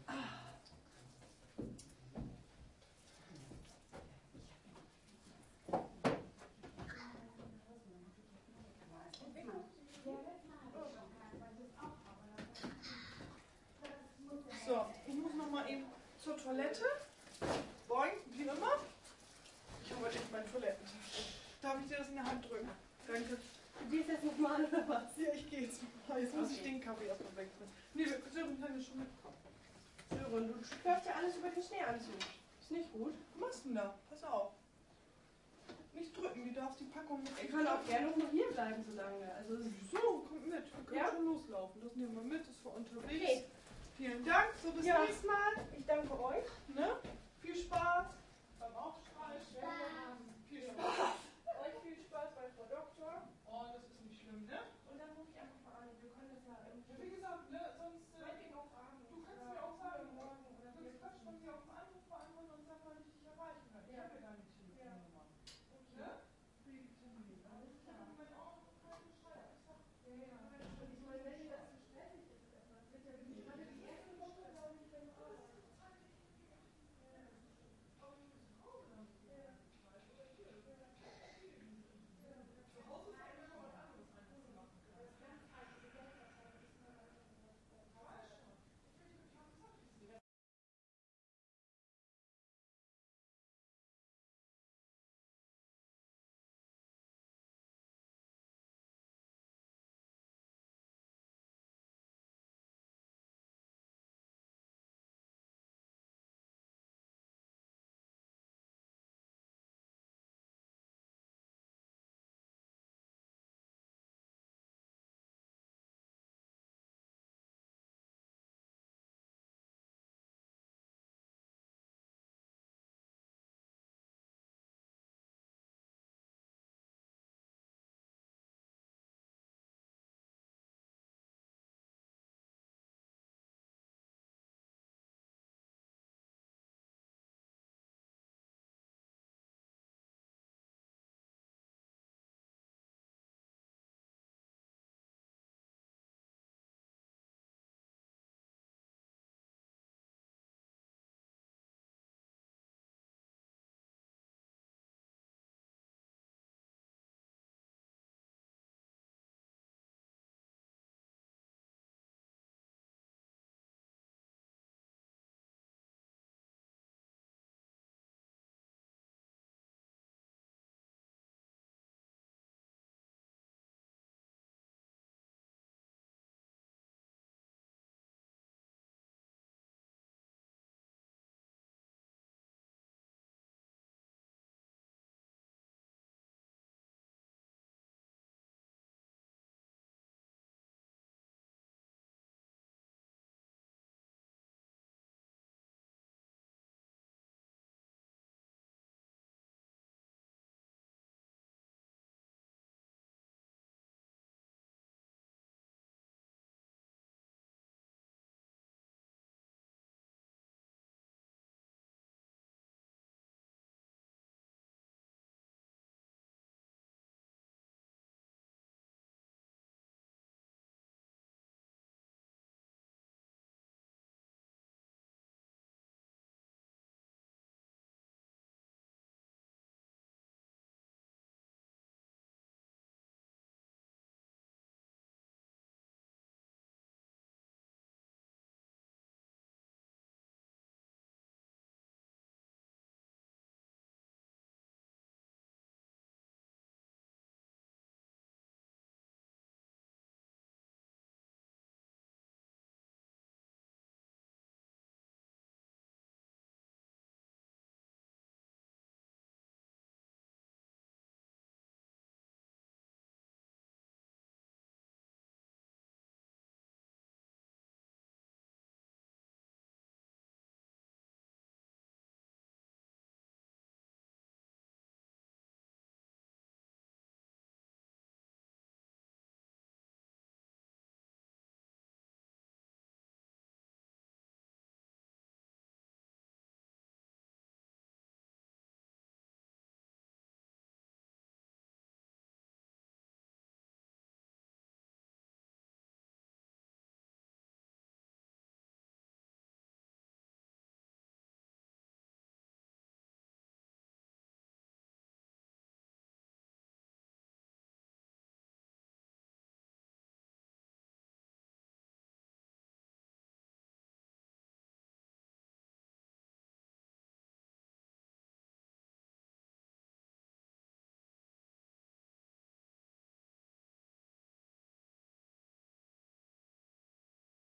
So, ich muss noch mal eben zur Toilette. Boing, wie immer. Ich habe heute echt mein Toilettentasche. Darf ich dir das in der Hand drücken? Danke. Du gehst jetzt nochmal oder was? Ja, ich gehe jetzt mal. Jetzt muss ich den Kaffee erstmal wegtrinken. Nee, wir Sören kann ja schon mitkommen. Sören, du läuft ja alles über den Schneeanzug. Ist nicht gut. Was machst du denn da? Pass auf. Nicht drücken, die darf die Packung mit. Ich kann auch gerne noch mal hier bleiben, so lange. Also, So, kommt mit. Wir können Ja? schon loslaufen. Das nehmen wir mit, ist für unterwegs. okay. Vielen Dank. So, bis Ja. nächstes Mal. Ich danke euch. Ne? Viel Spaß.